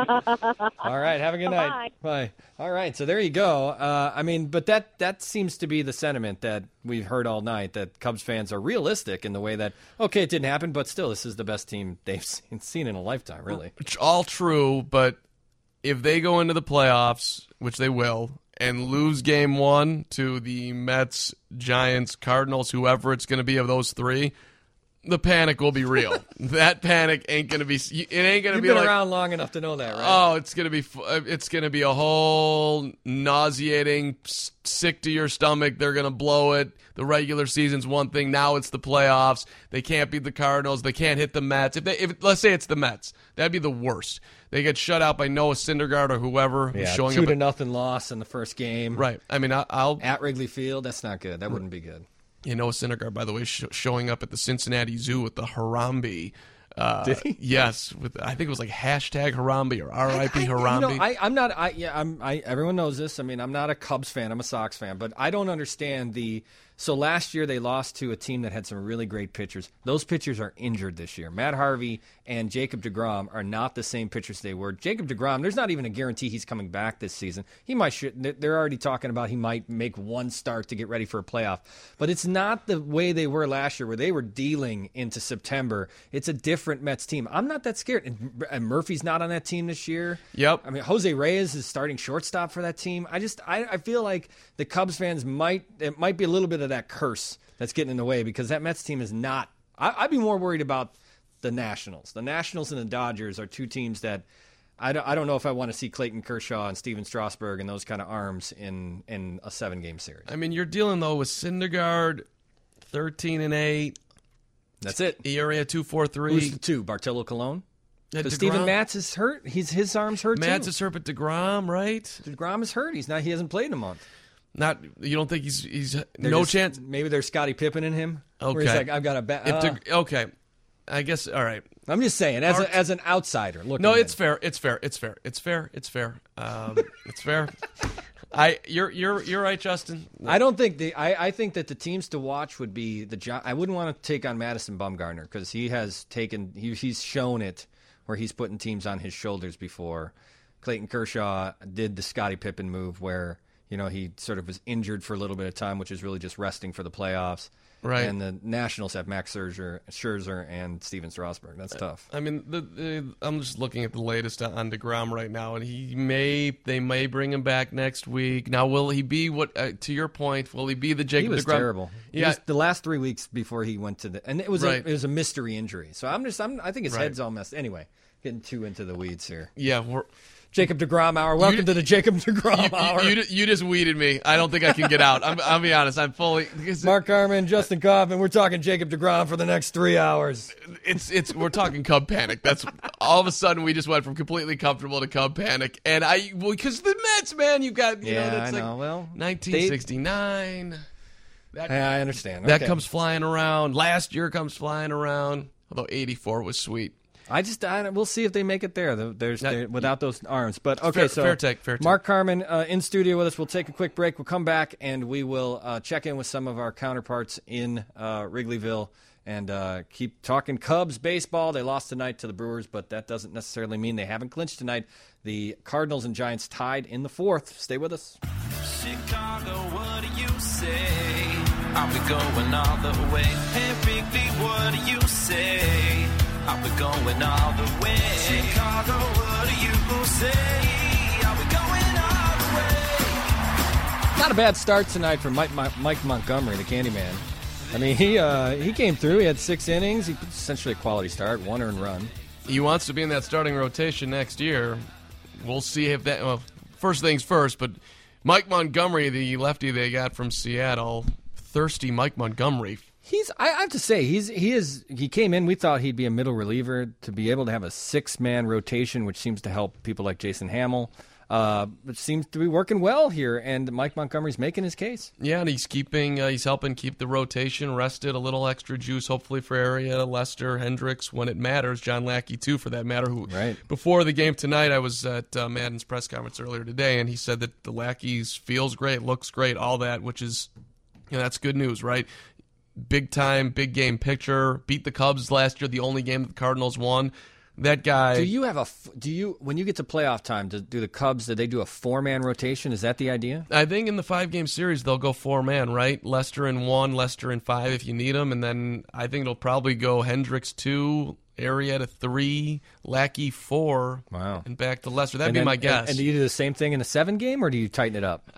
All right, have a good night. Bye. All right, so there you go. But that seems to be the sentiment that we've heard all night, that Cubs fans are realistic in the way that, okay, it didn't happen, but still, this is the best team they've seen in a lifetime, really. It's all true, but if they go into the playoffs, which they will, and lose game 1 to the Mets, Giants, Cardinals, whoever it's going to be of those 3, the panic will be real. That panic ain't going to be. It ain't going to be. You've been around long enough to know that, right? Oh, it's going to be a whole nauseating, sick to your stomach. They're going to blow it. The regular season's one thing. Now it's the playoffs. They can't beat the Cardinals. They can't hit the Mets. If let's say it's the Mets, that'd be the worst. They get shut out by Noah Syndergaard or whoever who's showing 2-0 loss in the first game. Right. I'll at Wrigley Field. That's not good. That wouldn't be good. Noah Syndergaard, by the way, showing up at the Cincinnati Zoo with the Harambe. Did he? Yes, I think it was like hashtag Harambe or RIP Harambe. Everyone knows this. I'm not a Cubs fan. I'm a Sox fan, but I don't understand the So last year they lost to a team that had some really great pitchers. Those pitchers are injured this year. Matt Harvey and Jacob deGrom are not the same pitchers they were. Jacob deGrom, there's not even a guarantee he's coming back this season. He might. They're already talking about he might make one start to get ready for a playoff. But it's not the way they were last year, where they were dealing into September. It's a different Mets team. I'm not that scared. And Murphy's not on that team this year. Yep. I mean, Jose Reyes is starting shortstop for that team. I feel like the Cubs fans might be a little bit of that curse that's getting in the way, because that Mets team is not. I'd be more worried about the Nationals. The Nationals and the Dodgers are two teams that I don't know if I want to see Clayton Kershaw and Steven Strasburg and those kind of arms in a 7-game series. I mean, you're dealing though with Syndergaard, 13-8. That's it. ERA 2.43. Who's the two? Bartolo Colon. Yeah, Because Steven Matz is hurt. His arm's hurt too. Matz is hurt, but DeGrom, right? DeGrom is hurt. He hasn't played in a month. You don't think he's no chance? Maybe there's Scottie Pippen in him. Okay. Where he's like, I've got a bat. Okay. I guess, all right. I'm just saying, as an outsider. No, it's fair. It's fair. It's fair. It's fair. It's fair. You're right, Justin. I don't think I think that the teams to watch would be I wouldn't want to take on Madison Bumgarner, because he's shown it where he's putting teams on his shoulders before. Clayton Kershaw did the Scottie Pippen move where, he sort of was injured for a little bit of time, which is really just resting for the playoffs. Right. And the Nationals have Max Scherzer and Steven Strasburg. That's tough. I mean, I'm just looking at the latest on DeGrom right now, and they may bring him back next week. Now, will he be to your point? Will he be the Jacob DeGrom? He was terrible. Yeah, the last 3 weeks before he went to and it was a mystery injury. So I think his head's all messed. Anyway, getting too into the weeds here. Yeah, Jacob DeGrom Hour. Welcome to the Jacob DeGrom Hour. You just weeded me. I don't think I can get out. I'll be honest. I'm fully. Mark Carman, Justin Kaufman. We're talking Jacob DeGrom for the next 3 hours. We're talking Cub panic. That's all of a sudden we just went from completely comfortable to Cub panic, and because the Mets, man, you got that's I know. Well, 1969. I understand. That comes flying around. Last year comes flying around. Although 84 was sweet. We'll see if they make it there. Without those arms. But okay, fair take. Mark Carman in studio with us. We'll take a quick break. We'll come back and we will check in with some of our counterparts in Wrigleyville and keep talking Cubs baseball. They lost tonight to the Brewers, but that doesn't necessarily mean they haven't clinched tonight. The Cardinals and Giants tied in the fourth. Stay with us. Chicago, what do you say? I'll be going all the way. Hey, Wrigley, what do you say? I'll be going all the way. Chicago, what do you say? I'll be going all the way. Not a bad start tonight for Mike Montgomery, the Candyman. I mean, he came through. He had 6 innings. He essentially a quality start, 1 earned run. He wants to be in that starting rotation next year. We'll see if that. Well, first things first, but Mike Montgomery, the lefty they got from Seattle, thirsty Mike Montgomery. I have to say, he came in, we thought he'd be a middle reliever to be able to have a 6-man rotation, which seems to help people like Jason Hamill. It seems to be working well here, and Mike Montgomery's making his case. Yeah, and he's helping keep the rotation rested, a little extra juice, hopefully for Arrieta, Lester, Hendricks, when it matters. John Lackey, too, for that matter. Before the game tonight, I was at Madden's press conference earlier today, and he said that the Lackey's feels great, looks great, all that, which is, that's good news, right? Big time, big game pitcher. Beat the Cubs last year, the only game that the Cardinals won. That guy. When you get to playoff time, do the Cubs, do they do a 4-man rotation? Is that the idea? I think in the 5-game series they'll go 4-man, right? Lester in 1, Lester in 5 if you need them, and then I think it'll probably go Hendricks 2, Arrieta 3, Lackey 4, wow, and back to Lester. That'd be my guess. And do you do the same thing in a 7-game, or do you tighten it up?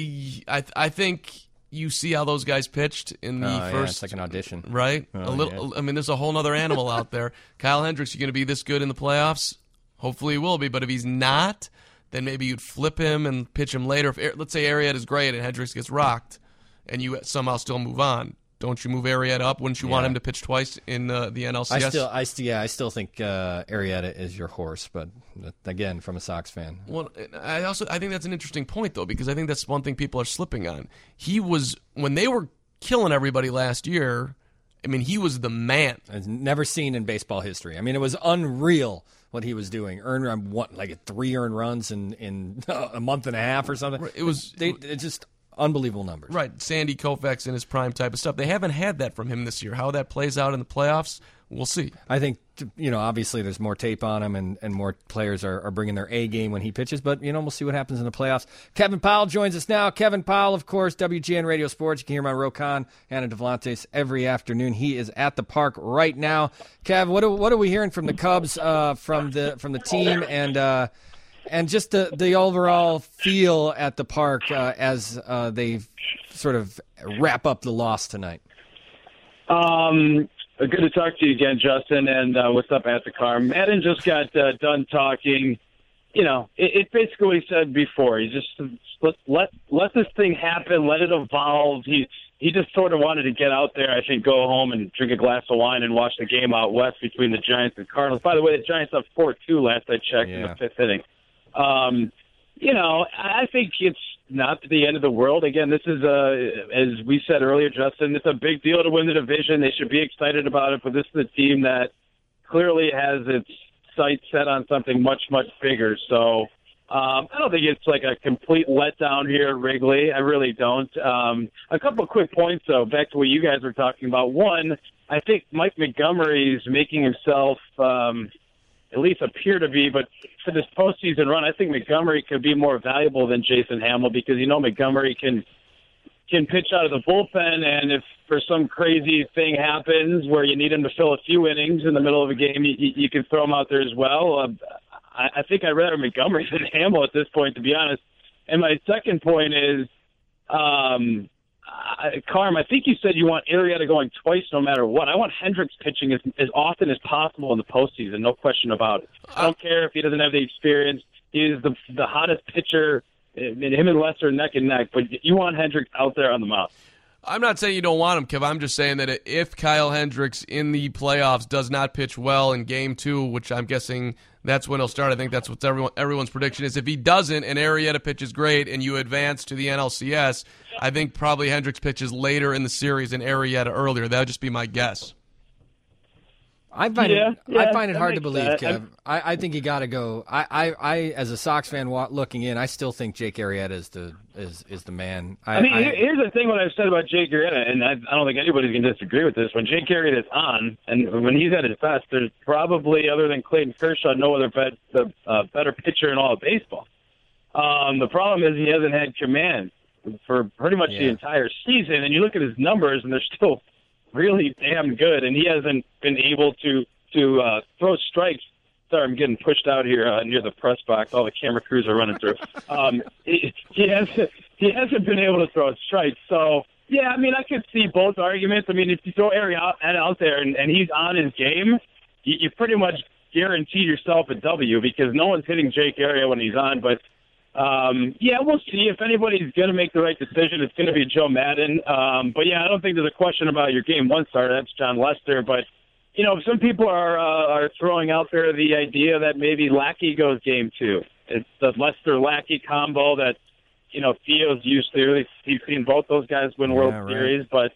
I think. You see how those guys pitched in the first. Yeah, it's like an audition, right? I mean, there's a whole other animal out there. Kyle Hendricks, you going to be this good in the playoffs? Hopefully, he will be. But if he's not, then maybe you'd flip him and pitch him later. Let's say Arrieta is great and Hendricks gets rocked, and you somehow still move on. Don't you move Arrieta up? Wouldn't you want him to pitch twice in the NLCS? I still think Arrieta is your horse, but again, from a Sox fan. Well, I think that's an interesting point though, because I think that's one thing people are slipping on. He was, when they were killing everybody last year, I mean, he was the man. It's never seen in baseball history. I mean, it was unreal what he was doing. 3 earned runs in a month and a half or something. It was it's just unbelievable numbers. Right, Sandy Koufax in his prime type of stuff. They haven't had that from him this year. How that plays out in the playoffs, we'll see. I think, obviously there's more tape on him and more players are bringing their A game when he pitches, but, we'll see what happens in the playoffs. Kevin Powell joins us now. Kevin Powell, of course, WGN Radio Sports. You can hear him on Rokon, Anna Devlantes every afternoon. He is at the park right now. Kev, what are we hearing from the Cubs, from the team and just the overall feel at the park as they sort of wrap up the loss tonight? Good to talk to you again, Justin, and what's up at the car. Madden just got done talking. It basically what he said before. He just let this thing happen, let it evolve. He just sort of wanted to get out there, I think, go home and drink a glass of wine and watch the game out west between the Giants and Cardinals. By the way, the Giants up 4-2 last I checked in the fifth inning. I think it's not the end of the world. Again, this is, as we said earlier, Justin, it's a big deal to win the division. They should be excited about it, but this is a team that clearly has its sights set on something much, much bigger. So I don't think it's like a complete letdown here at Wrigley. I really don't. A couple of quick points, though, back to what you guys were talking about. One, I think Mike Montgomery's making himself at least appear to be, but for this postseason run, I think Montgomery could be more valuable than Jason Hamill because, Montgomery can pitch out of the bullpen, and if for some crazy thing happens where you need him to fill a few innings in the middle of a game, you can throw him out there as well. I think I'd rather Montgomery than Hamill at this point, to be honest. And my second point is, Carm, I think you said you want Arrieta going twice no matter what. I want Hendricks pitching as often as possible in the postseason, no question about it. I don't care if he doesn't have the experience. He is the hottest pitcher. Him and Lester neck and neck, but you want Hendricks out there on the mound. I'm not saying you don't want him, Kev. I'm just saying that if Kyle Hendricks in the playoffs does not pitch well in Game 2, which I'm guessing that's when he'll start. I think that's what everyone's prediction is. If he doesn't and Arrieta pitches great and you advance to the NLCS, I think probably Hendricks pitches later in the series and Arrieta earlier. That would just be my guess. I find it hard to believe, Kev. I think you got to go. I as a Sox fan looking in, I still think Jake Arrieta is the man. Here's the thing: what I've said about Jake Arrieta, and I don't think anybody's going to disagree with this. When Jake Arrieta is on, and when he's at his best, there's probably, other than Clayton Kershaw, no other better pitcher in all of baseball. The problem is he hasn't had command for pretty much the entire season, and you look at his numbers, and they're still really damn good, and he hasn't been able to throw strikes. Sorry, I'm getting pushed out here near the press box. All the camera crews are running through. He hasn't been able to throw strikes. So, yeah, I could see both arguments. If you throw Arrieta out there and he's on his game, you pretty much guarantee yourself a W because no one's hitting Jake Arrieta when he's on. But, we'll see. If anybody's going to make the right decision, it's going to be Joe Madden. But, I don't think there's a question about your Game 1 starter. That's John Lester. But, some people are throwing out there the idea that maybe Lackey goes Game 2. It's the Lester-Lackey combo that, Theo's used to. He's seen both those guys win World Series. But,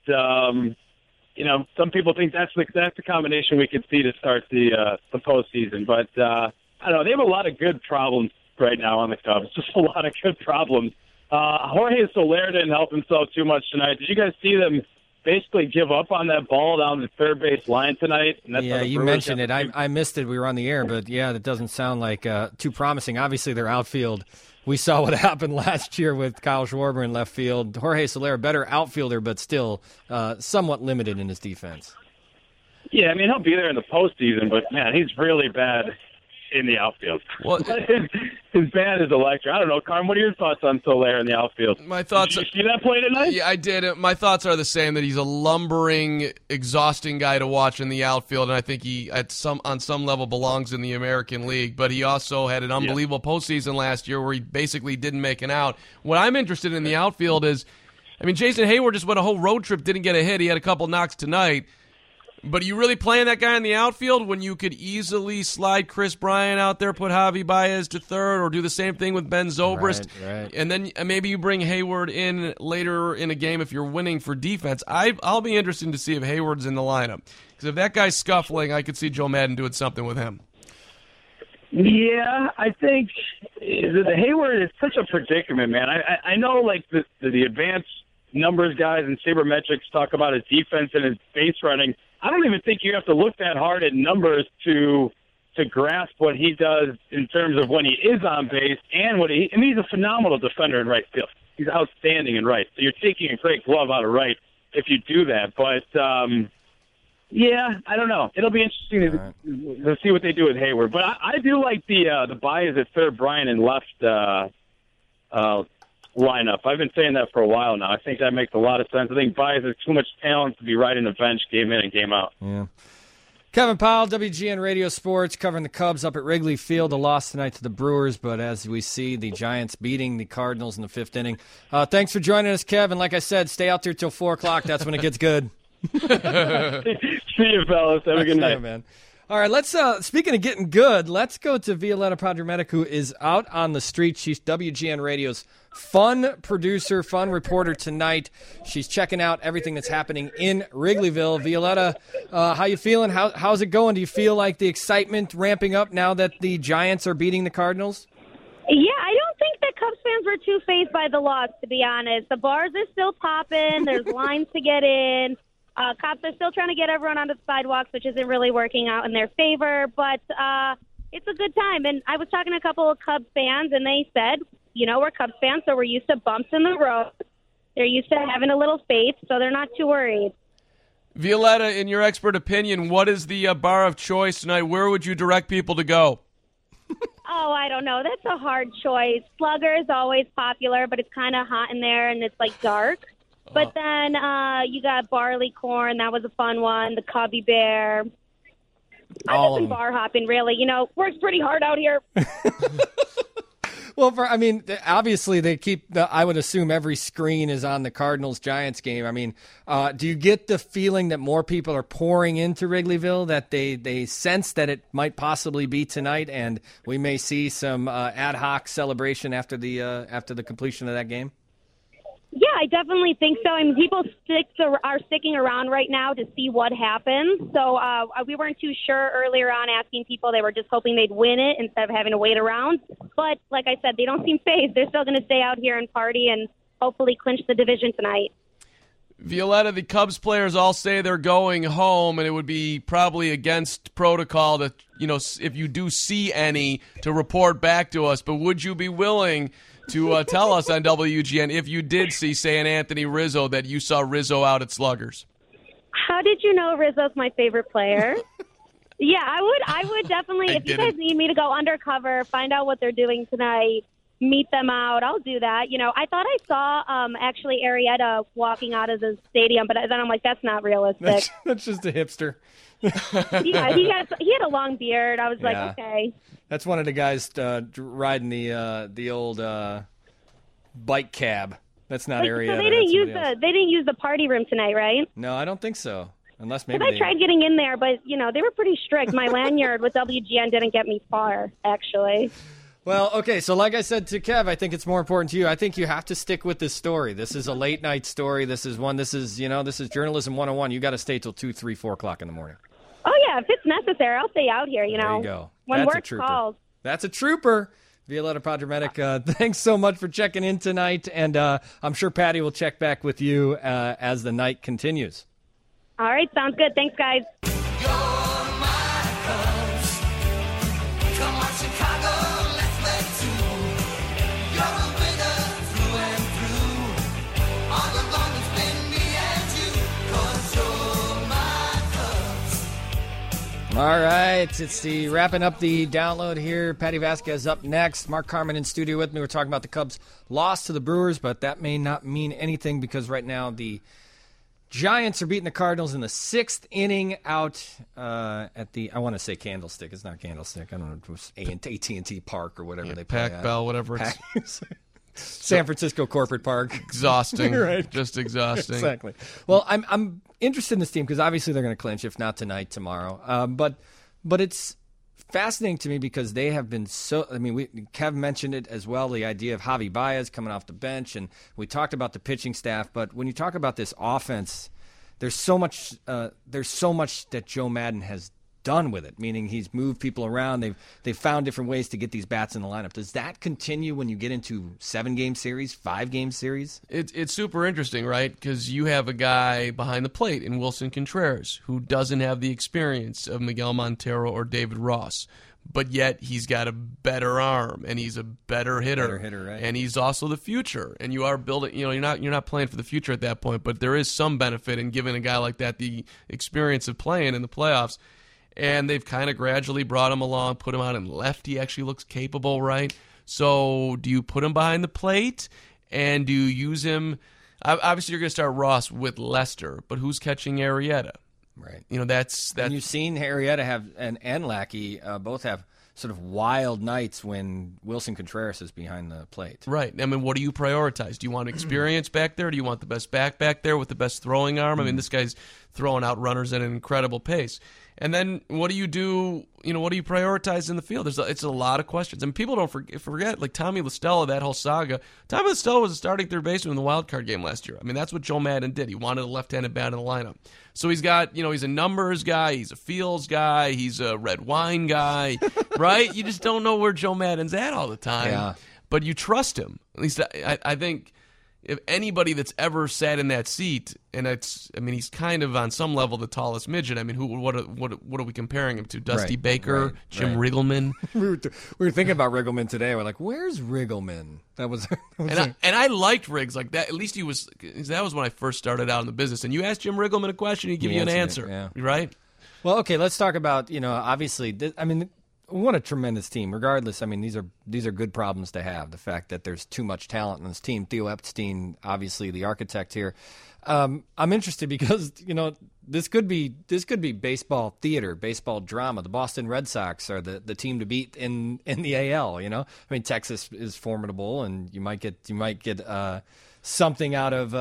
some people think that's the combination we could see to start the postseason. But, I don't know. They have a lot of good problems right now on the Cubs. Just a lot of good problems. Jorge Soler didn't help himself too much tonight. Did you guys see them basically give up on that ball down the third base line tonight? And that's you mentioned it. I missed it. We were on the air, but that doesn't sound like too promising. Obviously, their outfield, we saw what happened last year with Kyle Schwarber in left field. Jorge Soler, better outfielder, but still somewhat limited in his defense. Yeah, he'll be there in the postseason, but, man, he's really bad in the outfield. Well, his bat is electric. I don't know, Carm, what are your thoughts on Soler in the outfield? My thoughts. Did you see that play tonight? Yeah, I did. My thoughts are the same, that he's a lumbering, exhausting guy to watch in the outfield, and I think he, on some level, belongs in the American League. But he also had an unbelievable postseason last year where he basically didn't make an out. What I'm interested in the outfield is, Jason Hayward just went a whole road trip, didn't get a hit. He had a couple knocks tonight. But are you really playing that guy in the outfield when you could easily slide Chris Bryant out there, put Javi Baez to third, or do the same thing with Ben Zobrist? Right. And then maybe you bring Hayward in later in a game if you're winning for defense. I'll be interested to see if Hayward's in the lineup. Because if that guy's scuffling, I could see Joe Madden doing something with him. Yeah, I think the Hayward is such a predicament, man. I know, like, the advanced numbers guys and sabermetrics talk about his defense and his base running. I don't even think you have to look that hard at numbers to grasp what he does in terms of when he is on base and he's a phenomenal defender in right field. He's outstanding in right. So you're taking a great glove out of right if you do that. But, yeah, I don't know. It'll be interesting to see what they do with Hayward. But I do like the Baez at third, Bryant and left lineup. I've been saying that for a while now. I think that makes a lot of sense. I think Baez has too much talent to be riding the bench game in and game out. Yeah. Kevin Powell, WGN Radio Sports, covering the Cubs up at Wrigley Field. A loss tonight to the Brewers, but as we see, the Giants beating the Cardinals in the fifth inning. Thanks for joining us, Kevin. Like I said, stay out there till 4 o'clock. That's when it gets good. See you, fellas. Have a good night, man. All right, let's. Speaking of getting good, let's go to Violetta Padramedic, who is out on the street. She's WGN Radio's fun producer, fun reporter tonight. She's checking out everything that's happening in Wrigleyville. Violetta, how you feeling? How's it going? Do you feel like the excitement ramping up now that the Giants are beating the Cardinals? Yeah, I don't think that Cubs fans were too fazed by the loss, to be honest. The bars are still popping. There's lines to get in. Cops are still trying to get everyone onto the sidewalks, which isn't really working out in their favor. But it's a good time. And I was talking to a couple of Cubs fans, and they said, we're Cubs fans, so we're used to bumps in the road. They're used to having a little faith, so they're not too worried. Violetta, in your expert opinion, what is the bar of choice tonight? Where would you direct people to go? Oh, I don't know. That's a hard choice. Slugger is always popular, but it's kind of hot in there, and it's, dark. But then you got Barley Corn. That was a fun one. The Cubby Bear. I've just been bar hopping, really. Works pretty hard out here. Well, obviously they keep I would assume every screen is on the Cardinals-Giants game. I mean, do you get the feeling that more people are pouring into Wrigleyville, that they sense that it might possibly be tonight, and we may see some ad hoc celebration after the completion of that game? Yeah, I definitely think so. I mean, people are sticking around right now to see what happens. So we weren't too sure earlier on asking people. They were just hoping they'd win it instead of having to wait around. But like I said, they don't seem fazed. They're still going to stay out here and party and hopefully clinch the division tonight. Violetta, the Cubs players all say they're going home, and it would be probably against protocol that, if you do see any, to report back to us. But would you be willing to tell us on WGN if you did see, say, an Anthony Rizzo, that you saw Rizzo out at Sluggers? How did you know Rizzo's my favorite player? Yeah, I would definitely. If you guys need me to go undercover, find out what they're doing tonight, meet them out, I'll do that. I thought I saw actually Arrieta walking out of the stadium, but then I'm like, that's not realistic. That's just a hipster. Yeah, he had a long beard. I was like, okay. That's one of the guys riding the old bike cab. That's not Arrieta. So they didn't use the party room tonight, right? No, I don't think so. Unless maybe I tried getting in there, but they were pretty strict. My lanyard with WGN didn't get me far, actually. Well, okay, so like I said to Kev, I think it's more important to you. I think you have to stick with this story. This is a late night story. This is journalism 101. You got to stay till 2, 3, 4 o'clock in the morning. Oh, yeah, if it's necessary, I'll stay out here, There you go. When That's work calls. That's a trooper. Violetta Padramedic, thanks so much for checking in tonight, and I'm sure Patty will check back with you as the night continues. All right, sounds good. Thanks, guys. All right, it's the wrapping up the download here. Patty Vasquez up next. Mark Carman in studio with me. We're talking about the Cubs' loss to the Brewers, but that may not mean anything because right now the Giants are beating the Cardinals in the 6th inning out at the, I want to say Candlestick. It's not Candlestick. I don't know if it was AT&T Park or whatever they play Pac Bell, whatever it's San Francisco Corporate Park. Exhausting. Right. Just exhausting. Exactly. Well, I'm interested in this team because obviously they're going to clinch, if not tonight, tomorrow. But it's fascinating to me because they have been so. I mean, Kev mentioned it as well, the idea of Javi Baez coming off the bench, and we talked about the pitching staff. But when you talk about this offense, there's so much that Joe Maddon has done with it, meaning he's moved people around. They've found different ways to get these bats in the lineup. Does that continue when you get into 7-game series, 5-game series? It's super interesting, right? Because you have a guy behind the plate in Wilson Contreras who doesn't have the experience of Miguel Montero or David Ross, but yet he's got a better arm and he's a better hitter. Right? And he's also the future. And you are building. You're not playing for the future at that point, but there is some benefit in giving a guy like that the experience of playing in the playoffs. And they've kind of gradually brought him along, put him out in left. He actually looks capable, right? So do you put him behind the plate, and do you use him? Obviously, you're going to start Ross with Lester, but who's catching Arrieta? Right. That's. And you've seen Arrieta and Lackey both have sort of wild nights when Wilson Contreras is behind the plate. Right. I mean, what do you prioritize? Do you want experience back there? Do you want the best back there with the best throwing arm? I mean, this guy's throwing out runners at an incredible pace. And then what do you do? What do you prioritize in the field? It's a lot of questions. And people don't forget, like Tommy La Stella, that whole saga. Tommy La Stella was a starting third baseman in the wild card game last year. I mean, that's what Joe Maddon did. He wanted a left-handed bat in the lineup. So he's got, he's a numbers guy, he's a fields guy, he's a red wine guy, right? You just don't know where Joe Maddon's at all the time. Yeah. But you trust him. At least I think if anybody that's ever sat in that seat, and he's kind of on some level the tallest midget. I mean, what are we comparing him to? Dusty Baker, Jim Riggleman. we were thinking about Riggleman today. We're like, where's Riggleman? And I liked Riggs like that. At least that was when I first started out in the business. And you asked Jim Riggleman a question, he'd give you an answer, right? Well, okay, let's talk about obviously. What a tremendous team. Regardless, I mean, these are good problems to have. The fact that there's too much talent in this team. Theo Epstein, obviously the architect here. I'm interested because this could be baseball theater, baseball drama. The Boston Red Sox are the team to beat in the AL. I mean, Texas is formidable, and you might get something out of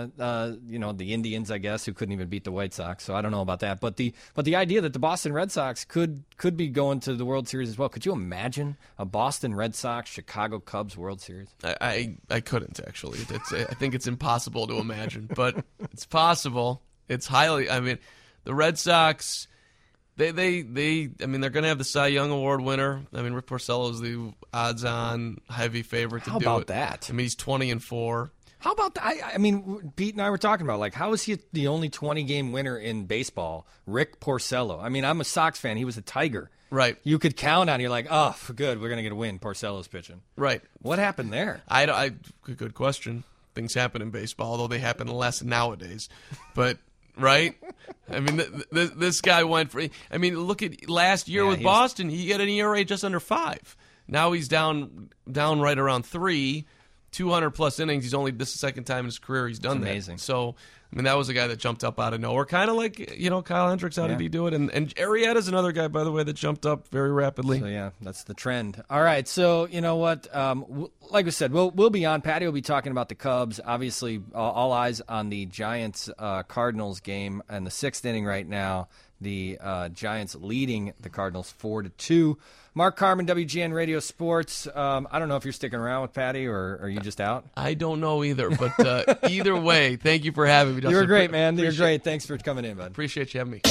the Indians, I guess, who couldn't even beat the White Sox. So I don't know about that. But the idea that the Boston Red Sox could be going to the World Series as well. Could you imagine a Boston Red Sox Chicago Cubs World Series? I couldn't actually. I think it's impossible to imagine, but it's possible. It's highly. I mean, the Red Sox. They're going to have the Cy Young Award winner. I mean, Rick Porcello is the odds-on heavy favorite to do it. How about that? I mean, he's 20-4. How about that? I mean, Pete and I were talking about, like, how is he the only 20-game winner in baseball? Rick Porcello. I mean, I'm a Sox fan. He was a Tiger. Right. You could count on it. You're like, oh, good, we're going to get a win. Porcello's pitching. Right. What happened there? Good question. Things happen in baseball, although they happen less nowadays. But... Right? I mean, this guy went for... I mean, look at last year with Boston. He had an ERA just under 5. Now he's down right around 3, 200-plus innings. This is the second time in his career he's done that. Amazing. So, I mean, that was a guy that jumped up out of nowhere. Kind of like, Kyle Hendricks, how did he do it? And Arrieta's another guy, by the way, that jumped up very rapidly. So, yeah, that's the trend. All right, so you know what? Like I said, we'll be on. Patty will be talking about the Cubs. Obviously, all eyes on the Giants-Cardinals game and the 6th inning right now. The Giants leading the Cardinals 4-2. Mark Carman, WGN Radio Sports. I don't know if you're sticking around with Patty or are you just out? I don't know either, but either way, thank you for having me, Dustin. You were great, man. You're great. Thanks for coming in, bud. Appreciate you having me.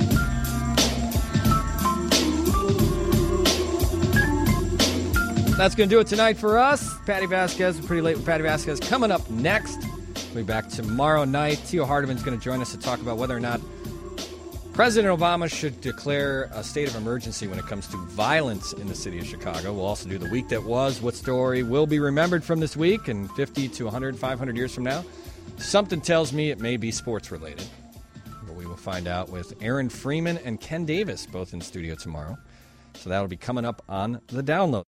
That's going to do it tonight for us. Patty Vasquez, Pretty Late with Patty Vasquez. Coming up next, we'll be back tomorrow night. Theo Hardiman's going to join us to talk about whether or not President Obama should declare a state of emergency when it comes to violence in the city of Chicago. We'll also do the week that was, what story will be remembered from this week, and 50 to 100, 500 years from now. Something tells me it may be sports related. But we will find out with Aaron Freeman and Ken Davis, both in studio tomorrow. So that'll be coming up on The Download.